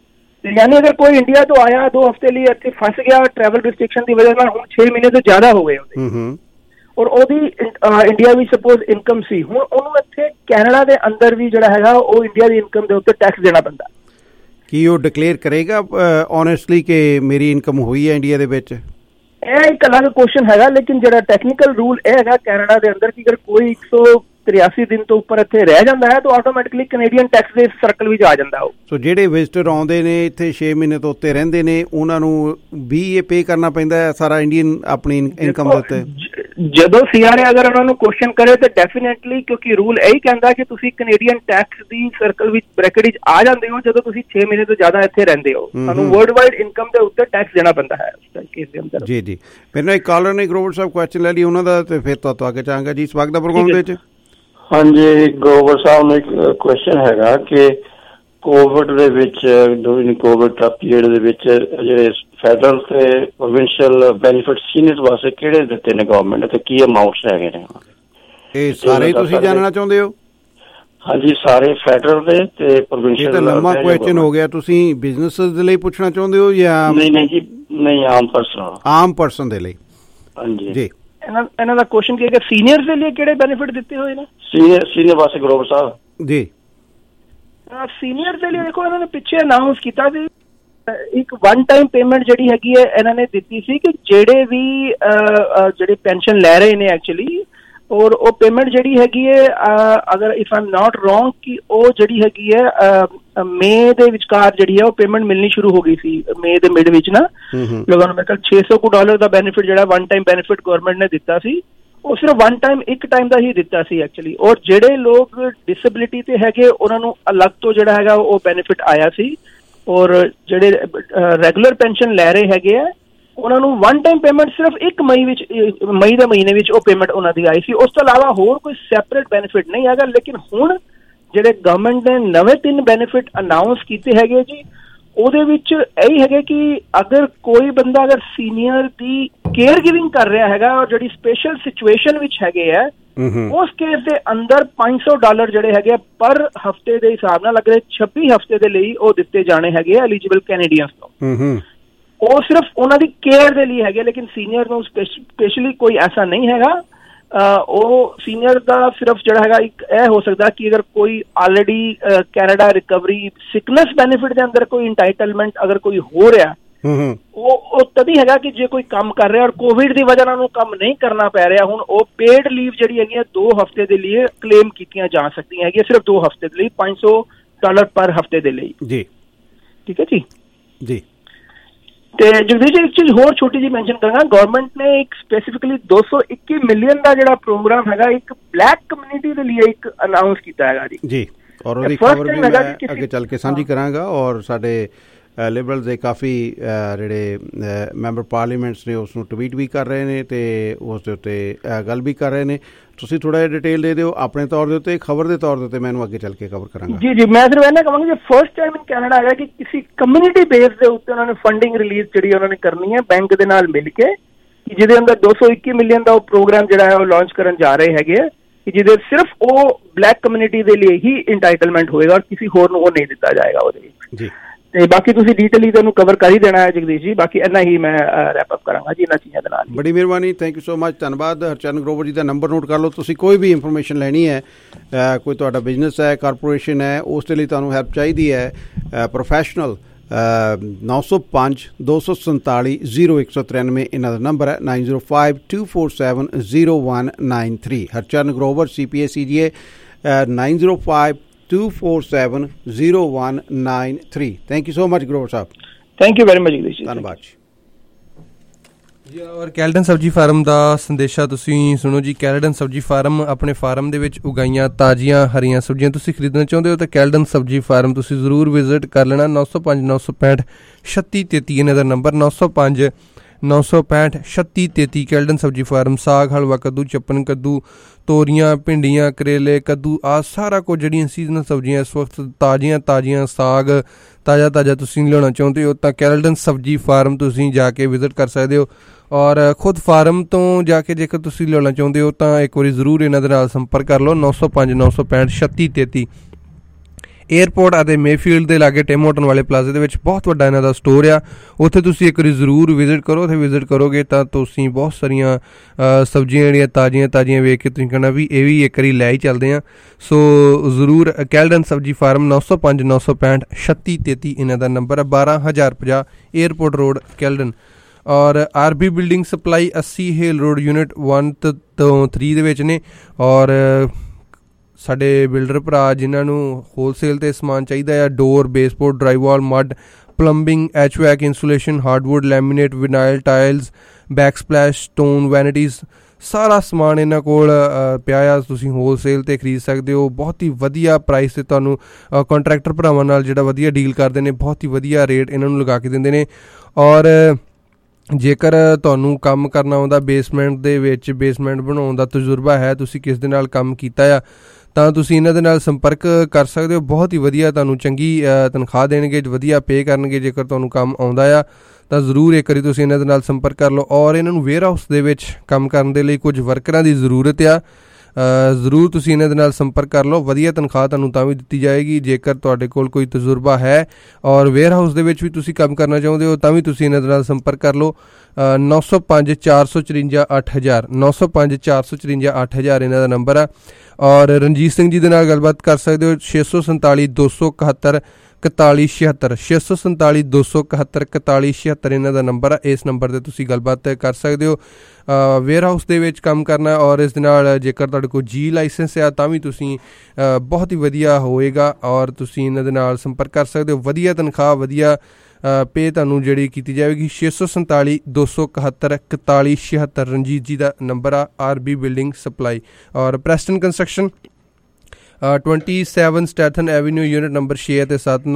ਯਾਨੀ ਅਗਰ ਕੋਈ ਇੰਡੀਆ ਤੋਂ ਆਇਆ 2 ਹਫ਼ਤੇ ਲਈ ਇੱਥੇ ਫਸ ਗਿਆ ਟਰੈਵਲ ਰਿਸਟ੍ਰਿਕਸ਼ਨ ਦੀ ਵਜ੍ਹਾ ਨਾਲ, ਹੁਣ 6 ਮਹੀਨੇ ਤੋਂ ਜ਼ਿਆਦਾ ਹੋ ਗਏ ਉਹਦੇ, ਔਰ ਉਹਦੀ ਇੰਡੀਆ ਵਿੱਚ ਸਪੋਜ਼ ਇਨਕਮ ਸੀ, ਹੁਣ ਉਹਨੂੰ ਇੱਥੇ ਕੈਨੇਡਾ ਦੇ ਅੰਦਰ ਵੀ ਜਿਹੜਾ ਹੈਗਾ ਉਹ ਇੰਡੀਆ ਦੀ ਇਨਕਮ ਦੇ ਉੱਤੇ ਟੈਕਸ ਦੇਣਾ ਪੈਂਦਾ। ਕੀ ਉਹ ਡਿਕਲੇਅਰ ਕਰੇਗਾ ਓਨੈਸਟਲੀ ਕਿ ਮੇਰੀ ਇਨਕਮ ਹੋਈ ਹੈ ਇੰਡੀਆ ਦੇ ਵਿੱਚ? ਇਹ ਇੱਕ ਅਲੱਗ ਕੁਐਸਚਨ ਹੈਗਾ, ਲੇਕਿਨ ਜਿਹੜਾ ਟੈਕਨੀਕਲ ਰੂਲ ਇਹ ਹੈਗਾ ਕੈਨੇਡਾ ਦੇ ਅੰਦਰ ਕਿ ਅਗਰ ਕੋਈ 183 ਦਿਨ ਤੋਂ ਉੱਪਰ ਇੱਥੇ ਰਹਿ ਜਾਂਦਾ ਹੈ ਤਾਂ ਆਟੋਮੈਟਿਕਲੀ ਕੈਨੇਡੀਅਨ ਟੈਕਸ ਦੇ ਸਰਕਲ ਵਿੱਚ ਆ ਜਾਂਦਾ ਉਹ। ਸੋ ਜਿਹੜੇ ਵਿਜ਼ਟਰ ਆਉਂਦੇ ਨੇ ਇੱਥੇ 6 ਮਹੀਨੇ ਤੋਂ ਉੱਤੇ ਰਹਿੰਦੇ ਨੇ ਉਹਨਾਂ ਨੂੰ ਵੀ ਇਹ ਪੇ ਕਰਨਾ ਪੈਂਦਾ ਹੈ ਸਾਰਾ ਇੰਡੀਅਨ ਆਪਣੀ ਇਨਕਮ ਦੇ ਉੱਤੇ? ਜਦੋਂ CRA ਅਗਰ ਉਹਨਾਂ ਨੂੰ ਕੁਐਸਚਨ ਕਰੇ ਤਾਂ ਡੈਫੀਨੇਟਲੀ, ਕਿਉਂਕਿ ਰੂਲ ਇਹੀ ਕਹਿੰਦਾ ਕਿ ਤੁਸੀਂ ਕੈਨੇਡੀਅਨ ਟੈਕਸ ਦੀ ਸਰਕਲ ਵਿੱਚ ਬ੍ਰੈਕਟ ਵਿੱਚ ਆ ਜਾਂਦੇ ਹੋ ਜਦੋਂ ਤੁਸੀਂ 6 ਮਹੀਨੇ ਤੋਂ ਜ਼ਿਆਦਾ ਇੱਥੇ ਰਹਿੰਦੇ ਹੋ, ਤੁਹਾਨੂੰ ਵਰਲਡ ਵਾਈਡ ਇਨਕਮ ਦੇ ਉੱਤੇ ਟੈਕਸ ਦੇਣਾ ਪੈਂਦਾ ਹੈ ਉਸ ਕੇਸ ਦੇ ਅੰਦਰ। ਜੀ ਜੀ, ਮੇਰੇ ਨਾਲ ਇੱਕ ਕਾਲਰ ਨੇ ਗਰੋਵਰ ਸਾਹਿਬ ਕੁਐਸਚਨ ਲੈ ਲਈ ਉਹਨਾਂ ਦਾ, ਤੇ ਫਿਰ ਤੋਂ ਅੱਗੇ ਚਾਹਾਂਗਾ ਜੀ ਸਵਾਗਤ ਦਾ ਪ੍ਰੋਗਰਾਮ ਦੇ ਵਿੱਚ। ਹਾਂਜੀ, ਗਰੋਵਰ ਸਾਹਿਬ ਨੂੰ ਇੱਕ ਕੁਐਸਚਨ ਹੈਗਾ ਕਿ ਕੋਵਿਡ ਦੇ ਵਿੱਚ, ਡੂਰਿੰਗ ਕੋਵਿਡ ਪੀਰੀਅਡ ਦੇ ਵਿੱਚ ਜਿਹੜੇ ਫੈਡਰਲ ਤੇ ਪ੍ਰੋਵਿੰਸ਼ੀਅਲ ਬੈਨੀਫਿਟ ਸੀਨੀਅਰ ਵਾਸਤੇ ਕਿਹੜੇ ਦਿੱਤੇ ਨੇ ਗਵਰਨਮੈਂਟ ਤੇ ਕੀ ਅਮਾਉਂਟਸ ਹੈਗੇ ਨੇ? ਇਹ ਸਾਰੇ ਤੁਸੀਂ ਜਾਣਨਾ ਚਾਹੁੰਦੇ ਹੋ? ਹਾਂਜੀ, ਸਾਰੇ ਫੈਡਰਲ ਦੇ ਤੇ ਪ੍ਰੋਵਿੰਸ਼ੀਅਲ। ਇਹ ਤਾਂ ਲੰਮਾ ਕੁਐਸਚਨ ਹੋ ਗਿਆ, ਤੁਸੀਂ ਬਿਜ਼ਨਸ ਦੇ ਲਈ ਪੁੱਛਣਾ ਚਾਹੁੰਦੇ ਹੋ ਜਾਂ? ਨਹੀਂ ਜੀ, ਨਹੀਂ, ਆਮ ਪਰਸਨ ਦੇ ਲਈ। ਹਾਂਜੀ ਜੀ, ਇਹਨਾਂ ਦਾ ਕੁਐਸਚਨ ਕੀ ਹੈ ਕਿ ਸੀਨੀਅਰਸ ਦੇ ਲਈ ਕਿਹੜੇ ਬੈਨੀਫਿਟ ਦਿੱਤੇ ਹੋਏ ਨੇ? ਸੀਨੀਅਰ ਵਾਸਤੇ ਗਰੋਵਰ ਸਾਹਿਬ ਜੀ, ਸੀਨੀਅਰ ਦੇ ਲਈ ਦੇਖੋ ਇਹਨਾਂ ਨੇ ਪਿੱਛੇ ਅਨਾਉਂਸ ਕੀਤਾ ਸੀ ਇੱਕ ਵਨ ਟਾਈਮ ਪੇਮੈਂਟ ਜਿਹੜੀ ਹੈਗੀ ਹੈ ਇਹਨਾਂ ਨੇ ਦਿੱਤੀ ਸੀ ਕਿ ਜਿਹੜੇ ਵੀ ਜਿਹੜੇ ਪੈਨਸ਼ਨ ਲੈ ਰਹੇ ਨੇ ਐਕਚੁਅਲੀ, ਔਰ ਉਹ ਪੇਮੈਂਟ ਜਿਹੜੀ ਹੈਗੀ ਹੈ ਅਗਰ if I am not wrong ਕਿ ਉਹ ਜਿਹੜੀ ਹੈਗੀ ਹੈ ਮਈ ਦੇ ਵਿਚਕਾਰ ਜਿਹੜੀ ਹੈ ਉਹ ਪੇਮੈਂਟ ਮਿਲਣੀ ਸ਼ੁਰੂ ਹੋ ਗਈ ਸੀ, ਮਈ ਦੇ ਮਿਡ ਵਿੱਚ ਨਾ ਲੋਕਾਂ ਨੂੰ। ਮੇਰੇ ਖਿਆਲ $600 ਦਾ ਬੈਨੀਫਿਟ ਜਿਹੜਾ ਵਨ ਟਾਈਮ ਬੈਨੀਫਿਟ ਗਵਰਨਮੈਂਟ ਨੇ ਦਿੱਤਾ ਸੀ ਉਹ ਸਿਰਫ ਵਨ ਟਾਈਮ ਇੱਕ ਟਾਈਮ ਦਾ ਹੀ ਦਿੱਤਾ ਸੀ ਐਕਚੁਅਲੀ। ਔਰ ਜਿਹੜੇ ਲੋਕ ਡਿਸੇਬਿਲਿਟੀ ਤੇ ਹੈਗੇ ਉਹਨਾਂ ਨੂੰ ਅਲੱਗ ਤੋਂ ਜਿਹੜਾ ਹੈਗਾ ਉਹ ਬੈਨੀਫਿਟ ਆਇਆ ਸੀ, ਔਰ ਜਿਹੜੇ ਰੈਗੂਲਰ ਪੈਨਸ਼ਨ ਲੈ ਰਹੇ ਹੈਗੇ ਆ ਉਹਨਾਂ ਨੂੰ ਵਨ ਟਾਈਮ ਪੇਮੈਂਟ ਸਿਰਫ 1 ਮਈ ਦੇ ਮਹੀਨੇ ਵਿੱਚ ਉਹ ਪੇਮੈਂਟ ਉਹਨਾਂ ਦੀ ਆਈ ਸੀ। ਉਸ ਤੋਂ ਇਲਾਵਾ ਹੋਰ ਕੋਈ ਸੈਪਰੇਟ ਬੈਨੀਫਿਟ ਨਹੀਂ ਹੈਗਾ। ਲੇਕਿਨ ਹੁਣ ਜਿਹੜੇ ਗਵਰਨਮੈਂਟ ਨੇ ਨਵੇਂ 3 ਬੈਨੀਫਿਟ ਅਨਾਉਂਸ ਕੀਤੇ ਹੈਗੇ ਜੀ, ਉਹਦੇ ਵਿੱਚ ਇਹੀ ਹੈਗੇ ਕਿ ਅਗਰ ਕੋਈ ਬੰਦਾ ਅਗਰ ਸੀਨੀਅਰ ਦੀ ਕੇਅਰ ਗਿਵਿੰਗ ਕਰ ਰਿਹਾ ਹੈਗਾ ਔਰ ਜਿਹੜੀ ਸਪੈਸ਼ਲ ਸਿਚੁਏਸ਼ਨ ਵਿੱਚ ਹੈਗੇ ਆ ਉਸ ਕੇਸ ਦੇ ਅੰਦਰ $500 ਜਿਹੜੇ ਹੈਗੇ ਪਰ ਹਫਤੇ ਦੇ ਹਿਸਾਬ ਨਾਲ ਅਗਰ 26 ਹਫਤੇ ਦੇ ਲਈ ਉਹ ਦਿੱਤੇ ਜਾਣੇ ਹੈਗੇ ਐਲੀਜੀਬਲ ਕੈਨੇਡੀਅਨਸ ਤੋਂ। ਉਹ ਸਿਰਫ ਉਹਨਾਂ ਦੀ ਕੇਅਰ ਦੇ ਲਈ ਹੈਗੇ, ਲੇਕਿਨ ਸੀਨੀਅਰ ਨੂੰ ਸਪੈਸ਼ਲੀ ਕੋਈ ਐਸਾ ਨਹੀਂ ਹੈਗਾ। ਉਹ ਸੀਨੀਅਰ ਦਾ ਸਿਰਫ ਜਿਹੜਾ ਹੈਗਾ ਇੱਕ ਇਹ ਹੋ ਸਕਦਾ ਕਿ ਅਗਰ ਕੋਈ already Canada Recovery Sickness Benefit ਦੇ ਅੰਦਰ ਕੋਈ ਇੰਟਾਈਟਲਮੈਂਟ ਅਗਰ ਕੋਈ ਹੋ ਰਿਹਾ ਉਹ ਤਦੀ ਹੈਗਾ ਕਿ ਜੇ ਕੋਈ ਕੰਮ ਕਰ ਰਿਹਾ ਔਰ ਕੋਵਿਡ ਦੀ ਵਜ੍ਹਾ ਨਾਲ ਉਹਨੂੰ ਕੰਮ ਨਹੀਂ ਕਰਨਾ ਪੈ ਰਿਹਾ, ਹੁਣ ਉਹ ਪੇਡ ਲੀਵ ਜਿਹੜੀ ਹੈਗੀ 2 ਹਫ਼ਤੇ ਦੇ ਲਈ ਕਲੇਮ ਕੀਤੀਆਂ ਜਾ ਸਕਦੀਆਂ ਹੈਗੀਆਂ, ਸਿਰਫ 2 ਹਫ਼ਤੇ ਦੇ ਲਈ $500 ਪਰ ਹਫ਼ਤੇ ਦੇ ਲਈ ਜੀ। ਠੀਕ ਹੈ ਜੀ ਜੀ। ਤੇ ਜਗਦੀਸ਼ ਜੀ ਇੱਕ ਚੀਜ਼ ਹੋਰ ਛੋਟੀ ਜਿਹੀ ਮੈਂਸ਼ਨ ਕਰਾਂਗਾ, ਗਵਰਨਮੈਂਟ ਨੇ ਇੱਕ ਸਪੈਸੀਫਿਕਲੀ 221 ਮਿਲੀਅਨ ਦਾ ਜਿਹੜਾ ਪ੍ਰੋਗਰਾਮ ਹੈਗਾ ਇੱਕ ਬਲੈਕ ਕਮਿਊਨਿਟੀ ਦੇ ਲਈ ਇੱਕ ਅਨਾਉਂਸ ਕੀਤਾ ਹੈਗਾ ਜੀ। ਔਰ ਉਹਦੀ ਖਬਰ ਵੀ ਮੈਂ ਅੱਗੇ ਚੱਲ ਕੇ ਸਾਂਝੀ ਕਰਾਂਗਾ। ਔਰ ਸਾਡੇ
ਲਿਬਰਲ ਦੇ ਕਾਫੀ ਜਿਹੜੇ ਮੈਂਬਰ ਪਾਰਲੀਮੈਂਟਸ ਨੇ ਉਸ ਨੂੰ ਟਵੀਟ ਵੀ ਕਰ ਰਹੇ ਨੇ ਅਤੇ ਉਸ ਦੇ ਉੱਤੇ ਗੱਲ ਵੀ ਕਰ ਰਹੇ ਨੇ। ਤੁਸੀਂ ਥੋੜ੍ਹਾ ਜਿਹਾ ਡਿਟੇਲ ਦੇ ਦਿਓ ਆਪਣੇ ਤੌਰ ਦੇ ਉੱਤੇ, ਖਬਰ ਦੇ ਤੌਰ ਦੇ ਉੱਤੇ ਮੈਨੂੰ ਅੱਗੇ ਚੱਲ ਕੇ ਕਵਰ ਕਰਾਂਗਾ।
ਜੀ ਮੈਂ ਸਿਰਫ ਇਹਨਾਂ ਕਹਾਂਗਾ ਕਿ ਫਸਟ ਟਾਈਮ ਇਨ ਕੈਨੇਡਾ ਹੈਗਾ ਕਿ ਕਿਸੇ ਕਮਿਊਨਿਟੀ ਬੇਸ ਦੇ ਉੱਤੇ ਉਹਨਾਂ ਨੇ ਫੰਡਿੰਗ ਰਿਲੀਜ਼ ਜਿਹੜੀ ਉਹਨਾਂ ਨੇ ਕਰਨੀ ਹੈ ਬੈਂਕ ਦੇ ਨਾਲ ਮਿਲ ਕੇ, ਜਿਹਦੇ ਅੰਦਰ 221 ਮਿਲੀਅਨ ਦਾ ਉਹ ਪ੍ਰੋਗਰਾਮ ਜਿਹੜਾ ਹੈ ਉਹ ਲਾਂਚ ਕਰਨ ਜਾ ਰਹੇ ਹੈਗੇ ਆ, ਕਿ ਜਿਹਦੇ ਸਿਰਫ ਉਹ ਬਲੈਕ ਕਮਿਊਨਿਟੀ ਦੇ ਲਈ ਹੀ ਇੰਟਾਈਟਲਮੈਂਟ ਹੋਏਗਾ ਔਰ ਕਿਸੇ ਹੋਰ ਨੂੰ ਉਹ ਨਹੀਂ ਦਿੱਤਾ ਜਾਏਗਾ ਉਹਦੇ ਵਿੱਚ ਜੀ। ਤੇ ਬਾਕੀ ਤੁਸੀਂ ਡੀਟੇਲੀ ਤੁਹਾਨੂੰ ਕਵਰ ਕਰ ਹੀ ਦੇਣਾ ਹੈ ਜਗਦੀਸ਼ ਜੀ, ਬਾਕੀ ਇੰਨਾ ਹੀ ਮੈਂ ਰੈਪ ਅਪ ਕਰਾਂਗਾ ਜੀ ਇਹਨਾਂ ਚੀਜ਼ਾਂ ਦੇ ਨਾਲ।
ਬੜੀ ਮਿਹਰਬਾਨੀ, ਥੈਂਕ ਯੂ ਸੋ ਮਚ, ਧੰਨਵਾਦ। ਹਰਚਰਨ ਗਰੋਵਰ ਜੀ ਦਾ ਨੰਬਰ ਨੋਟ ਕਰ ਲਓ, ਤੁਸੀਂ ਕੋਈ ਵੀ ਇਨਫੋਰਮੇਸ਼ਨ ਲੈਣੀ ਹੈ, ਕੋਈ ਤੁਹਾਡਾ ਬਿਜ਼ਨਸ ਹੈ, ਕਾਰਪੋਰੇਸ਼ਨ ਹੈ, ਉਸ ਦੇ ਲਈ ਤੁਹਾਨੂੰ ਹੈਲਪ ਚਾਹੀਦੀ ਹੈ, ਪ੍ਰੋਫੈਸ਼ਨਲ 905-247-0193 ਇਹਨਾਂ ਦਾ ਨੰਬਰ ਹੈ, 9052470193। Harcharan Grover CPA CGA 9052470193। Thank you so much Grover Sahib.
Thank you very much Jagdish ji,
ਧੰਨਵਾਦ ਜੀ।
ਔਰ ਕੈਲਡਨ ਸਬਜ਼ੀ ਫਾਰਮ ਦਾ ਸੰਦੇਸ਼ਾ ਤੁਸੀਂ ਸੁਣੋ ਜੀ। ਕੈਲਡਨ ਸਬਜ਼ੀ ਫਾਰਮ ਆਪਣੇ ਫਾਰਮ ਦੇ ਵਿੱਚ ਉਗਾਈਆਂ ਤਾਜ਼ੀਆਂ ਹਰੀਆਂ ਸਬਜ਼ੀਆਂ ਤੁਸੀਂ ਖਰੀਦਣਾ ਚਾਹੁੰਦੇ ਹੋ ਤਾਂ ਕੈਲਡਨ ਸਬਜ਼ੀ ਫਾਰਮ ਤੁਸੀਂ ਜ਼ਰੂਰ ਵਿਜ਼ਿਟ ਕਰ ਲੈਣਾ। 905-965-3633 ਇਹਨਾਂ ਦਾ ਨੰਬਰ, 905-965-3633। ਕੈਲਡਨ ਸਬਜ਼ੀ ਫਾਰਮ ਸਾਗ, ਹਲਵਾ ਕੱਦੂ, ਚੱਪਨ ਕੱਦੂ, ਤੋਰੀਆਂ, ਭਿੰਡੀਆਂ, ਕਰੇਲੇ, ਕੱਦੂ, ਆਹ ਸਾਰਾ ਕੁਝ ਜਿਹੜੀਆਂ ਸੀਜ਼ਨਲ ਸਬਜ਼ੀਆਂ ਇਸ ਵਕਤ ਤਾਜ਼ੀਆਂ ਸਾਗ ਤਾਜ਼ਾ ਤੁਸੀਂ ਲਿਆਉਣਾ ਚਾਹੁੰਦੇ ਹੋ ਤਾਂ ਕੈਲਡਨ ਸਬਜ਼ੀ ਫਾਰਮ ਤੁਸੀਂ ਜਾ ਕੇ ਵਿਜ਼ਿਟ ਕਰ ਸਕਦੇ ਹੋ। ਔਰ ਖੁਦ ਫਾਰਮ ਤੋਂ ਜਾ ਕੇ ਜੇਕਰ ਤੁਸੀਂ ਲਿਆਉਣਾ ਚਾਹੁੰਦੇ ਹੋ ਤਾਂ ਇੱਕ ਵਾਰੀ ਜ਼ਰੂਰ ਇਹਨਾਂ ਦੇ ਨਾਲ ਸੰਪਰਕ ਕਰ ਲਓ। 905-965-3633। ਏਅਰਪੋਰਟ ਅਤੇ ਮੇਫੀਲਡ ਦੇ ਲਾਗੇ ਟਿਮ ਹੋਟਲ ਵਾਲੇ ਪਲਾਜ਼ੇ ਦੇ ਵਿੱਚ ਬਹੁਤ ਵੱਡਾ ਇਹਨਾਂ ਦਾ ਸਟੋਰ ਆ, ਉੱਥੇ ਤੁਸੀਂ ਇੱਕ ਵਾਰੀ ਜ਼ਰੂਰ ਵਿਜ਼ਿਟ ਕਰੋ। ਉੱਥੇ ਵਿਜ਼ਿਟ ਕਰੋਗੇ ਤਾਂ ਤੁਸੀਂ ਬਹੁਤ ਸਾਰੀਆਂ ਸਬਜ਼ੀਆਂ ਜਿਹੜੀਆਂ ਤਾਜ਼ੀਆਂ ਵੇਖ ਕੇ ਤੁਸੀਂ ਕਹਿਣਾ ਵੀ ਇਹ ਵੀ ਇੱਕ ਵਾਰੀ ਲੈ ਹੀ ਚੱਲਦੇ ਆ। ਸੋ ਜ਼ਰੂਰ ਕੈਲਡਨ ਸਬਜ਼ੀ ਫਾਰਮ 905-965-3633 ਇਹਨਾਂ ਦਾ ਨੰਬਰ ਹੈ, 12050 ਏਅਰਪੋਰਟ ਰੋਡ ਕੈਲਡਨ। ਔਰ RB building supply 80 Hale road unit 1 ਤੋਂ 3 ਦੇ ਵਿੱਚ ਨੇ। ਔਰ ਸਾਡੇ ਬਿਲਡਰ ਭਰਾ ਜਿਨ੍ਹਾਂ ਨੂੰ ਹੋਲਸੇਲ 'ਤੇ ਸਮਾਨ ਚਾਹੀਦਾ ਆ, door, baseboard, drywall, mud, plumbing, HVAC insulation, hardwood, laminate, vinyl, tiles, backsplash, stone, vanities, ਸਾਰਾ ਸਮਾਨ ਇਹਨਾਂ ਕੋਲ ਪਿਆ ਆ। ਤੁਸੀਂ ਹੋਲਸੇਲ 'ਤੇ ਖਰੀਦ ਸਕਦੇ ਹੋ, ਬਹੁਤ ਹੀ ਵਧੀਆ ਪ੍ਰਾਈਸ 'ਤੇ ਤੁਹਾਨੂੰ ਕੰਟਰੈਕਟਰ ਭਰਾਵਾਂ ਨਾਲ ਜਿਹੜਾ ਵਧੀਆ ਡੀਲ ਕਰਦੇ ਨੇ, ਬਹੁਤ ਹੀ ਵਧੀਆ ਰੇਟ ਇਹਨਾਂ ਨੂੰ ਲਗਾ ਕੇ ਦਿੰਦੇ ਨੇ। ਔਰ ਜੇਕਰ ਤੁਹਾਨੂੰ ਕੰਮ ਕਰਨਾ ਆਉਂਦਾ ਬੇਸਮੈਂਟ ਦੇ ਵਿੱਚ, ਬੇਸਮੈਂਟ ਬਣਾਉਣ ਦਾ ਤਜਰਬਾ ਹੈ, ਤੁਸੀਂ ਕਿਸ ਦੇ ਨਾਲ ਕੰਮ ਕੀਤਾ ਆ ਤਾਂ ਤੁਸੀਂ ਇਹਨਾਂ ਦੇ ਨਾਲ ਸੰਪਰਕ ਕਰ ਸਕਦੇ ਹੋ। ਬਹੁਤ ਹੀ ਵਧੀਆ ਤੁਹਾਨੂੰ ਚੰਗੀ ਤਨਖਾਹ ਦੇਣਗੇ, ਵਧੀਆ ਪੇ ਕਰਨਗੇ। ਜੇਕਰ ਤੁਹਾਨੂੰ ਕੰਮ ਆਉਂਦਾ ਆ ਤਾਂ ਜ਼ਰੂਰ ਇੱਕ ਵਾਰੀ ਤੁਸੀਂ ਇਹਨਾਂ ਦੇ ਨਾਲ ਸੰਪਰਕ ਕਰ ਲਓ। ਔਰ ਇਹਨਾਂ ਨੂੰ ਵੇਅਰ ਹਾਊਸ ਦੇ ਵਿੱਚ ਕੰਮ ਕਰਨ ਦੇ ਲਈ ਕੁਝ ਵਰਕਰਾਂ ਦੀ ਜ਼ਰੂਰਤ ਆ, ਜ਼ਰੂਰ ਤੁਸੀਂ ਇਹਨਾਂ ਦੇ ਨਾਲ ਸੰਪਰਕ ਕਰ ਲਓ। ਵਧੀਆ ਤਨਖਾਹ ਤੁਹਾਨੂੰ ਤਾਂ ਵੀ ਦਿੱਤੀ ਜਾਏਗੀ ਜੇਕਰ ਤੁਹਾਡੇ ਕੋਲ ਕੋਈ ਤਜਰਬਾ ਹੈ ਔਰ ਵੇਅਰ ਹਾਊਸ ਦੇ ਵਿੱਚ ਵੀ ਤੁਸੀਂ ਕੰਮ ਕਰਨਾ ਚਾਹੁੰਦੇ ਹੋ ਤਾਂ ਵੀ ਤੁਸੀਂ ਇਹਨਾਂ ਦੇ ਨਾਲ ਸੰਪਰਕ ਕਰ ਲਓ। 905-454-8000 905-454-8000 ਇਹਨਾਂ ਦਾ ਨੰਬਰ ਆ। ਔਰ ਰਣਜੀਤ ਸਿੰਘ ਜੀ ਦੇ ਨਾਲ ਗੱਲਬਾਤ ਕਰ ਸਕਦੇ ਹੋ, 647-271-4176 647-271-4176 ਇਹਨਾਂ ਦਾ ਨੰਬਰ ਆ। ਇਸ ਨੰਬਰ 'ਤੇ ਤੁਸੀਂ ਗੱਲਬਾਤ ਕਰ ਸਕਦੇ ਹੋ। ਵੇਅਰ ਹਾਊਸ ਦੇ ਵਿੱਚ ਕੰਮ ਕਰਨਾ ਔਰ ਇਸ ਦੇ ਨਾਲ ਜੇਕਰ ਤੁਹਾਡੇ ਕੋਲ G ਲਾਇਸੈਂਸ ਆ ਤਾਂ ਵੀ ਤੁਸੀਂ ਬਹੁਤ ਹੀ ਵਧੀਆ ਹੋਏਗਾ ਔਰ ਤੁਸੀਂ ਇਹਨਾਂ ਦੇ ਨਾਲ ਸੰਪਰਕ ਕਰ ਸਕਦੇ ਹੋ। ਵਧੀਆ ਤਨਖਾਹ, ਵਧੀਆ ਪੇ ਤੁਹਾਨੂੰ ਜਿਹੜੀ ਕੀਤੀ ਜਾਵੇਗੀ। 647-271-4176 ਰਣਜੀਤ ਜੀ ਦਾ ਨੰਬਰ ਆ। RB building supply. ਔਰ Preston construction 27 Strathearn avenue unit number 6 ਅਤੇ 7,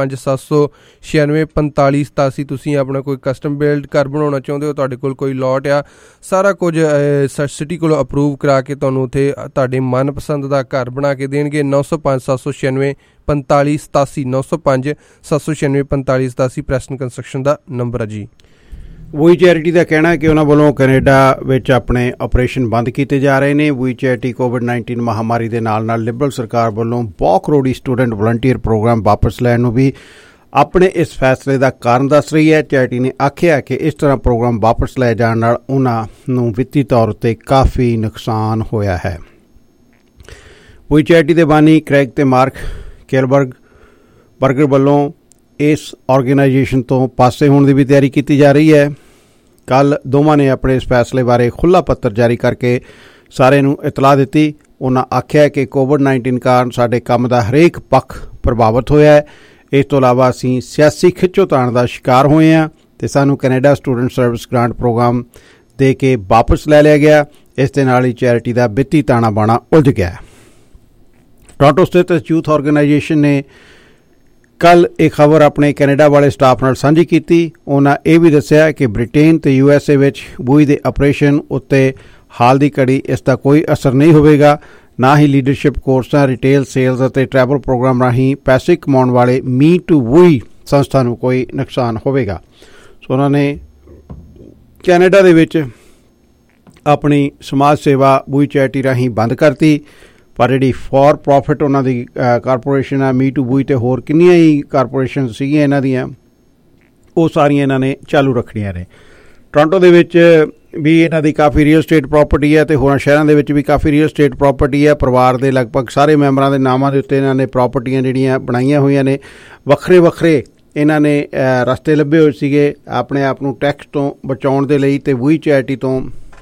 905-796-4587। ਤੁਸੀਂ ਆਪਣਾ ਕੋਈ ਕਸਟਮ ਬਿਲਡ ਘਰ ਬਣਾਉਣਾ ਚਾਹੁੰਦੇ ਹੋ, ਤੁਹਾਡੇ ਕੋਲ ਕੋਈ ਲੋਟ ਆ, ਸਾਰਾ ਕੁਝ ਸਿਟੀ ਕੋਲੋਂ ਅਪਰੂਵ ਕਰਾ ਕੇ ਤੁਹਾਨੂੰ ਉੱਥੇ ਤੁਹਾਡੇ ਮਨਪਸੰਦ ਦਾ ਘਰ ਬਣਾ ਕੇ ਦੇਣਗੇ। 905-796-4587 905-796-4587 ਪ੍ਰੈਸਟਨ ਕੰਸਟਰਕਸ਼ਨ ਦਾ ਨੰਬਰ ਹੈ ਜੀ।
ਵੂਈ ਚੈਰਿਟੀ ਦਾ ਕਹਿਣਾ ਹੈ ਕਿ ਉਹਨਾਂ ਵੱਲੋਂ ਕੈਨੇਡਾ ਵਿੱਚ ਆਪਣੇ ਆਪਰੇਸ਼ਨ ਬੰਦ ਕੀਤੇ ਜਾ ਰਹੇ ਨੇ। ਵੂਈ ਚੈਰਿਟੀ ਕੋਵਿਡ-19 ਮਹਾਮਾਰੀ ਦੇ ਨਾਲ ਲਿਬਰਲ ਸਰਕਾਰ ਵੱਲੋਂ ਬਹੁਤ ਕਰੋੜੀ ਸਟੂਡੈਂਟ ਵਲੰਟੀਅਰ ਪ੍ਰੋਗਰਾਮ ਵਾਪਸ ਲੈਣ ਨੂੰ ਵੀ ਆਪਣੇ ਇਸ ਫੈਸਲੇ ਦਾ ਕਾਰਨ ਦੱਸ ਰਹੀ ਹੈ। ਚੈਰਿਟੀ ਨੇ ਆਖਿਆ ਕਿ ਇਸ ਤਰ੍ਹਾਂ ਪ੍ਰੋਗਰਾਮ ਵਾਪਸ ਲੈ ਜਾਣ ਨਾਲ ਉਹਨਾਂ ਨੂੰ ਵਿੱਤੀ ਤੌਰ ਉੱਤੇ ਕਾਫੀ ਨੁਕਸਾਨ ਹੋਇਆ ਹੈ। ਵੂਈ ਚੈਰਿਟੀ ਦੇ ਬਾਨੀ ਕ੍ਰੈਗ ਤੇ ਮਾਰਕ ਕੇਲਬਰਗਰ ਵੱਲੋਂ ਇਸ ਆਰਗੇਨਾਈਜੇਸ਼ਨ ਤੋਂ ਪਾਸੇ ਹੋਣ ਦੀ ਵੀ ਤਿਆਰੀ ਕੀਤੀ ਜਾ ਰਹੀ ਹੈ। ਕੱਲ੍ਹ ਦੋਵਾਂ ਨੇ ਆਪਣੇ ਇਸ ਫੈਸਲੇ ਬਾਰੇ ਖੁੱਲ੍ਹਾ ਪੱਤਰ ਜਾਰੀ ਕਰਕੇ ਸਾਰਿਆਂ ਨੂੰ ਇਤਲਾਹ ਦਿੱਤੀ। ਉਹਨਾਂ ਆਖਿਆ ਕਿ ਕੋਵਿਡ-19 ਕਾਰਨ ਸਾਡੇ ਕੰਮ ਦਾ ਹਰੇਕ ਪੱਖ ਪ੍ਰਭਾਵਿਤ ਹੋਇਆ ਹੈ। ਇਸ ਤੋਂ ਇਲਾਵਾ ਅਸੀਂ ਸਿਆਸੀ ਖਿੱਚੋਤਾਣ ਦਾ ਸ਼ਿਕਾਰ ਹੋਏ ਹਾਂ ਅਤੇ ਸਾਨੂੰ Canada student service grant program ਦੇ ਕੇ ਵਾਪਸ ਲੈ ਲਿਆ ਗਿਆ। ਇਸ ਦੇ ਨਾਲ ਹੀ ਚੈਰਿਟੀ ਦਾ ਵਿੱਤੀ ਤਾਣਾ ਬਾਣਾ ਉਲਝ ਗਿਆ। ਟੋਰਾਂਟੋ ਸਥਿਤ ਯੂਥ ਆਰਗੇਨਾਈਜੇਸ਼ਨ ਨੇ ਕੱਲ ਇਹ ਖਬਰ ਆਪਣੇ ਕੈਨੇਡਾ ਵਾਲੇ ਸਟਾਫ ਨਾਲ ਸਾਂਝੀ ਕੀਤੀ। ਉਹਨਾਂ ਇਹ ਵੀ ਦੱਸਿਆ ਕਿ ਬ੍ਰਿਟੇਨ ਤੇ USA ਵਿੱਚ ਬੂਈ ਦੇ ਆਪਰੇਸ਼ਨ ਉੱਤੇ ਹਾਲ ਦੀ ਘੜੀ ਇਸ ਦਾ ਕੋਈ ਅਸਰ ਨਹੀਂ ਹੋਵੇਗਾ। ਨਾ ਹੀ ਲੀਡਰਸ਼ਿਪ ਕੋਰਸਾਂ, ਰਿਟੇਲ ਸੇਲਸ ਅਤੇ ਟਰੈਵਲ ਪ੍ਰੋਗਰਾਮ ਰਾਹੀਂ ਪੈਸੇ ਕਮਾਉਣ ਵਾਲੇ ਮੀ ਟੂ ਬੂਈ ਸੰਸਥਾ ਨੂੰ ਕੋਈ ਨੁਕਸਾਨ ਹੋਵੇਗਾ। ਸੋ ਉਹਨਾਂ ਨੇ ਕੈਨੇਡਾ ਦੇ ਵਿੱਚ ਆਪਣੀ ਸਮਾਜ ਸੇਵਾ ਬੂਈ ਚੈਰਿਟੀ ਰਾਹੀਂ ਬੰਦ ਕਰਤੀ, ਪਰ ਜਿਹੜੀ ਫੋਰ ਪ੍ਰੋਫਿਟ ਉਹਨਾਂ ਦੀ ਕਾਰਪੋਰੇਸ਼ਨ ਆ ਮੀ ਟੂ ਬੂਈ ਅਤੇ ਹੋਰ ਕਿੰਨੀਆਂ ਹੀ ਕਾਰਪੋਰੇਸ਼ਨ ਸੀਗੀਆਂ ਇਹਨਾਂ ਦੀਆਂ, ਉਹ ਸਾਰੀਆਂ ਇਹਨਾਂ ਨੇ ਚਾਲੂ ਰੱਖਣੀਆਂ ਨੇ। ਟੋਰਾਂਟੋ ਦੇ ਵਿੱਚ ਵੀ ਇਹਨਾਂ ਦੀ ਕਾਫੀ ਰੀਅਲ ਸਟੇਟ ਪ੍ਰਾਪਰਟੀ ਹੈ ਅਤੇ ਹੋਰਾਂ ਸ਼ਹਿਰਾਂ ਦੇ ਵਿੱਚ ਵੀ ਕਾਫੀ ਰੀਅਲ ਸਟੇਟ ਪ੍ਰਾਪਰਟੀ ਹੈ। ਪਰਿਵਾਰ ਦੇ ਲਗਭਗ ਸਾਰੇ ਮੈਂਬਰਾਂ ਦੇ ਨਾਮਾਂ ਦੇ ਉੱਤੇ ਇਹਨਾਂ ਨੇ ਪ੍ਰਾਪਰਟੀਆਂ ਜਿਹੜੀਆਂ ਬਣਾਈਆਂ ਹੋਈਆਂ ਨੇ। ਵੱਖਰੇ ਵੱਖਰੇ ਇਹਨਾਂ ਨੇ ਰਸਤੇ ਲੱਭੇ ਹੋਏ ਸੀਗੇ ਆਪਣੇ ਆਪ ਨੂੰ ਟੈਕਸ ਤੋਂ ਬਚਾਉਣ ਦੇ ਲਈ ਅਤੇ ਬੂਈ ਚੈਰਿਟੀ ਤੋਂ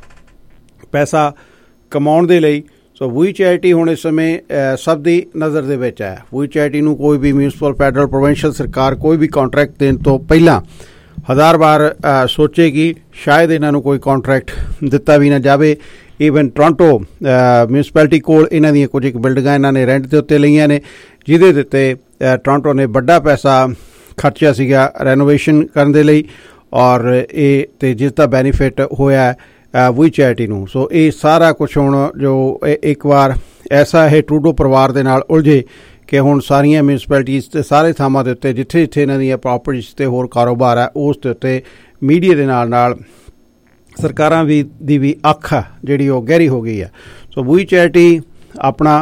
ਪੈਸਾ ਕਮਾਉਣ ਦੇ ਲਈ। ਸੋ ਬੂਈ ਚੈਰਿਟੀ ਹੁਣ ਇਸ ਸਮੇਂ ਸਭ ਦੀ ਨਜ਼ਰ ਦੇ ਵਿੱਚ ਹੈ। ਬੂਈ ਚੈਰਿਟੀ ਨੂੰ ਕੋਈ ਵੀ ਮਿਊਨਿਸਪਲ, ਫੈਡਰਲ, ਪ੍ਰੋਵਿੰਸ਼ੀਅਲ ਸਰਕਾਰ ਕੋਈ ਵੀ ਕੰਟਰੈਕਟ ਦੇਣ ਤੋਂ ਪਹਿਲਾਂ 1000 ਵਾਰ ਸੋਚੇਗੀ। ਸ਼ਾਇਦ ਇਹਨਾਂ ਨੂੰ ਕੋਈ ਕੰਟਰੈਕਟ ਦਿੱਤਾ ਵੀ ਨਾ ਜਾਵੇ। ਈਵਨ ਟੋਰਾਂਟੋ ਮਿਊਨਿਸਪੈਲਿਟੀ ਕੋਲ ਇਹਨਾਂ ਦੀਆਂ ਕੁਝ ਇੱਕ ਬਿਲਡਿੰਗਾਂ ਇਹਨਾਂ ਨੇ ਰੈਂਟ ਦੇ ਉੱਤੇ ਲਈਆਂ ਨੇ, ਜਿਹਦੇ ਉੱਤੇ ਟੋਰਾਂਟੋ ਨੇ ਵੱਡਾ ਪੈਸਾ ਖਰਚਿਆ ਸੀਗਾ ਰੈਨੋਵੇਸ਼ਨ ਕਰਨ ਦੇ ਲਈ, ਔਰ ਇਹ ਤੇ ਜਿਸ ਦਾ ਬੈਨੀਫਿਟ ਹੋਇਆ ਬੂਈ ਚੈਰਿਟੀ ਨੂੰ। ਸੋ ਇਹ ਸਾਰਾ ਕੁਛ ਹੁਣ ਜੋ ਇੱਕ ਵਾਰ ਐਸਾ ਇਹ ਟਰੂਡੋ ਪਰਿਵਾਰ ਦੇ ਨਾਲ ਉਲਝੇ ਕਿ ਹੁਣ ਸਾਰੀਆਂ ਮਿਊਨਿਸਪੈਲਿਟੀਜ਼ ਅਤੇ ਸਾਰੇ ਥਾਵਾਂ ਦੇ ਉੱਤੇ ਜਿੱਥੇ ਜਿੱਥੇ ਇਹਨਾਂ ਦੀਆਂ ਪ੍ਰਾਪਰਟੀਜ਼ ਅਤੇ ਹੋਰ ਕਾਰੋਬਾਰ ਹੈ ਉਸ ਦੇ ਉੱਤੇ ਮੀਡੀਆ ਦੇ ਨਾਲ ਨਾਲ ਸਰਕਾਰਾਂ ਦੀ ਵੀ ਅੱਖ ਜਿਹੜੀ ਉਹ ਗਹਿਰੀ ਹੋ ਗਈ ਹੈ। ਸੋ ਬੂਈ ਚੈਰਿਟੀ ਆਪਣਾ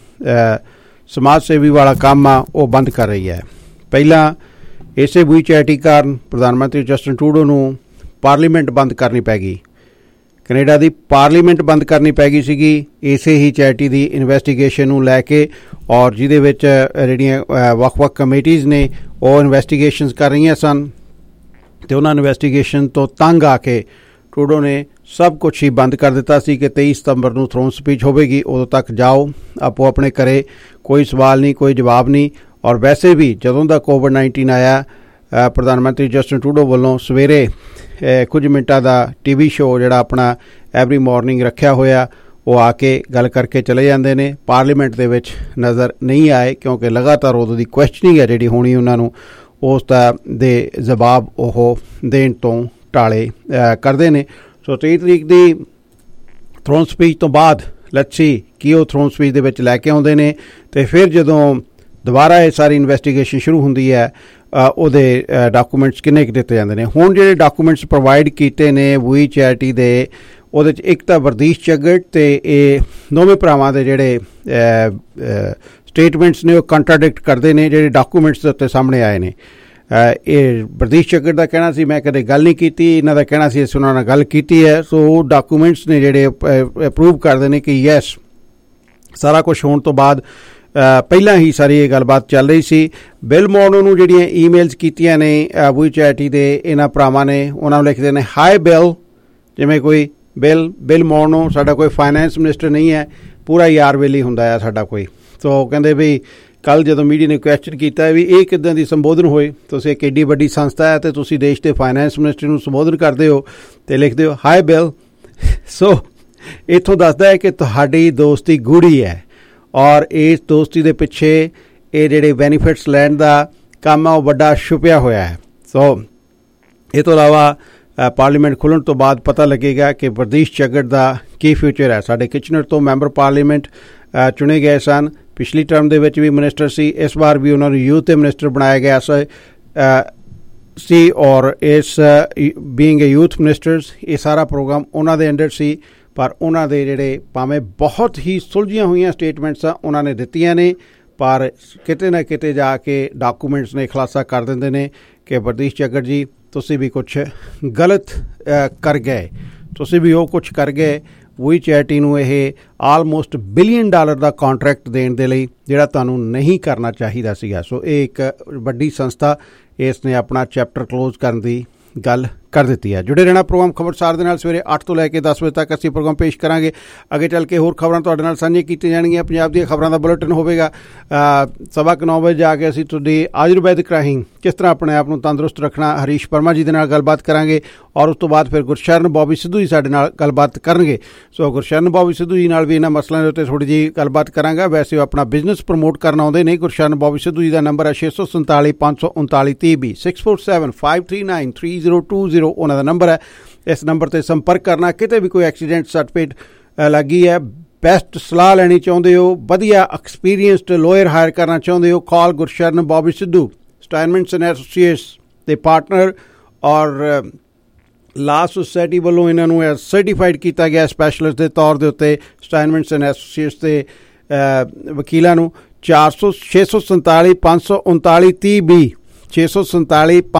ਸਮਾਜ ਸੇਵੀ ਵਾਲਾ ਕੰਮ ਆ ਉਹ ਬੰਦ ਕਰ ਰਹੀ ਹੈ। ਪਹਿਲਾਂ ਇਸੇ ਬੂਈ ਚੈਰਿਟੀ ਕਾਰਨ ਪ੍ਰਧਾਨ ਮੰਤਰੀ ਜਸਟਿਨ ਟਰੂਡੋ ਨੂੰ ਪਾਰਲੀਮੈਂਟ ਬੰਦ ਕਰਨੀ ਪੈ ਗਈ। ਕੈਨੇਡਾ ਦੀ ਪਾਰਲੀਮੈਂਟ ਬੰਦ ਕਰਨੀ ਪੈ ਗਈ ਸੀਗੀ ਇਸੇ ਹੀ ਚੈਰਿਟੀ ਦੀ ਇਨਵੈਸਟੀਗੇਸ਼ਨ ਨੂੰ ਲੈ ਕੇ, ਔਰ ਜਿਹਦੇ ਵਿੱਚ ਜਿਹੜੀਆਂ ਵੱਖ-ਵੱਖ ਕਮੇਟੀਜ਼ ਨੇ ਉਹ ਇਨਵੈਸਟੀਗੇਸ਼ਨਸ ਕਰ ਰਹੀਆਂ ਸਨ ਅਤੇ ਉਹਨਾਂ ਇਨਵੈਸਟੀਗੇਸ਼ਨ ਤੋਂ ਤੰਗ ਆ ਕੇ ਟਰੂਡੋ ਨੇ ਸਭ ਕੁਛ ਹੀ ਬੰਦ ਕਰ ਦਿੱਤਾ ਸੀ ਕਿ 23 ਸਤੰਬਰ ਨੂੰ ਥਰੋਨ ਸਪੀਚ ਹੋਵੇਗੀ, ਉਦੋਂ ਤੱਕ ਜਾਓ ਆਪੋ ਆਪਣੇ ਘਰੇ, ਕੋਈ ਸਵਾਲ ਨਹੀਂ, ਕੋਈ ਜਵਾਬ ਨਹੀਂ। ਔਰ ਵੈਸੇ ਵੀ ਜਦੋਂ ਦਾ ਕੋਵਿਡ-19 ਆਇਆ, ਪ੍ਰਧਾਨ ਮੰਤਰੀ ਜਸਟਿਨ ਟਰੂਡੋ ਵੱਲੋਂ ਸਵੇਰੇ ਕੁਝ ਮਿੰਟਾਂ ਦਾ TV ਸ਼ੋਅ ਜਿਹੜਾ ਆਪਣਾ ਐਵਰੀ ਮਾਰਨਿੰਗ ਰੱਖਿਆ ਹੋਇਆ, ਉਹ ਆ ਕੇ ਗੱਲ ਕਰਕੇ ਚਲੇ ਜਾਂਦੇ ਨੇ। ਪਾਰਲੀਮੈਂਟ ਦੇ ਵਿੱਚ ਨਜ਼ਰ ਨਹੀਂ ਆਏ ਕਿਉਂਕਿ ਲਗਾਤਾਰ ਉਦੋਂ ਦੀ ਕੁਐਸਚਨਿੰਗ ਹੈ ਜਿਹੜੀ ਹੋਣੀ ਉਹਨਾਂ ਨੂੰ, ਉਸ ਦਾ ਦੇ ਜਵਾਬ ਉਹ ਦੇਣ ਤੋਂ ਟਾਲੇ ਕਰਦੇ ਨੇ। ਸੋ 23 ਤਰੀਕ ਦੀ ਥਰੋਨ ਸਪੀਚ ਤੋਂ ਬਾਅਦ ਲੈਟਸ ਸੀ ਕਿ ਉਹ ਥਰੋਨ ਸਪੀਚ ਦੇ ਵਿੱਚ ਲੈ ਕੇ ਆਉਂਦੇ ਨੇ, ਅਤੇ ਫਿਰ ਜਦੋਂ ਦੁਬਾਰਾ ਇਹ ਸਾਰੀ ਇਨਵੈਸਟੀਗੇਸ਼ਨ ਸ਼ੁਰੂ ਹੁੰਦੀ ਹੈ ਉਹਦੇ ਡਾਕੂਮੈਂਟਸ ਕਿੰਨੇ ਕੁ ਦਿੱਤੇ ਜਾਂਦੇ ਨੇ। ਹੁਣ ਜਿਹੜੇ ਡਾਕੂਮੈਂਟਸ ਪ੍ਰੋਵਾਈਡ ਕੀਤੇ ਨੇ ਬੂਈ ਚੈਰਿਟੀ ਦੇ, ਉਹਦੇ 'ਚ ਇੱਕ ਤਾਂ ਵਰਦੀਸ਼ ਚੱਗੜ ਅਤੇ ਇਹ ਦੋਵੇਂ ਭਰਾਵਾਂ ਦੇ ਜਿਹੜੇ ਸਟੇਟਮੈਂਟਸ ਨੇ ਉਹ ਕੰਟਰਾਡਿਕਟ ਕਰਦੇ ਨੇ ਜਿਹੜੇ ਡਾਕੂਮੈਂਟਸ ਦੇ ਉੱਤੇ ਸਾਹਮਣੇ ਆਏ ਨੇ। ਇਹ ਵਰਦੀਸ਼ ਚੱਗੜ ਦਾ ਕਹਿਣਾ ਸੀ ਮੈਂ ਕਦੇ ਗੱਲ ਨਹੀਂ ਕੀਤੀ, ਇਹਨਾਂ ਦਾ ਕਹਿਣਾ ਸੀ ਅਸੀਂ ਉਹਨਾਂ ਨਾਲ ਗੱਲ ਕੀਤੀ ਹੈ। ਸੋ ਉਹ ਡਾਕੂਮੈਂਟਸ ਨੇ ਜਿਹੜੇ ਅਪਰੂਵ ਕਰਦੇ ਨੇ ਕਿ ਯੈਸ ਸਾਰਾ ਕੁਛ ਹੋਣ ਤੋਂ ਬਾਅਦ ਪਹਿਲਾਂ ਹੀ ਸਾਰੀ ਇਹ ਗੱਲਬਾਤ ਚੱਲ ਰਹੀ ਸੀ। ਬਿਲ ਮੋਰਨੋ ਨੂੰ ਜਿਹੜੀਆਂ ਈਮੇਲਸ ਕੀਤੀਆਂ ਨੇ ਬੂਈ ਚੈਰਿਟੀ ਦੇ ਇਹਨਾਂ ਭਰਾਵਾਂ ਨੇ, ਉਹਨਾਂ ਨੂੰ ਲਿਖਦੇ ਨੇ ਹਾਈ ਬਿਲ, ਜਿਵੇਂ ਕੋਈ ਬਿਲ ਮੋਰਨੋ ਸਾਡਾ ਕੋਈ ਫਾਈਨੈਂਸ ਮਿਨਿਸਟਰ ਨਹੀਂ ਹੈ, ਪੂਰਾ ਯਾਰ ਵੇਲੀ ਹੁੰਦਾ ਹੈ ਸਾਡਾ ਕੋਈ। ਸੋ ਕਹਿੰਦੇ ਵੀ ਕੱਲ੍ਹ ਜਦੋਂ ਮੀਡੀਆ ਨੇ ਕੁਐਸਚਨ ਕੀਤਾ ਵੀ ਇਹ ਕਿੱਦਾਂ ਦੀ ਸੰਬੋਧਨ ਹੋਏ, ਤੁਸੀਂ ਇੱਕ ਏਡੀ ਵੱਡੀ ਸੰਸਥਾ ਹੈ ਅਤੇ ਤੁਸੀਂ ਦੇਸ਼ ਦੇ ਫਾਈਨੈਂਸ ਮਿਨਿਸਟਰ ਨੂੰ ਸੰਬੋਧਨ ਕਰਦੇ ਹੋ ਅਤੇ ਲਿਖਦੇ ਹੋ ਹਾਈ ਬਿਲ। ਸੋ ਇੱਥੋਂ ਦੱਸਦਾ ਹੈ ਕਿ ਤੁਹਾਡੀ ਦੋਸਤੀ ਗੂੜੀ ਹੈ ਔਰ ਇਸ ਦੋਸਤੀ ਦੇ ਪਿੱਛੇ ਇਹ ਜਿਹੜੇ ਬੈਨੀਫਿਟਸ ਲੈਣ ਦਾ ਕੰਮ ਆ ਉਹ ਵੱਡਾ ਛੁਪਿਆ ਹੋਇਆ ਹੈ। ਸੋ ਇਹ ਤੋਂ ਇਲਾਵਾ ਪਾਰਲੀਮੈਂਟ ਖੁੱਲ੍ਹਣ ਤੋਂ ਬਾਅਦ ਪਤਾ ਲੱਗੇਗਾ ਕਿ ਵਰਦੀਸ਼ ਚੱਗੜ ਦਾ ਕੀ ਫਿਊਚਰ ਹੈ। ਸਾਡੇ ਕਿਚਨਰ ਤੋਂ ਮੈਂਬਰ ਪਾਰਲੀਮੈਂਟ ਚੁਣੇ ਗਏ ਸਨ, ਪਿਛਲੀ ਟਰਮ ਦੇ ਵਿੱਚ ਵੀ ਮਿਨਿਸਟਰ ਸੀ, ਇਸ ਵਾਰ ਵੀ ਉਹਨਾਂ ਨੂੰ ਯੂਥ ਦੇ ਮਿਨਿਸਟਰ ਬਣਾਇਆ ਗਿਆ ਸੀ ਔਰ ਇਸ ਬੀਇੰਗ ਏ ਯੂਥ ਮਿਨਿਸਟਰਸ ਇਹ ਸਾਰਾ ਪ੍ਰੋਗਰਾਮ ਉਹਨਾਂ ਦੇ ਅੰਡਰ ਸੀ। ਪਰ ਉਹਨਾਂ ਦੇ ਜਿਹੜੇ ਭਾਵੇਂ ਬਹੁਤ ਹੀ ਸੁਲਝੀਆਂ ਹੋਈਆਂ ਸਟੇਟਮੈਂਟਸ ਆ ਉਹਨਾਂ ਨੇ ਦਿੱਤੀਆਂ ਨੇ, ਪਰ ਕਿਤੇ ਨਾ ਕਿਤੇ ਜਾ ਕੇ ਡਾਕੂਮੈਂਟਸ ਨੇ ਖੁਲਾਸਾ ਕਰ ਦਿੰਦੇ ਨੇ ਕਿ ਵਰਦੀਸ਼ ਚੱਗੜ ਜੀ ਤੁਸੀਂ ਵੀ ਕੁਛ ਗਲਤ ਕਰ ਗਏ, ਤੁਸੀਂ ਵੀ ਉਹ ਕੁਛ ਕਰ ਗਏ। ਬੂਈ ਚੈਰਿਟੀ ਨੂੰ ਇਹ ਆਲਮੋਸਟ $1 ਬਿਲੀਅਨ ਦਾ ਕੰਟਰੈਕਟ ਦੇਣ ਦੇ ਲਈ ਜਿਹੜਾ ਤੁਹਾਨੂੰ ਨਹੀਂ ਕਰਨਾ ਚਾਹੀਦਾ ਸੀਗਾ। ਸੋ ਇਹ ਇੱਕ ਵੱਡੀ ਸੰਸਥਾ ਇਸ ਨੇ ਆਪਣਾ ਚੈਪਟਰ ਕਲੋਜ਼ ਕਰਨ ਦੀ ਗੱਲ ਕਰ ਦਿੱਤੀ ਹੈ। ਜੁੜੇ ਰਹਿਣਾ ਪ੍ਰੋਗਰਾਮ ਖਬਰਸਾਰ ਦੇ ਨਾਲ। ਸਵੇਰੇ 8 ਤੋਂ ਲੈ ਕੇ 10 ਵਜੇ ਤੱਕ ਅਸੀਂ ਪ੍ਰੋਗਰਾਮ ਪੇਸ਼ ਕਰਾਂਗੇ। ਅੱਗੇ ਚੱਲ ਕੇ ਹੋਰ ਖਬਰਾਂ ਤੁਹਾਡੇ ਨਾਲ ਸਾਂਝੀਆਂ ਕੀਤੀਆਂ ਜਾਣਗੀਆਂ। ਪੰਜਾਬ ਦੀਆਂ ਖਬਰਾਂ ਦਾ ਬੁਲੇਟਿਨ ਹੋਵੇਗਾ 9:15 ਵਜੇ ਜਾ ਕੇ ਅਸੀਂ ਤੁਹਾਡੀ ਆਯੁਰਵੈਦਿਕ ਰਾਹੀਂ ਕਿਸ ਤਰ੍ਹਾਂ ਆਪਣੇ ਆਪ ਨੂੰ ਤੰਦਰੁਸਤ ਰੱਖਣਾ ਹਰੀਸ਼ ਵਰਮਾ ਜੀ ਦੇ ਨਾਲ ਗੱਲਬਾਤ ਕਰਾਂਗੇ। ਔਰ ਉਸ ਤੋਂ ਬਾਅਦ ਫਿਰ ਗੁਰਸ਼ਰਨ ਬੋਬੀ ਸਿੱਧੂ ਜੀ ਸਾਡੇ ਨਾਲ ਗੱਲਬਾਤ ਕਰਨਗੇ। ਸੋ ਗੁਰਸ਼ਰਨ ਬੋਬੀ ਸਿੱਧੂ ਜੀ ਨਾਲ ਵੀ ਇਹਨਾਂ ਮਸਲਿਆਂ ਦੇ ਉੱਤੇ ਥੋੜ੍ਹੀ ਜਿਹੀ ਗੱਲਬਾਤ ਕਰਾਂਗਾ। ਵੈਸੇ ਉਹ ਆਪਣਾ ਬਿਜ਼ਨਸ ਪ੍ਰਮੋਟ ਕਰਨ ਆਉਂਦੇ ਨੇ। ਗੁਰਸ਼ਰਨ ਬੋਬੀ ਸਿੱਧੂ ਜੀ ਦਾ ਨੰਬਰ ਹੈ 647 539 30 647-539-3020 ਉਹਨਾਂ ਦਾ ਨੰਬਰ ਹੈ। ਇਸ ਨੰਬਰ 'ਤੇ ਸੰਪਰਕ ਕਰਨਾ। ਕਿਤੇ ਵੀ ਕੋਈ ਐਕਸੀਡੈਂਟ ਸਰਟੀਫਿਕੇਟ ਲੱਗੀ ਹੈ, ਬੈਸਟ ਸਲਾਹ ਲੈਣੀ ਚਾਹੁੰਦੇ ਹੋ, ਵਧੀਆ ਐਕਸਪੀਰੀਅੰਸਡ ਲੋਇਰ ਹਾਇਰ ਕਰਨਾ ਚਾਹੁੰਦੇ ਹੋ, ਕਾਲ ਗੁਰਸ਼ਰਨ ਬੋਬੀ ਸਿੱਧੂ। ਸਟਾਈਨਮੈਂਟਸ ਐਂਡ ਐਸੋਸੀਏਟਸ ਦੇ ਪਾਰਟਨਰ ਔਰ ਲਾ ਸੁਸਾਇਟੀ ਵੱਲੋਂ ਇਹਨਾਂ ਨੂੰ ਸਰਟੀਫਾਈਡ ਕੀਤਾ ਗਿਆ ਸਪੈਸ਼ਲਿਸਟ ਦੇ ਤੌਰ ਦੇ ਉੱਤੇ। ਸਟਾਈਨਮੈਂਟਸ ਐਂਡ ਐਸੋਸੀਏਟਸ ਦੇ ਵਕੀਲਾਂ ਨੂੰ 647 539 30 647